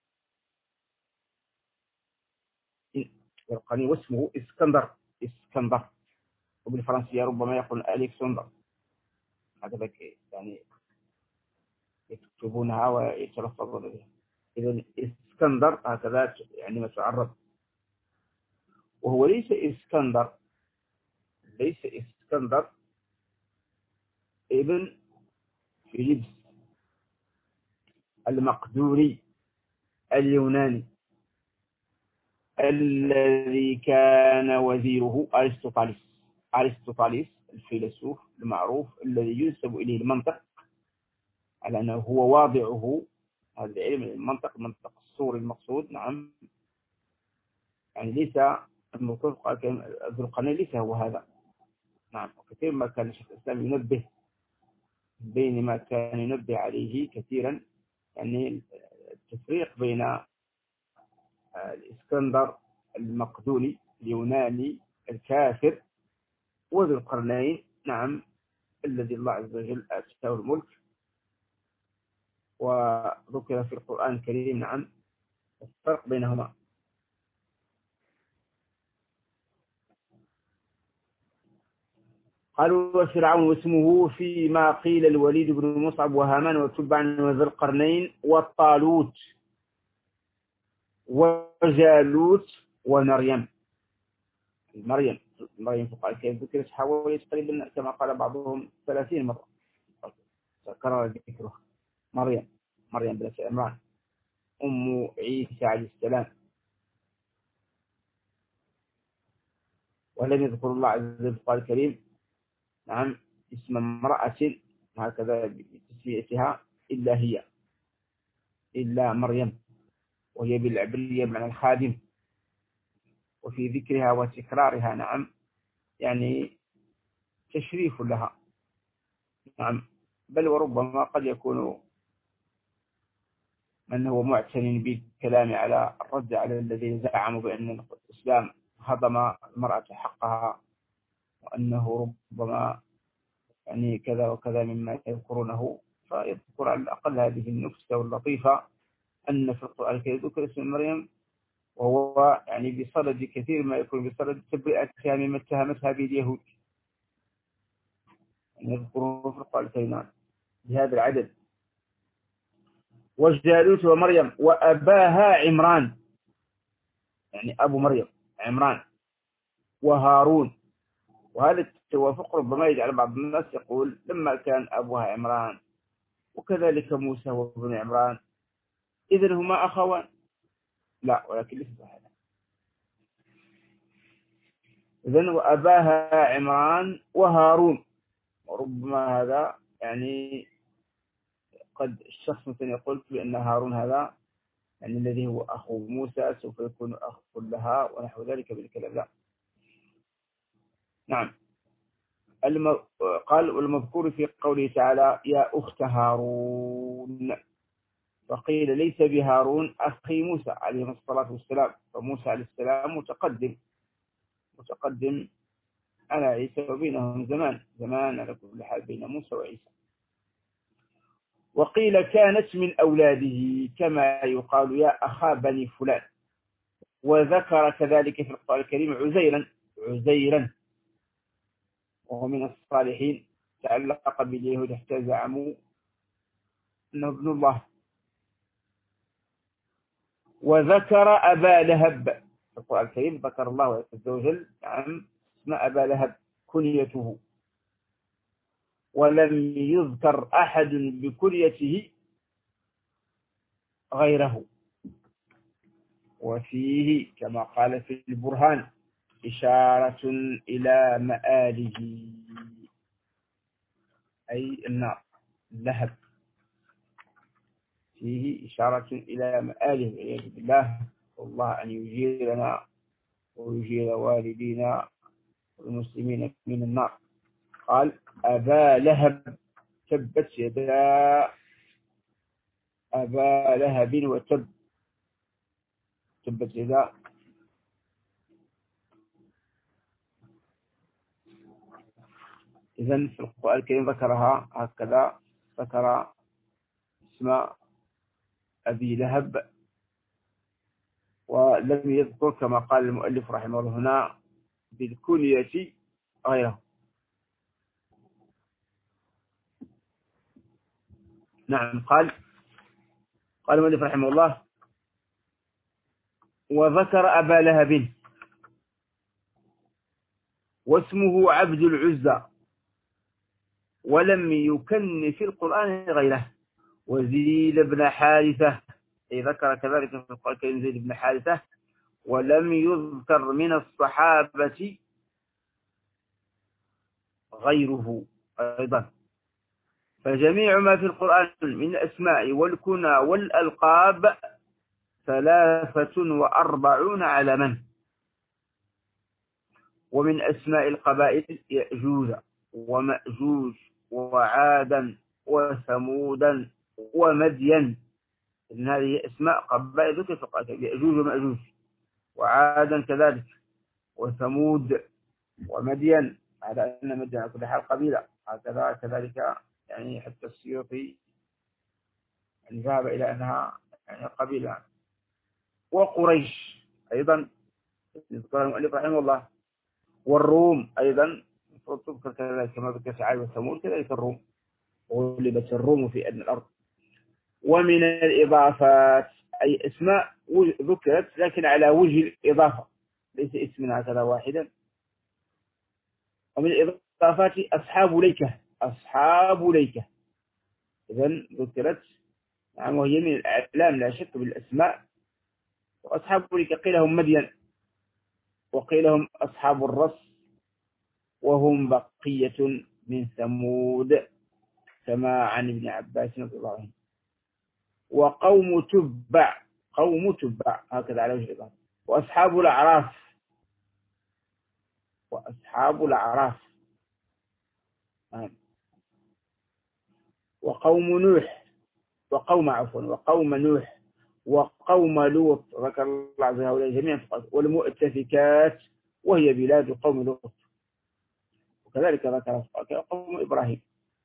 واسمه اسكندر وبالفرنسية ربما يقول ألكسندر، هذا يعني يكتبونها ويتلفظون بها. إذن اسكندر هكذا يعني ما تعرض. وهو ليس اسكندر ابن فيليبس المقدوني اليوناني الذي كان وزيره أرسطوطاليس الفيلسوف المعروف الذي ينسب إليه المنطق على أنه هو واضعه. هذا العلم المنطق الصوري المقصود. نعم. يعني ليس الموقف ذو القرنين ليس هو هذا. نعم. وكثير ما كان الشيخ الإسلام ينبه بين ما كان ينبه عليه كثيرا، يعني التفريق بين الإسكندر المقدوني اليوناني الكافر وذو القرنين. نعم. الذي الله عز وجل آتاه الملك وذكر في القرآن الكريم. نعم. الفرق بينهما. قالوا وفرعون واسمه فيما قيل الوليد بن مصعب وهامان وتبعا وذو القرنين والطالوت وجالوت ومريم. مريم في القرآن الكريم ذكرت حوالي تقريبا كما قال بعضهم 30 مرة كرر ذكرها. مريم بنت عمران أم عيسى عليه السلام. ولم يذكر الله عز وجل في القرآن الكريم نعم اسم امرأة هكذا بتسميتها إلا مريم، وهي بالعبرية بمعنى الخادم. وفي ذكرها وتكرارها نعم يعني تشريف لها. نعم. بل وربما قد يكون من هو معتن بالكلام على الرد على الذين زعموا بأن الإسلام هضم المرأة حقها، وأنه ربما يعني كذا وكذا مما يذكرونه، فيذكر على الأقل هذه النكتة واللطيفة أن في القرآن الكريم ذكر اسم مريم وهو يعني بصدد كثير ما يكون بصدد تبرئتها مما اتهمتها به اليهود، يعني يذكرون في القرآن الكريم بهذا العدد. وجالوت ومريم وأباها عمران، يعني أبو مريم عمران، وهارون. وهذا التوافق ربما يجعل بعض الناس يقول لما كان أبوها عمران وكذلك موسى وابن عمران إذن هما أخوان. لا، ولكن ليس هذا. إذن وأباها عمران وهارون، وربما هذا يعني قد الشخص مثلا يقول بأن هارون هذا يعني الذي هو أخو موسى سوف يكون أخ لها ونحو ذلك بالكلام. لا، نعم. قال والمذكور في قوله تعالى يا أخت هارون، فقيل ليس بهارون أخي موسى عليه الصلاة والسلام، فموسى عليه السلام متقدم على عيسى وبينهم زمان على كل حال بين موسى وعيسى. وقيل كانت من أولاده كما يقال يا أخا بني فلان. وذكر كذلك في القرآن الكريم عزيرا وهو من الصالحين، تعلق باليهود حتى زعموا أنه ابن الله. وذكر أبا لهب في القرآن الكريم، ذكر الله عز وجل عن اسم أبا لهب كنيته، ولم يذكر أحد بكنيته غيره. وفيه كما قال في البرهان إشارة إلى مآله، أي النار اللهب، فيه إشارة إلى مآله والعياذ بالله، والله أن يجيرنا ويجير والدينا والمسلمين من النار. قال أبا لهب تبت يدا أبا لهب وتب، تبت يدا. إذن في القرآن الكريم ذكرها هكذا، ذكر اسم أبي لهب ولم يذكر كما قال المؤلف رحمه الله هنا بالكنية غيره. نعم. قال المؤلف رحمه الله وذكر أبا لهب واسمه عبد العزى ولم يكن في القرآن غيره. وزيد بن حارثة، أي ذكر كذلك في القرآن الكريم زيد بن حارثة، ولم يذكر من الصحابة غيره أيضا. فجميع ما في القرآن من الأسماء والكنى والألقاب 43 علما. ومن أسماء القبائل يأجوج ومأجوج وعادا وثمودا ومدين، إن هذه أسماء قبائل ذكر في القرآن، يأجوج ومأجوج وعادا كذلك وثمود ومدين، على أن مدين على كل حال قبيلة هكذا كذلك، يعني حتى السيوطي يعني ذهب إلى أنها يعني قبيلة. وقريش أيضا يذكر المؤلف رحمه الله. والروم أيضا تذكر كذلك كما ذكر في عاد وثمود، كذلك الروم، غلبت الروم في أدنى الأرض. ومن الإضافات أي اسماء ذكرت لكن على وجه الإضافة، ليس اسم هكذا واحدا. ومن الإضافات أصحاب ليكة إذن ذكرت، نعم، وهي من الأعلام لا شك بالأسماء. وأصحاب ليكة قيل هم مدين وقيل هم أصحاب الرص، وهم بقية من ثمود كما عن ابن عباس رضي الله عنه. وقوم تبع هكذا على وجه الإضافة. وأصحاب الأعراف وقوم نوح وقوم نوح وقوم لوط، ذكر الله عز وجل جميعا. والمؤتفكات وهي بلاد قوم لوط، وكذلك ذكر قوم إبراهيم.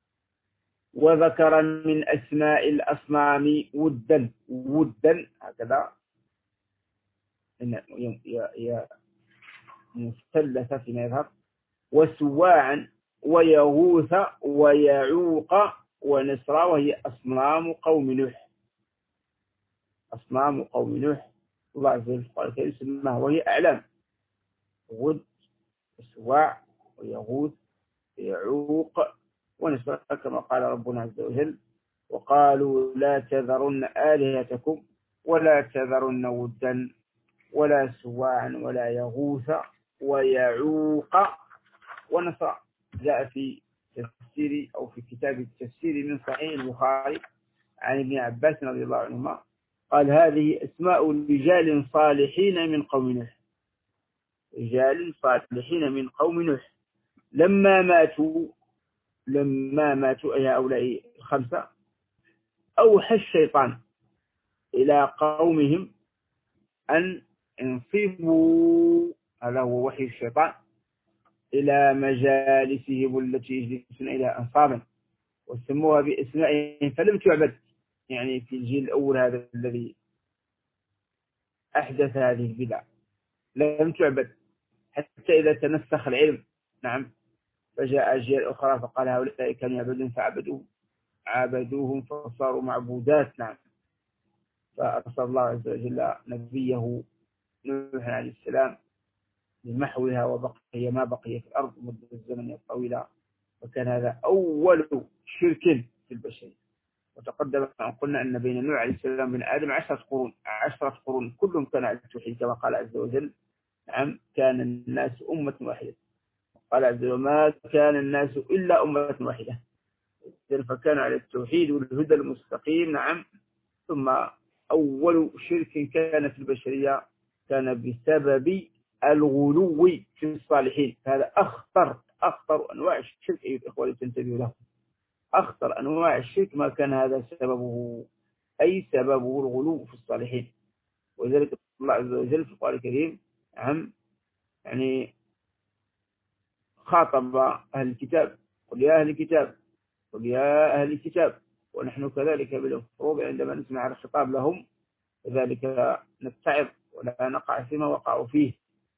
وذكر من أسماء الأصنام ودا هكذا، هي مثلثة فيما يظهر، وسواعا ويغوث ويعوق ونسرا، وهي أصنام قوم نوح. أصنام قوم نوح الله عز وجل قال كيف سماها، وهي أعلام: غد وسواع ويغوث ويعوق ونسرا، كما قال ربنا عز وجل: وقالوا لا تذرن آلهتكم ولا تذرن ودا ولا سواعا ولا يغوث ويعوق ونسرا. جاء في تفسير أو في كتاب التفسير من صحيح البخاري عن ابن عباس رضي الله عنهما قال: هذه أسماء رجال صالحين من قوم نوح. رجال صالحين من قوم نوح لما ماتوا أي هؤلاء الخمسة، أوحى الشيطان إلى قومهم أن انصبوا، هذا هو وحي الشيطان، إلى مجالسهم التي يجلسون إلى أنصابا، وسموها بأسمائهم فلم تعبد. يعني في الجيل الأول هذا الذي أحدث هذه البدع لم تعبد حتى إذا تنسخ العلم. نعم. فجاء أجيال أخرى فقال هؤلاء كانوا يعبدون فعبدوهم فصاروا معبودات. نعم. فأرسل الله عز وجل نبيه نوح عليه السلام لمحوها، وبقي ما بقي في الأرض مدة الزمن الطويلة، وكان هذا أول شرك في البشرية. وتقدم أن قلنا أن بين نوح عليه السلام وبين آدم 10 قرون كلهم كانوا على التوحيد، كما قال عز وجل: نعم كان الناس أمة واحدة. قال عز وجل: ما كان الناس إلا أمة واحدة، فكانوا على التوحيد والهدى المستقيم. نعم. ثم أول شرك كان في البشرية كان بسبب الغلو في الصالحين. هذا أخطر أنواع الشرك أيها الإخوة، تنتبهوا له. أخطر أنواع الشرك ما كان هذا سببه، أي سببه الغلو في الصالحين. ولذلك الله عز وجل في القرآن الكريم يعني خاطب أهل الكتاب: قل يا أهل الكتاب، قل يا أهل الكتاب. ونحن كذلك بالفروض عندما نسمع الخطاب لهم كذلك نتعظ ولا نقع فيما وقعوا فيه.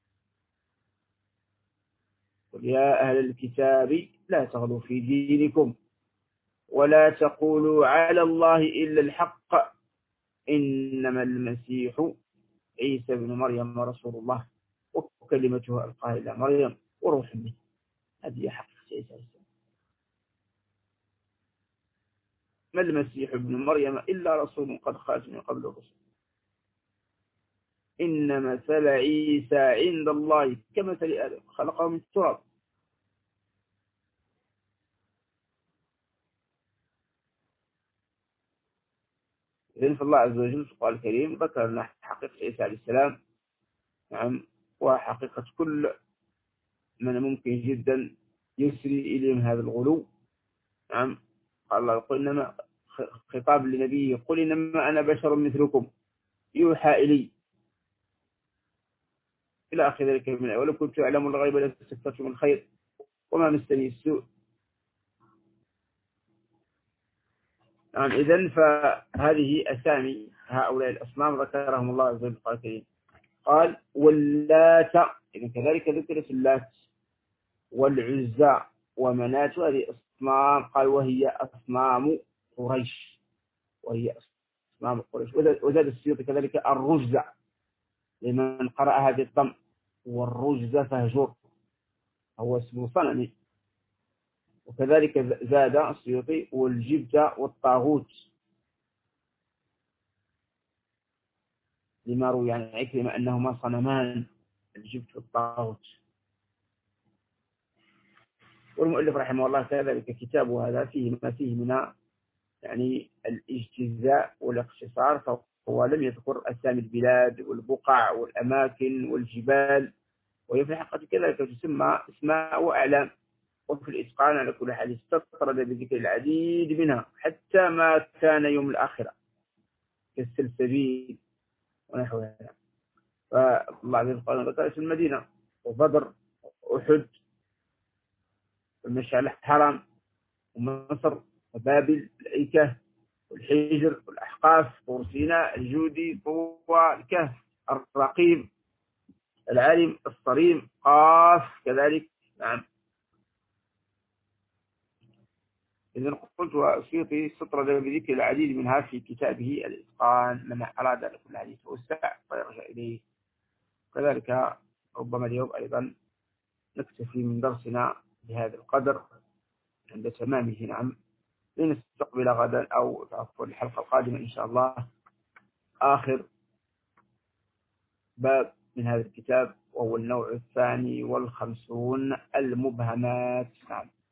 قل يا أهل الكتاب لا تغلوا في دينكم ولا تقولوا على الله إلا الحق، إنما المسيح عيسى بن مريم رسول الله وكلمته ألقاها إلى مريم وروح منه. هذه حقيقة عيسى السلام. ما المسيح ابن مريم إلا رسول قد خرج من قبل الرسل، إن مثل عيسى عند الله كمثل آدم خلقه من التراب. إذن فالله عز وجل في القرآن الكريم ذكر لنا حقيقة عيسى عليه السلام. نعم. وحقيقة كل من ممكن جدا يسري إليهم هذا الغلو. نعم. قال الله: قل إنما، خطاب لنبيه: قل إنما أنا بشر مثلكم يوحى إلي، إلى آخر ذلك من الآية: ولو كنت أعلم الغيب لاستكثرت من الخير وما مسني السوء. نعم. إذن فهذه أسامي هؤلاء الأصنام ذكرهم الله عز وجل في القرآن الكريم. قال: واللات، إذن كذلك ذكرت اللات والعزى ومنات، هذه أصنام. قال: وهي أصنام قريش، وهي أصنام قريش. وزاد السيوطي كذلك الرجزة لمن قرأ هذه الضم، والرجزة فهجر هو اسم صنم. وكذلك زاد السيوطي والجبت والطاغوت لما روي عن عكرمة أنهما صنمان، الجبت والطاغوت. والمؤلف رحمه الله كذلك كتابه هذا فيه ما فيه من يعني الاجتزاء والاختصار، فهو لم يذكر أسامي البلاد والبقع والأماكن والجبال، وهي في الحقيقة كذلك تسمى اسماء وأعلام. وفي الإتقان على كل حال استطرد بذكر العديد منها حتى ما كان يوم الآخرة كالسلسبيل ونحوها. فالله عز وجل ذكر اسم المدينة وبدر وأحد والمشعر الحرام ومصر وبابل الأيكة والحجر والأحقاف وسيناء الجودي طوى الكهف الرقيم العالم الصريم قاف كذلك. نعم. إذن قلت والسيوطي استطرد بذكر العديد منها في كتابه الإتقان، من أراد أن يكون الحديث توسع ويرجع إليه. كذلك ربما اليوم أيضا نكتفي من درسنا بهذا القدر عند تمامه. نعم. لنستقبل غدا أو تعفوا الحلقة القادمة إن شاء الله آخر باب من هذا الكتاب، وهو النوع 52 المبهمات. نعم.